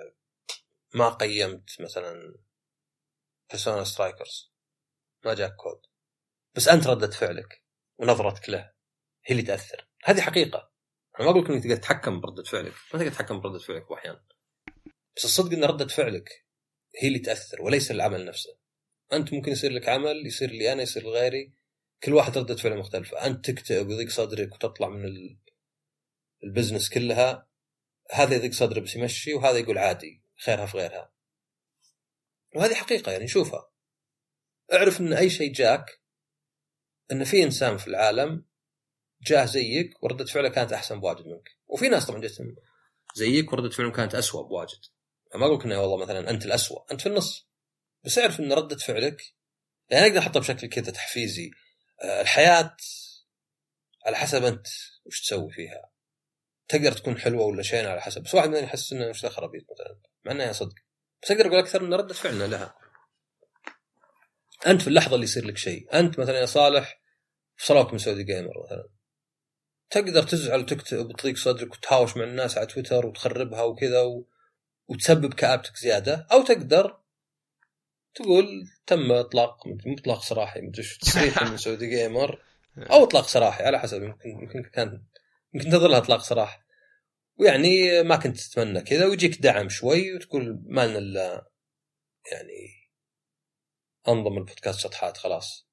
ما قيمت مثلا بيرسونا سترايكرز، ما جاك كود، بس أنت ردة فعلك ونظرتك له هي اللي تأثر. هذه حقيقة. أنا ما أقولك إنك تقدر تتحكم بردة فعلك، ما تقدر تتحكم بردة فعلك وأحيانا، بس الصدق إن ردة فعلك هي اللي تأثر وليس العمل نفسه. أنت ممكن يصير لك عمل، يصير لي أنا، يصير لغيري، كل واحد ردة فعله مختلفة. أنت تكتئب ويضيق صدرك وتطلع من البزنس كلها، هذا يضيق صدره بس يمشي، وهذا يقول عادي خيرها في غيرها. وهذه حقيقة يعني شوفها. اعرف إن أي شيء جاك، إن في إنسان في العالم جاه زيك وردة فعله كانت أحسن بواجد منك، وفي ناس طبعا جتهم زيك وردة فعلهم كانت أسوأ بواجد. ما أقولك إنه والله مثلا أنت الأسوأ، أنت في النص، بس اعرف إن ردة فعلك يعني أقدر أحطها بشكل كذا تحفيزي. الحياة على حسب أنت وش تسوي فيها، تقدر تكون حلوة ولا شيء على حسب. بس واحد منهم يحس إنه مش خرابيط مثلا، مع إنها صدق، بس أقدر أقول أكثر إن ردة فعلنا لها. أنت في اللحظة اللي يصير لك شيء، أنت مثلا يا صالح في صلاة مسعودي جيمر مثلا، تقدر تزعل وتكتئب وتضيق صدرك وتهاوش مع الناس على تويتر وتخربها وكذا و... وتسبب كآبتك زيادة، أو تقدر تقول تم إطلاق مطلق صراحي مدريش تصريح من سعودي جيمر، أو إطلاق صراحي على حسب، يمكن يمكن كان يمكن تظلها إطلاق صراحة، ويعني ما كنت تتمنى كذا، ويجيك دعم شوي وتقول ما لنا إلا يعني أنظم البودكاست شطحات خلاص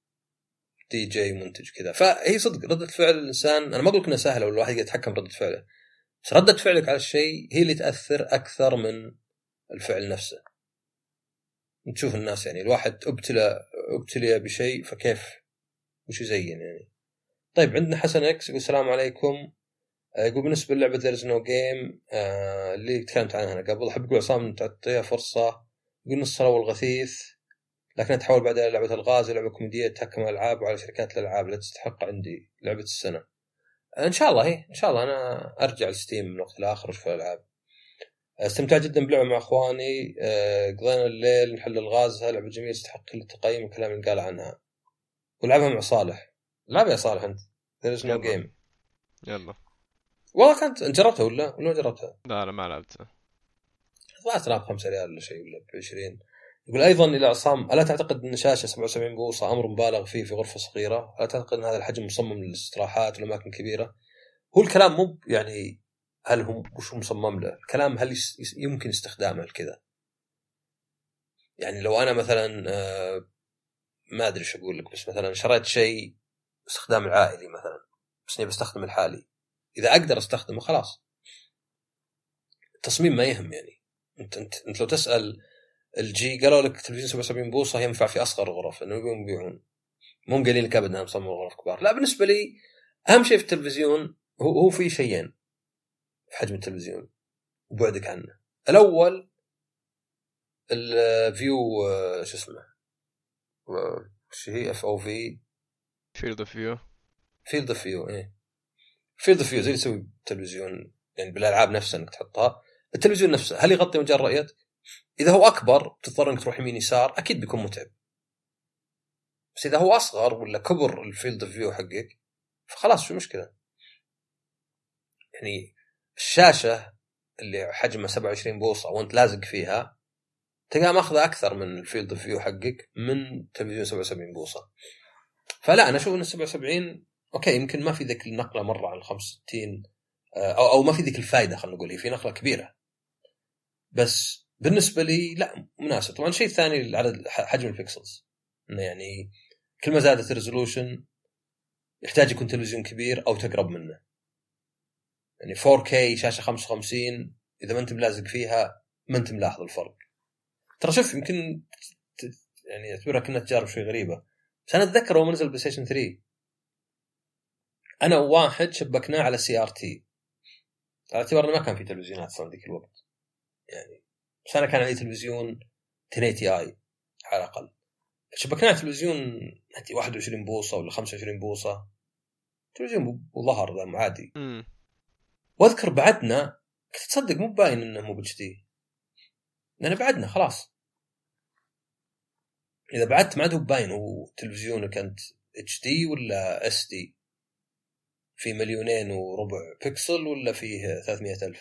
دي جي منتج كذا. فهي صدق ردة فعل الإنسان، أنا ما أقول إنها سهلة ولا الواحد يتحكم ردة فعله، بس ردة فعلك على الشيء هي اللي تأثر أكثر من الفعل نفسه. نشوف الناس يعني الواحد ابتلى ابتلي بشيء فكيف وش يزين يعني. طيب عندنا حسن اكس يقول السلام عليكم، يقول بالنسبة للعبة There is no game آه اللي تكلمت عنها أنا قبل، أحب أقول عصام تعطيها فرصة. يقول نص الأول غثيث لكنها تحول بعدها لعبة الغاز، لعبة كوميدية تحكم الألعاب وعلى شركات الألعاب لا تستحق عندي لعبة السنة. إن شاء الله هي إن شاء الله أنا أرجع لستيم من وقت لآخر وشوف الألعاب. استمتع جدا بلعبة مع أخواني، قضينا الليل نحل الغاز، لعبة جميلة تستحق كل التقييم والكلام اللي قال عنها. ولعبها مع صالح، لعبها يا صالح أنت There is no game. يلا والله كانت أنت جربتها ولا ولا جربتها؟ لا أنا ما لعبتها. ضاعت تلعب خمسة ريال ولا شيء ولا بعشرين. يقول أيضا إلى عصام، ألا تعتقد أن شاشة سبعة وسبعين بوصة أمر مبالغ فيه في غرفة صغيرة؟ ألا تعتقد أن هذا الحجم مصمم للاستراحات والأماكن كبيرة؟ هو الكلام مو يعني هل هم وش مصمم له الكلام، هل يمكن استخدامه لكذا. يعني لو أنا مثلا آه ما أدري شو أقول لك، بس مثلا شريت شيء استخدام العائلي مثلا، بس نبي استخدم الحالي، إذا أقدر استخدمه خلاص. التصميم ما يهم يعني. أنت أنت أنت لو تسأل الجي قالوا لك تلفزيون سبعة وسبعين بوصة ينفع في أصغر غرف، إنه يبون يبيعون، مو قليل لك أبدا مصمم غرف كبار. لا، بالنسبة لي أهم شيء في التلفزيون هو هو في شيئين في حجم التلفزيون وبعدك عنه. الأول الفيو، شو اسمه، شو هي اف او في، فيلد اوف فيو. فيلد اوف فيو، ايه فيلد اوف فيو زي اللي يسوي التلفزيون يعني بالالعاب نفسها انك تحطها. التلفزيون نفسه هل يغطي مجال رؤيتك؟ اذا هو اكبر تضطر انك تروح يمين يسار، اكيد بيكون متعب. بس اذا هو اصغر ولا كبر الفيلد اوف فيو حقك فخلاص شو مشكله. يعني الشاشه اللي حجمها سبعة وعشرين بوصه وانت لازق فيها تلقى ماخذه اكثر من الفيلد اوف فيو حقك من تلفزيون سبعة وسبعين بوصه. فلا، انا اشوف ان سبعة وسبعين اوكي، يمكن ما في ذيك النقله مره عن خمسة وستين، او او ما في ذيك الفائده، خلينا نقول هي في نقله كبيره، بس بالنسبه لي لا مناسب. طبعا شيء ثاني عدد حجم البكسلز، انه يعني كل ما زادت الريزولوشن يحتاج يكون تلفزيون كبير او تقرب منه. يعني فور كي شاشه خمسة وخمسين اذا ما انت ملازق فيها ما انت ملاحظ الفرق. ترى شوف، يمكن يعني اعتبرها كنا تجارب شوي غريبه، بس انا اتذكر يوم نزل بلاي ستيشن ثري انا وواحد شبكناه على سي ار تي، على اعتبار انه ما كان في تلفزيونات صار ذيك الوقت يعني، بس انا كان عندي تلفزيون عشرة تي اي على الاقل، شبكناه على تلفزيون واحد وعشرين بوصه ولا خمسة وعشرين بوصه، تلفزيون وظهر ذا عادي. امم واذكر بعدنا كنت تصدق مو باين انه مو باتش دي، لان بعدنا خلاص اذا بعدت ما عاد هو باين هو تلفزيونك انت اتش دي ولا اس دي، في مليونين وربع بكسل ولا فيه ثلاثمائة ألف.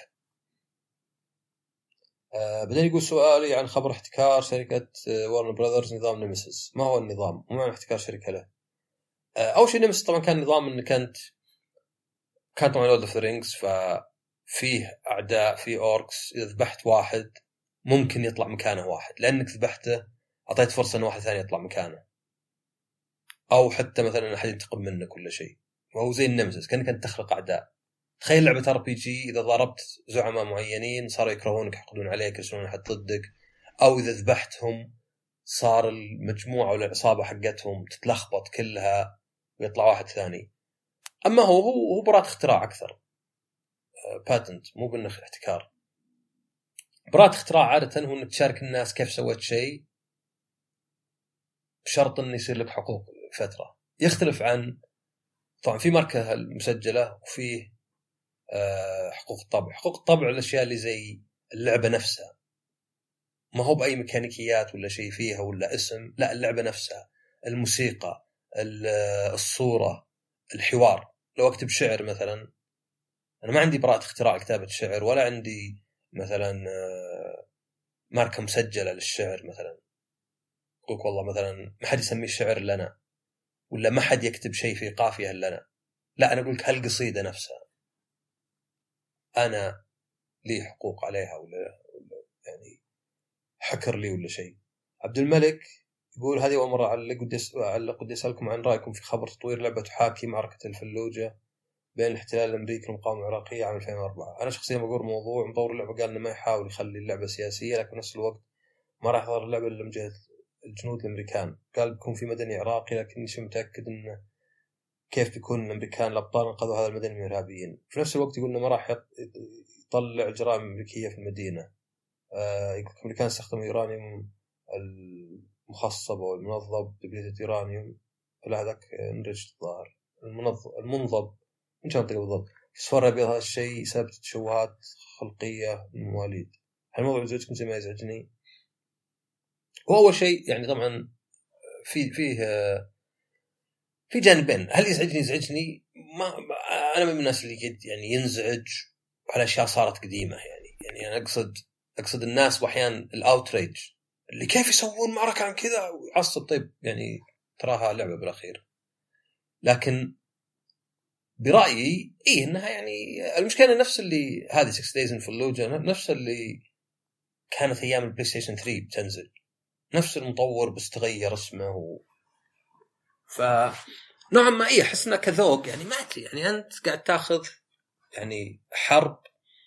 آه بعدين يقول سؤالي عن خبر احتكار شركة وارنر براذرز نظام نيمسيس، ما هو النظام وما معنى احتكار شركة له؟ آه أول شيء نيمسيس طبعا كان نظام إنه كانت كانت طبعا لورد اوف ذا رينجز، ففيه أعداء فيه أوركس، إذا ذبحت واحد ممكن يطلع مكانه واحد لأنك ذبحته، أعطيت فرصة إن واحد ثاني يطلع مكانه، أو حتى مثلا أحد ينتقم منه كل شيء، وهو زي النيمسيس كأنك أنت تخلق أعداء. تخيل لعبة ار بي جي إذا ضربت زعماء معينين صاروا يكرهونك يحقدون عليك يرسلون أحد ضدك، أو إذا ذبحتهم صار المجموعة ولا العصابة حقتهم تتلخبط كلها ويطلع واحد ثاني. أما هو هو هو براءة اختراع أكثر، باتنت مو بأنه احتكار. براءة اختراع عادة هو أنك تشارك الناس كيف سويت شيء بشرط أنه يصير لك حقوق فترة. يختلف عن طبعا في ماركة المسجلة وفيه حقوق الطبع. حقوق الطبع الأشياء اللي زي اللعبة نفسها، ما هو بأي ميكانيكيات ولا شيء فيها ولا اسم، لا اللعبة نفسها، الموسيقى، الصورة، الحوار. لو أكتب شعر مثلا، أنا ما عندي براءة اختراع كتابة شعر، ولا عندي مثلا ماركة مسجلة للشعر مثلا أقولك والله مثلا ما حد يسمي الشعر لنا، ولا ما حد يكتب شيء في قافية لنا. لا، أنا أقولك هالقصيدة نفسها أنا لي حقوق عليها، ولا, ولا يعني حكر لي ولا شيء. عبد الملك يقول هذه أول مرة أعلق، ودي أسألكم عن رأيكم في خبر تطوير لعبة تحاكي معركة الفلوجة بين الاحتلال الأمريكي والمقاومة العراقية عام ألفين وأربعة. أنا شخصيا بقول موضوع مطور اللعبة قال إنه ما يحاول يخلي اللعبة سياسية، لكن نفس الوقت ما راح يظهر اللعبة إلا من جهة الجنود الأمريكان. قال بيكون في مدني عراقي، لكن مش متأكد إنه كيف بيكون الأمريكان الأبطال انقذوا هذا المدني من الإرهابيين. في نفس الوقت يقول إنه ما راح يطلع جرائم أمريكية في المدينة. آه يقول الأمريكان استخدموا يورانيوم المخصب والمنظب دبليتد يورانيوم، لا هذاك انرجت الظاهر المنظب المنظب من شو منطقة بالضبط. صفر أبيض هذا الشيء سبب تشوهات خلقية من المواليد. هالموضوع يزعجكم زي ما يزعجني؟ وأول شيء يعني طبعا في فيه في جانبين. هل يزعجني يزعجني ما أنا من الناس اللي جد يعني ينزعج على أشياء صارت قديمة، يعني يعني أنا أقصد أقصد الناس وأحيان الأوتريج اللي كيف يسوون معركة عن كذا ويعصب. طيب يعني تراها لعبة بالأخير، لكن برأيي إيه إنها يعني المشكلة نفس اللي هذه six days in Fallujah نفس اللي كانت أيام البلاي ستيشن ثري بتنزل، نفس المطور بس تغير اسمه و... فنوعا ما إيه أحس إنه كذوق يعني ما أدري يعني أنت قاعد تأخذ يعني حرب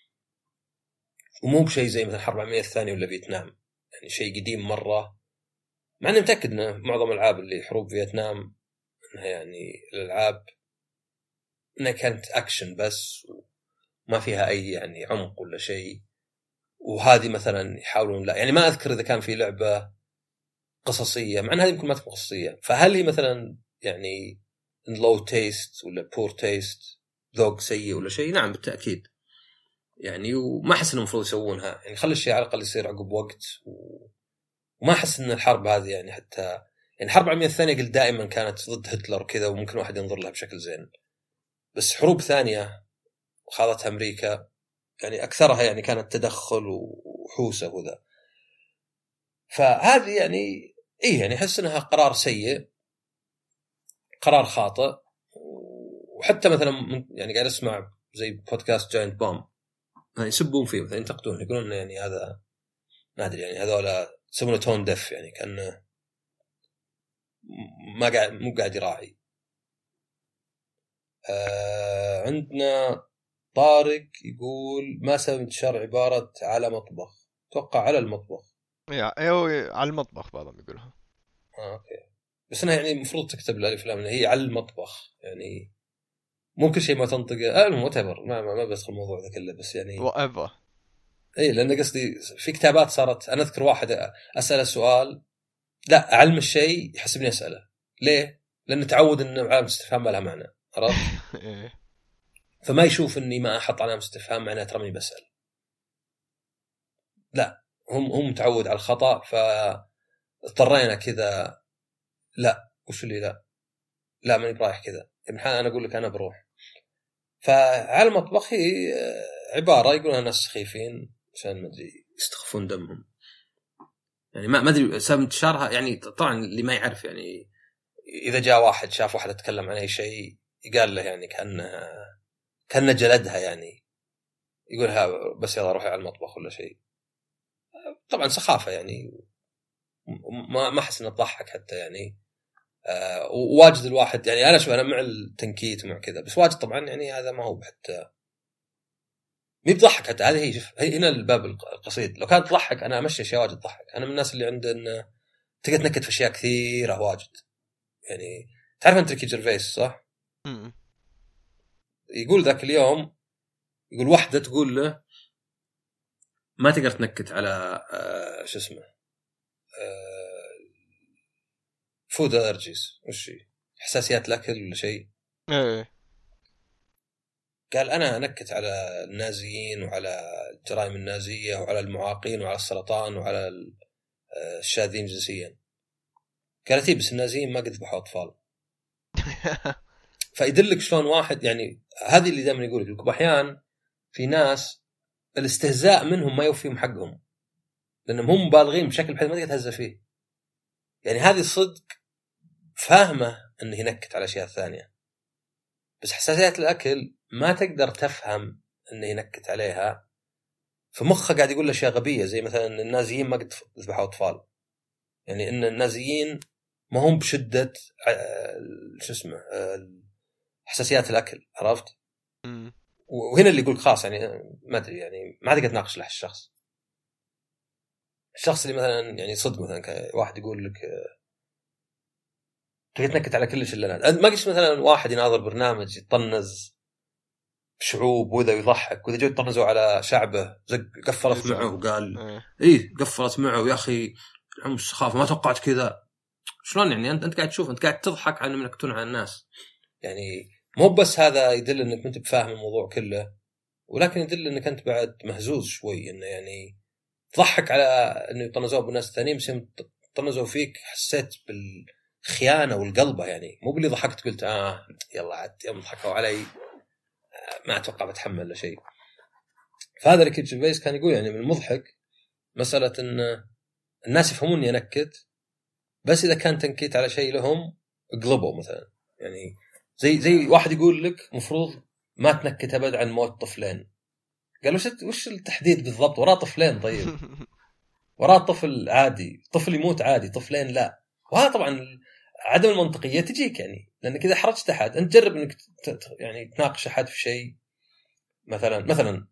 ومو بشيء زي مثلا الحرب العالمية الثانية ولا فيتنام، يعني شيء قديم مرة، مع أني متأكد إن معظم الألعاب اللي حروب فيتنام إنها يعني الألعاب إنها كانت أكشن بس وما فيها أي يعني عمق ولا شيء، وهذه مثلا يحاولون لا يعني ما أذكر إذا كان في لعبة قصصية، مع أن هذه يمكن ما تكون قصصية، فهل هي مثلا يعني low taste ولا poor taste ذوق سيء ولا شيء؟ نعم بالتأكيد يعني، وما أحس إنهم المفروض يسوونها يعني، خلي الشيء على الأقل يصير عقب وقت و... وما أحس إن الحرب هذه يعني حتى يعني الحرب العالمية الثانية قلت دائما كانت ضد هتلر كذا وممكن واحد ينظر لها بشكل زين، بس حروب ثانية خاضتها أمريكا يعني أكثرها يعني كانت تدخل وحوسة وذا، فهذه يعني إيه يعني أحس إنها قرار سيء، قرار خاطئ. وحتى مثلا يعني قاعد أسمع زي بودكاست جاينت بوم يسبون فيه مثلا ينتقدون يقولون يعني هذا ما أدري يعني هذولا يسمونه تون دف يعني كأنه ما قاعد مو قاعد يراعي. آه عندنا طارق يقول ما سبب انتشار عبارة على مطبخ؟ توقع على المطبخ. يا ايوه على المطبخ بعضهم يقولها. آه اوكي بس انا يعني المفروض تكتب الالف لام هي على المطبخ يعني مو كل شيء ما تنطقه. اه المعتبر ما ما, ما بدخل الموضوع ذا كله بس يعني وات اي لان قصدي في كتابات صارت انا اذكر واحد اساله سؤال لا علم الشيء يحسبني اساله ليه؟ لانه تعود ان علامه استفهام ما لها معنى عرفت؟ فما يشوف اني ما احط علامه استفهام معناه ترى بسال لا هم هم متعود على الخطا فاضطرينا كذا لا وش اللي لا لا ماني برايح كذا انا اقول لك انا بروح. فعلى المطبخ هي عباره يقولونها ناس سخيفين عشان ما ادري يستخفون دمهم يعني ما ما ادري سبب انتشارها يعني طبعا اللي ما يعرف يعني اذا جاء واحد شاف واحد يتكلم عن اي شيء يقال له يعني كانه كانه جلدها يعني يقولها بس يلا روحي على المطبخ ولا شيء. طبعا سخافه يعني ما ما احس انه تضحك حتى يعني آه وواجد الواحد يعني انا شوف انا مع التنكيت ومع كذا بس واجد طبعا يعني هذا ما هو حتى مي بضحك حتى هذه هي شوف هنا الباب القصيد لو كانت تضحك انا امشي اشياء واجد تضحك. انا من الناس اللي عندنا تقدر تنكت في اشياء كثيره واجد يعني تعرف انت ريكي جيرفيس صح؟ امم يقول ذاك اليوم يقول واحده تقول له ما تقدر تنكت على آه شو اسمه آه فود ألرجيز وش هي حساسيات الأكل ولا شيء ايه قال أنا أنكت على النازيين وعلى الجرائم النازية وعلى المعاقين وعلى السرطان وعلى الشاذين جنسيا. قالت لي بس النازيين ما قد ذبحوا أطفال. فيدلك شلون واحد يعني هذه اللي دائما يقول لك أحيان في ناس الاستهزاء منهم ما يوفيهم حقهم لأنهم هم بالغين بشكل بحيث ما تقدر تهزأ فيه يعني هذه صدق فاهمة أنه ينكت على أشياء ثانية بس حساسيات الأكل ما تقدر تفهم أنه ينكت عليها فمخه قاعد يقول أشياء غبية زي مثلا النازيين ما قد ذبحوا أطفال يعني أن النازيين ما هم بشدة شو اسمه حساسيات الأكل عرفت وهنا اللي يقول خاص يعني ما أدري يعني ما تقدر تناقش له الشخص الشخص اللي مثلا يعني صدق مثلا واحد يقول لك تنكت على كل شيء لنا ما قلت مثلا واحد يناظر برنامج يطنز شعوب وذا يضحك وإذا جو يطنزوا على شعبه زق قفلت معه وقال إيه قفلت معه يا أخي عم السخافة ما توقعت كذا شلون يعني أنت أنت قاعد تشوف أنت قاعد تضحك عن منك تنع الناس يعني مو بس هذا يدل إنك أنت بفاهم الموضوع كله ولكن يدل إنك أنت بعد مهزوز شوي إنه يعني تضحك على إنه يطنزوا بالناس الثانيين بس يوم طنزوا فيك حسيت بالخيانة والقلبة يعني مو باللي ضحكت قلت آه يلا عاد يوم ضحكوا علي ما أتوقع بتحمل ولا شيء. فهذا ريكي جيرفيس كان يقول يعني من المضحك مسألة إن الناس يفهموني أنكت بس إذا كان تنكيت على شيء لهم اقلبوا مثلا يعني زي زي واحد يقول لك مفروض ما تنكت ابد عن موت طفلين. قال وش وش التحديد بالضبط؟ وراه طفلين طيب وراه طفل عادي، طفل يموت عادي، طفلين لا. وهذا طبعا عدم المنطقيه تجيك يعني، لانك اذا حرجت احد انت جرب انك يعني تناقش احد في شيء، مثلا مثلا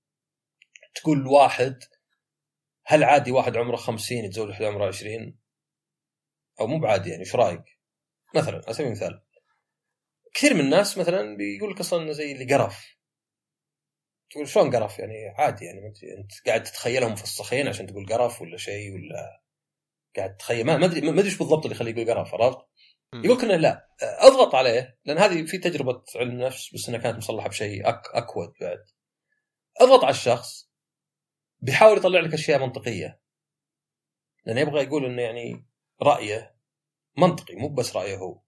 تقول واحد هل عادي واحد عمره خمسين يتزوج واحد عمره عشرين او مو بعادي يعني، ايش رايك مثلا على سبيل المثال؟ كثير من الناس مثلا بيقول لك اصلا زي اللي قرف. تقول شلون قرف يعني؟ عادي يعني انت قاعد تتخيلهم مفسخين عشان تقول قرف ولا شيء، ولا قاعد تخيل ما ادري ما ادري ايش بالضبط اللي يخليه يقول قرف. عرفت؟ يقول كنا لا اضغط عليه، لان هذه في تجربه علم نفس بس انها كانت مصلحه بشيء أك اكود بعد. اضغط على الشخص بيحاول يطلع لك اشياء منطقيه، لان يبغى يقول انه يعني رايه منطقي مو بس رايه هو.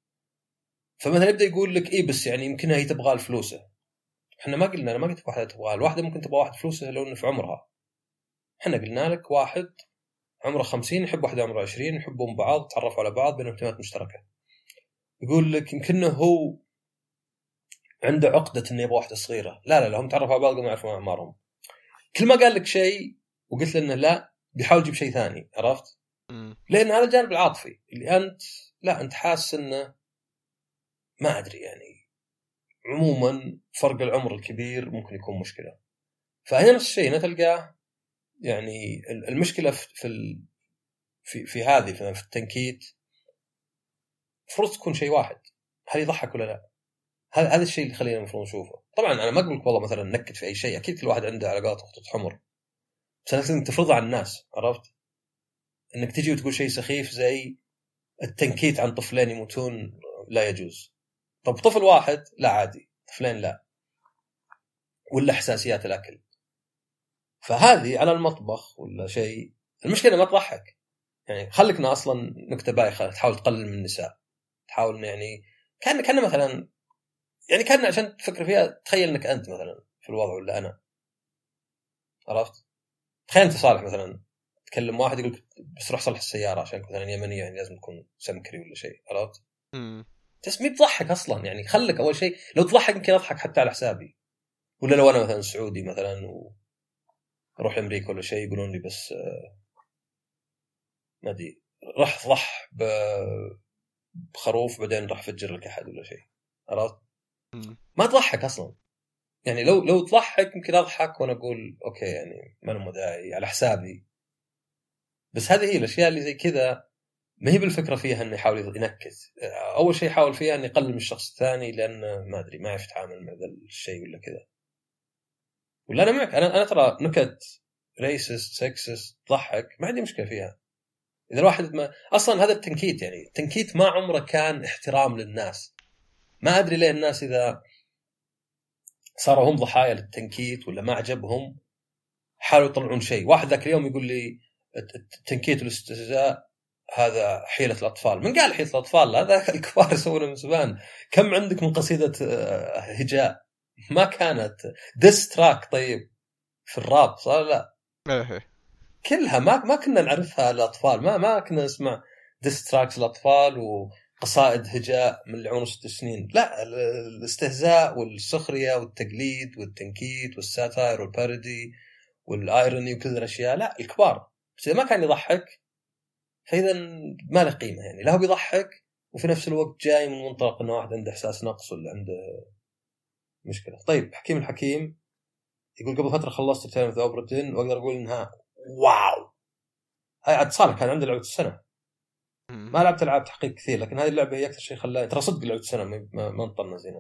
فمثلا يبدا يقول لك ايه بس يعني يمكنها هي تبغى الفلوسه. احنا ما قلنا، انا ما قلت واحده تبغى الواحده، ممكن تبغى واحد فلوسه لو انه في عمرها. احنا قلنا لك واحد عمره خمسين يحب واحده عمره عشرين، يحبون بعض، تعرفوا على بعض، بينهم اهتمامات مشتركه. يقول لك يمكنه هو عنده عقده انه يبغى واحده صغيره. لا لا لا، هم تعرفوا على بعض وما يعرفون اعمارهم. كل ما قال لك شيء وقلت له انه لا، بيحاول يجيب شيء ثاني. عرفت؟ لان هذا الجانب العاطفي اللي انت لا انت حاسس انه ما ادري يعني عموما فرق العمر الكبير ممكن يكون مشكله. فهنا نفس الشيء نتلقاه يعني المشكله في في في هذه في التنكيت فرص تكون شيء واحد، هل يضحك ولا لا؟ هذا هذا الشيء اللي خلينا المفروض نشوفه. طبعا انا ما اقول لك والله مثلا نكت في اي شيء، اكيد كل واحد عنده علاقات وخطوط حمر، بس لازم تفرضها على الناس. عرفت؟ انك تجي وتقول شيء سخيف زي التنكيت عن طفلين يموتون لا يجوز. طب طفل واحد لا عادي، طفلين لا، ولا حساسيات الاكل. فهذه على المطبخ ولا شيء، المشكله ما تضحك يعني. خليكنا اصلا نكته بايخه تحاول تقلل من النساء، تحاول يعني كان كان مثلا يعني كان عشان تفكر فيها، تخيل انك انت مثلا في الوضع ولا انا. عرفت؟ تخيل انت صالح مثلا تكلم واحد يقول بس روح صلح السياره عشان مثلا يمنيه يعني لازم تكون سمكري ولا شيء. عرفت؟ امم تسمي بتضحك اصلا يعني. خلك اول شيء لو تضحك يمكن اضحك حتى على حسابي، ولا لو انا مثلا سعودي مثلا واروح امريكا ولا شيء يقولون لي بس ما ادري راح ضح بخروف بعدين راح فجر لك احد ولا شيء. عرفت؟ ما تضحك اصلا يعني. لو لو تضحك يمكن اضحك وانا اقول اوكي يعني ما له مداعي على حسابي. بس هذه هي الاشياء اللي زي كذا ما هي بالفكره فيها انه يحاول ينكت. اول شيء يحاول فيها انه يقلل من الشخص الثاني لان ما ادري ما يعرف يتعامل مع ذا الشيء ولا كذا. ولا انا معك، انا انا ترى نكت ريسست سكسست تضحك ما عندي مشكله فيها اذا الواحد ما اصلا هذا التنكيت يعني التنكيت ما عمره كان احترام للناس. ما ادري ليه الناس اذا صاروا هم ضحايا للتنكيت ولا ما عجبهم حاولوا يطلعون شيء. واحد ذاك اليوم يقول لي التنكيت والاستهزاء هذا حيلة الأطفال. من قال حيلة الأطفال؟ هذا الكبار يسوونه من زمان. كم عندك من قصيدة هجاء ما كانت ديستراك طيب في الراب صار لا كلها ما ما كنا نعرفها الأطفال. ما ما كنا نسمع ديستراكس الأطفال وقصائد هجاء من اللي عمره ست سنين. لا الاستهزاء والسخرية والتقليد والتنكيت والساتاير والبارودي والايروني وكل الاشياء لا الكبار. بس اذا ما كان يضحك فاذا ما له قيمه يعني. لا هو بيضحك وفي نفس الوقت جاي من منطلق انه واحد عنده احساس نقص ولا عنده مشكله. طيب حكيم الحكيم يقول قبل فتره خلصت تيرن اوف اوبرتين واقدر اقول انها واو. هاي عاد صالح كان عنده لعبه السنه. ما لعبت العاب تحقيق كثير لكن هذه اللعبه هي اكثر شيء خلاني ترى صدق لعبه السنه ما ما نطلنا زينها.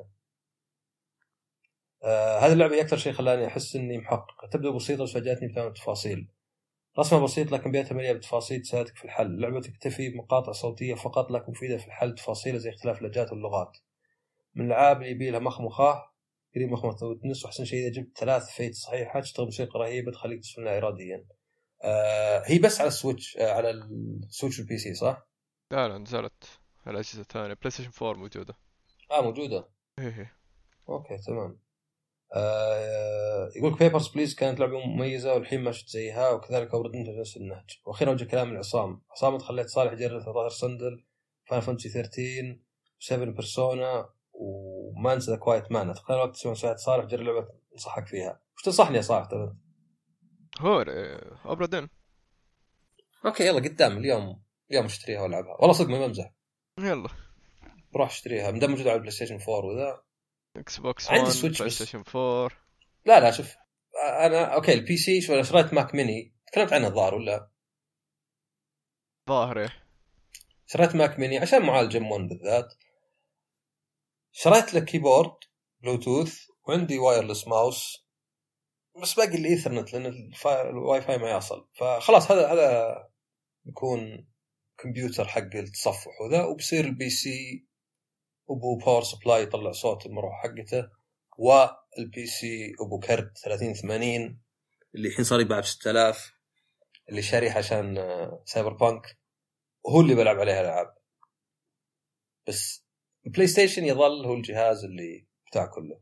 آه هذه اللعبه هي اكثر شيء خلاني احس اني محقق. تبدو بسيطه وفاجاتني بثمان تفاصيل. رسمه بسيط لكن بيئتها مليئة بتفاصيل تساعدك في الحل. لعبة تكتفي بمقاطع صوتية فقط لكن مفيدة في الحل تفاصيل زي اختلاف اللهجات واللغات. من الألعاب اللي يبي لها مخمخة قريب مخمخة وتنس. وأحسن شيء إذا جبت ثلاث فيت صحيحة تشتغل موسيقى رهيبة تخليك تسمعها إراديا. آه هي بس على السويتش آه على السويتش والبي سي صح؟ لا لا نزلت على الأجهزة الثانية. بلاي ستيشن فور موجودة. آه موجودة. إيه أوكي تمام. آه يقولك بيبرز بليز كانت لعبة مميزة والحين ما شفت زيها وكذلك أورد أنت نفس النهج. وأخيرا وجه كلام العصام. عصام خليت صالح يجرب ثلاثة عشر سندل فاينل فانتسي ثيرتين سبعة بيرسونا ومانز ذا كوايت مان. تخيل وقت تسوي ساعة صالح جرب لعبة انصحك فيها. وش تنصحني يا صالح؟ طبعا هو أوبرا دين. اوكي يلا قدام اليوم اليوم اشتريها والعبها والله صدق ما بمزح. يلا بروح اشتريها مدام موجودة على البلاي ستيشن فور وذا اكس بوكس عندي ون سويتش بلاي بس. ستيشن فور. لا لا شوف انا اوكي البي سي شو شريت ماك ميني تكلمت عنه الظاهر ولا ظاهره شريت ماك ميني عشان معالج ام واحد بالذات. شريت له كيبورد بلوتوث وعندي وايرلس ماوس بس باقي الايثرنت لان الفا... الواي فاي ما يصل. فخلاص هذا هذا يكون كمبيوتر حق التصفح وذا وبصير البي سي ابو باور سبلاي يطلع صوت المروحه حقته والبي سي ابو كرت ثلاثين ثمانين اللي الحين صار يباع ب ستة آلاف اللي شاريه عشان سايبر بانك وهو اللي بلعب عليه العاب. بس البلاي ستيشن يظل هو الجهاز اللي بتاع كله.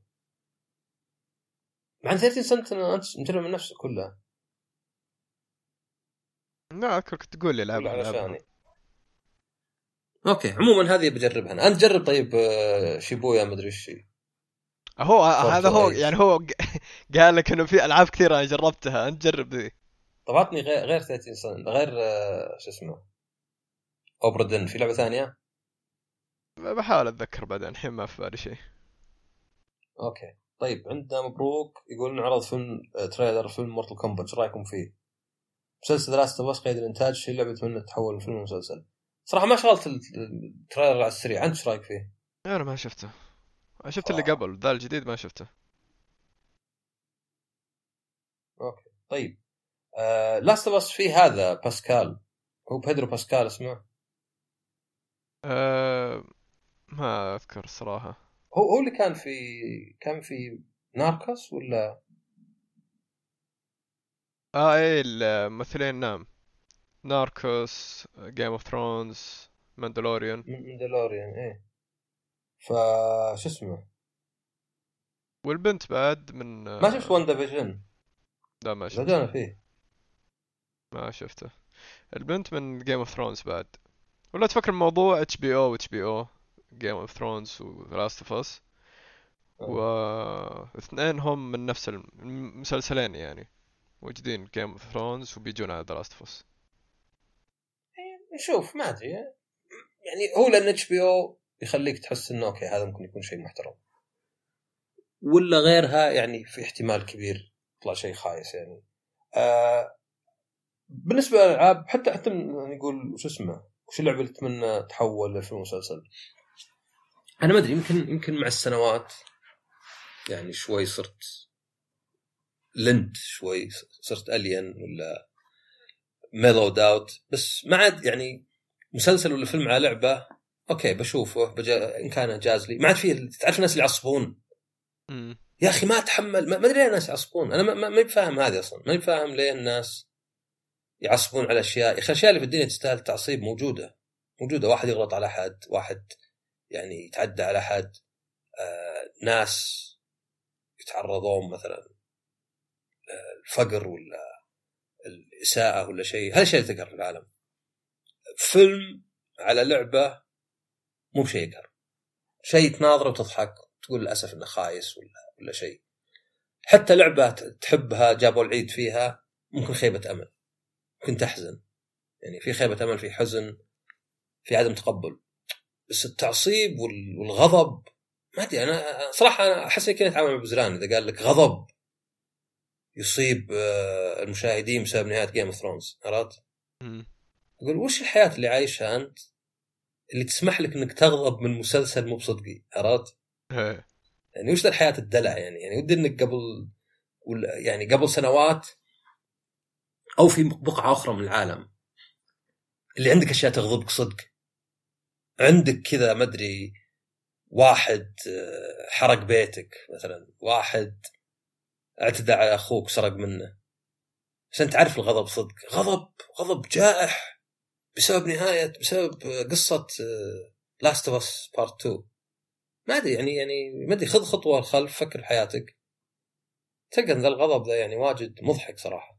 مع ثلاثين سنة أنت مجرب من نفسه كلها. لا أذكر كنت تقول لي لعبة علشاني. أوكي عموما هذه بجربها أنا. أنت جرب طيب شيبويا مدري إيش هو هذا هو يعني هو قال لك إنه في ألعاب كثيرة أنا جربتها أنت جرب ذي. طبعتني غير غير ثلاثين سنة غير شو اسمه أوبرا دين في لعبة ثانية بحاول أتذكر بعدين الحين ما في بالي شيء. أوكي طيب عندنا مبروك يقول نعرض فيلم تريلر فيلم مورتال كومبات ايش رايكم فيه؟ مسلسل ذا لاست اوف اس قيد الانتاج شيء لعبه منه تحول من فيلم ومسلسل. صراحه ما شغلت التريلر على السريع. انت ايش رايك فيه؟ انا ما شفته شفت اللي قبل ذا الجديد ما شفته. اوكي طيب آه... لاست اوف اس فيه هذا باسكال هو بيدرو باسكال اسمه أه... ما اذكر الصراحه. هو هو اللي كان في كان في ناركوس ولا اه ايه الممثلين نعم ناركوس جيم اوف ثرونز ماندلوريان ماندلوريان ايه فش اسمه والبنت بعد من ما شفت وان ديفيجن. لا ما شفت بدأنا فيه ما شفته. البنت من جيم اوف ثرونز بعد ولا تفكر الموضوع اتش بي او اتش بي او جيم اوف ثرونز ولاست اوف اس واثنين هم من نفس المسلسلين يعني موجودين جيم اوف ثرونز وبيجون على لاست اوف اس. نشوف ما ادري يعني هو لان اتش بي او يخليك تحس انه اوكي هذا ممكن يكون شيء محترم ولا غيرها يعني في احتمال كبير يطلع شيء خايس يعني. آه بالنسبه للالعاب حتى حتى نقول وش اسمه وش اللعبه اللي تتمنى تحول لفيلم مسلسل. انا ما ادري يمكن يمكن مع السنوات يعني شوي صرت لنت شوي صرت الين ولا ميلو داوت بس ما عاد يعني مسلسل ولا فيلم على لعبه اوكي بشوفه بجا... ان كان جاز لي ما عاد فيه تعرف الناس اللي يعصبون امم يا اخي ما اتحمل ما ادري ليه الناس يعصبون. انا ما ما بفهم هذه اصلا ما بفهم ليه الناس يعصبون على اشياء. يا اخي الاشياء اللي في الدنيا تستاهل تعصيب موجوده موجوده. واحد يغلط على حد واحد يعني يتعدى على حد آه ناس يتعرضون مثلا الفقر ولا الإساءة ولا شيء. هذا الشيء اللي تقهر في العالم. فيلم على لعبة مو بشيء يقهر شيء تناظره وتضحك تقول للأسف إنه خايس ولا ولا شيء. حتى لعبة تحبها جابوا العيد فيها ممكن خيبة أمل ممكن تحزن يعني في خيبة أمل في حزن في عدم تقبل. بس التعصيب والغضب ما أدري أنا صراحة أنا أحس إني كنت أتعامل مع بزران إذا قال لك غضب يصيب المشاهدين بسبب نهاية جيم اوف ثرونز عرفت؟ أقول وش الحياة اللي عايشها أنت اللي تسمح لك إنك تغضب من مسلسل مو بصدقي عرفت؟ يعني وش ذا الحياة الدلع يعني يعني ودي إنك قبل يعني قبل سنوات أو في بقعة أخرى من العالم اللي عندك أشياء تغضبك صدق. عندك كذا ما أدري واحد حرق بيتك مثلا واحد اعتدى على أخوك سرق منه عشان تعرف الغضب صدق. غضب غضب جائح بسبب نهاية بسبب قصة Last of Us Part two. ما أدري يعني يعني ما أدري خذ خطوة الخلف فكر بحياتك تلقى أن الغضب ذا يعني واجد مضحك صراحة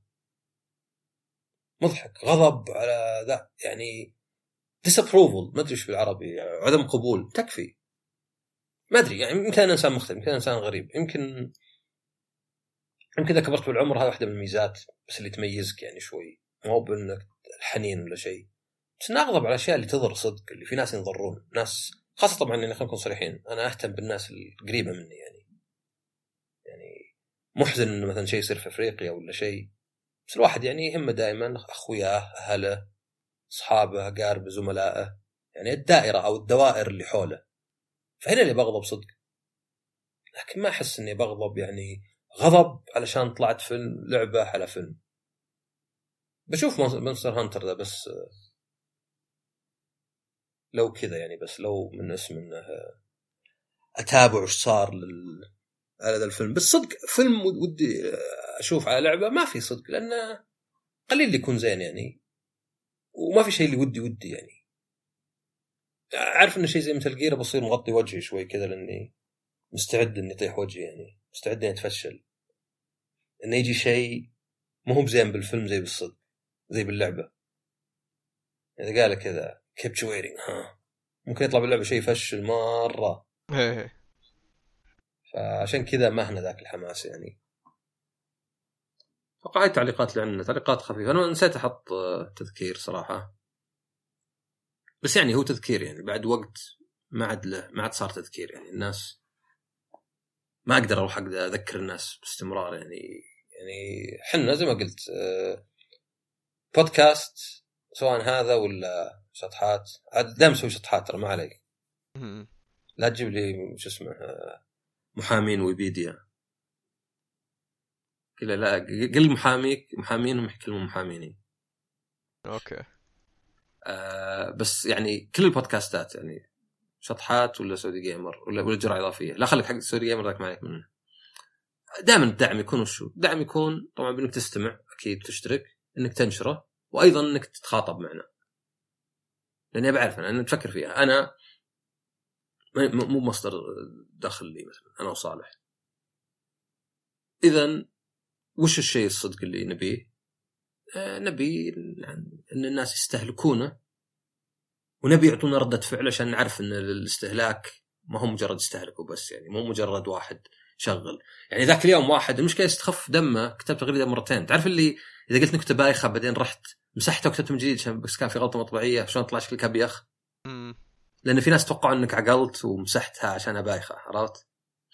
مضحك. غضب على ذا يعني disapproval ما أدري إيش بالعربي عدم قبول تكفي ما ادري يعني يمكن انا انسان مختلف، يمكن انسان غريب، يمكن يمكن اذا كبرت بالعمر هذا واحده من الميزات بس اللي تميزك يعني شوي، مو بانك الحنين ولا شيء، بس نغضب على الاشياء اللي تضر صدق، اللي في ناس ينضرون ناس، خاصه طبعا يعني خلينا نكون صريحين، انا اهتم بالناس القريبه مني يعني يعني محزن انه مثلا شيء يصير في افريقيا ولا شيء، بس الواحد يعني يهمه دائما اخوياه، اهله، اصحابه، اقاربه، زملائه، يعني الدائره او الدوائر اللي حوله. فهنا اللي بغضب صدق، لكن ما احس اني بغضب يعني غضب علشان طلعت فيلم لعبه على فيلم. بشوف مونستر هانتر ده بس لو كذا يعني، بس لو من اسم انه اتابع وش صار لل على ذا الفيلم، بس صدق فيلم ودي اشوف على لعبه ما في صدق، لانه قليل اللي يكون زين يعني، وما في شيء اللي ودي ودي يعني. عارف انه شيء زي مثل جيره بصير مغطي وجهي شوي كذا، لاني مستعد اني يطيح وجهي يعني، مستعد اني اتفشل، انه يجي شيء مو هو بزين بالفيلم زي بالصدق زي باللعبه. اذا قال كذا كابتشويرينج ها ممكن يطلع باللعبه شيء يفشل مره، فعشان كذا ما هنا ذاك الحماس يعني. فقاعد تعليقات لعنا تعليقات خفيفه، انا نسيت احط تذكير صراحه، بس يعني هو تذكير يعني بعد وقت ما عاد له ما عاد صار تذكير يعني، الناس ما اقدر اروح اقدر اذكر الناس باستمرار يعني. يعني حنا زي ما قلت بودكاست سواء هذا ولا شطحات، عاد دائما اسوي شطحات ترى ما عليك، لا تجيب لي شو اسمه محامين ويبيديا كلا، لا قل محاميك محامين ومحكي كلمة محاميني اوكي. آه بس يعني كل البودكاستات يعني شطحات ولا سعودي جيمر ولا ولا جرعة إضافية، لا خليك حق سعودي جيمر ذاك ما عليك منه. دائما الدعم يكون وشو دعم يكون طبعا بانك تستمع اكيد، تشترك، انك تنشره، وايضا انك تتخاطب معنا، لاني بعرف انا تفكر فيها، انا مو مصدر دخل لي مثلا انا وصالح، اذا وش الشيء الصدق اللي نبيه؟ آه نبي ان الناس يستهلكونه، ونبي يعطونا ردة فعل عشان نعرف ان الاستهلاك ما هو مجرد استهلكه بس يعني، مو مجرد واحد شغل يعني. ذاك اليوم واحد المشكلة استخف دمه كتبت تقريبا مرتين، تعرف اللي اذا قلت نكتة بايخة بعدين رحت مسحتها وكتبت من جديد بس كان في غلطة مطبعية، شلون طلع شكلك ابيخ؟ لان في ناس توقعوا انك عقلت ومسحتها عشانها بايخة، عرفت؟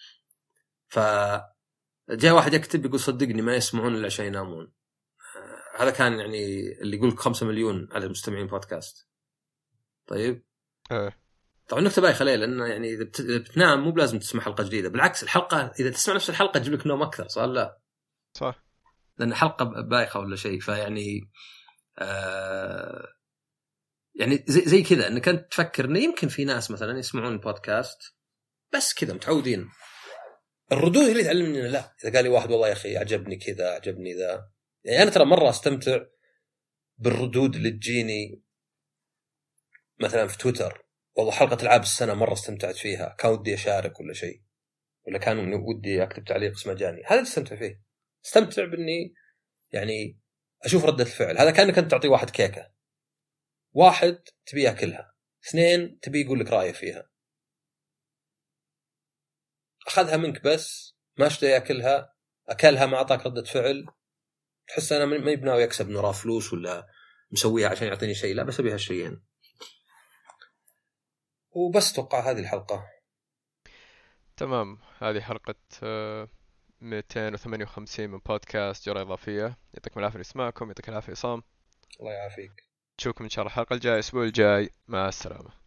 فجاء واحد يكتب يقول صدقني ما يسمعون الا عشان ينامون. هذا كان يعني اللي يقول خمسة مليون على المستمعين بودكاست. طيب أه. طبعا نكتة بايخة ليه؟ لأنه يعني إذا بتنام مو بلازم تسمع حلقة جديدة، بالعكس الحلقة إذا تسمع نفس الحلقة تجيب لك نوم أكثر، صار لا صح، لأن حلقة بايخة ولا شيء. فيعني آه يعني زي, زي كذا أنك أنت تفكر إنه يمكن في ناس مثلا يسمعون البودكاست بس كذا متعودين، الردود اللي تعلمني لا، إذا قال لي واحد والله يا أخي عجبني كذا عجبني ذا، يعني أنا ترى مرة أستمتع بالردود اللي تجيني مثلا في تويتر، والله حلقة ألعاب السنة مرة استمتعت فيها، كان ودي أشارك ولا شيء، ولا كان ودي أكتب تعليق اسمه جاني، هذا اللي استمتع فيه. استمتع بإني يعني أشوف ردة الفعل. هذا كأنك أنت تعطي واحد كيكة، واحد تبي يأكلها، اثنين تبي يقول لك رأيه فيها، أخذها منك بس ما اشتهي يأكلها، أكلها ما أعطاك ردة فعل، تحس أنا ما يبناوي يكسب نراه فلوس ولا مسويها عشان يعطيني شيء، لا بس أبيها الشيئين. وبس توقع هذه الحلقة تمام. هذه حلقة مئتين وثمانية وخمسين من بودكاست جرعة إضافية. يعطيكم العافية لإسماعكم، يعطيك العافية عصام، الله يعافيك. نشوفكم إن شاء الله الحلقة الجاية الأسبوع الجاي، مع السلامة.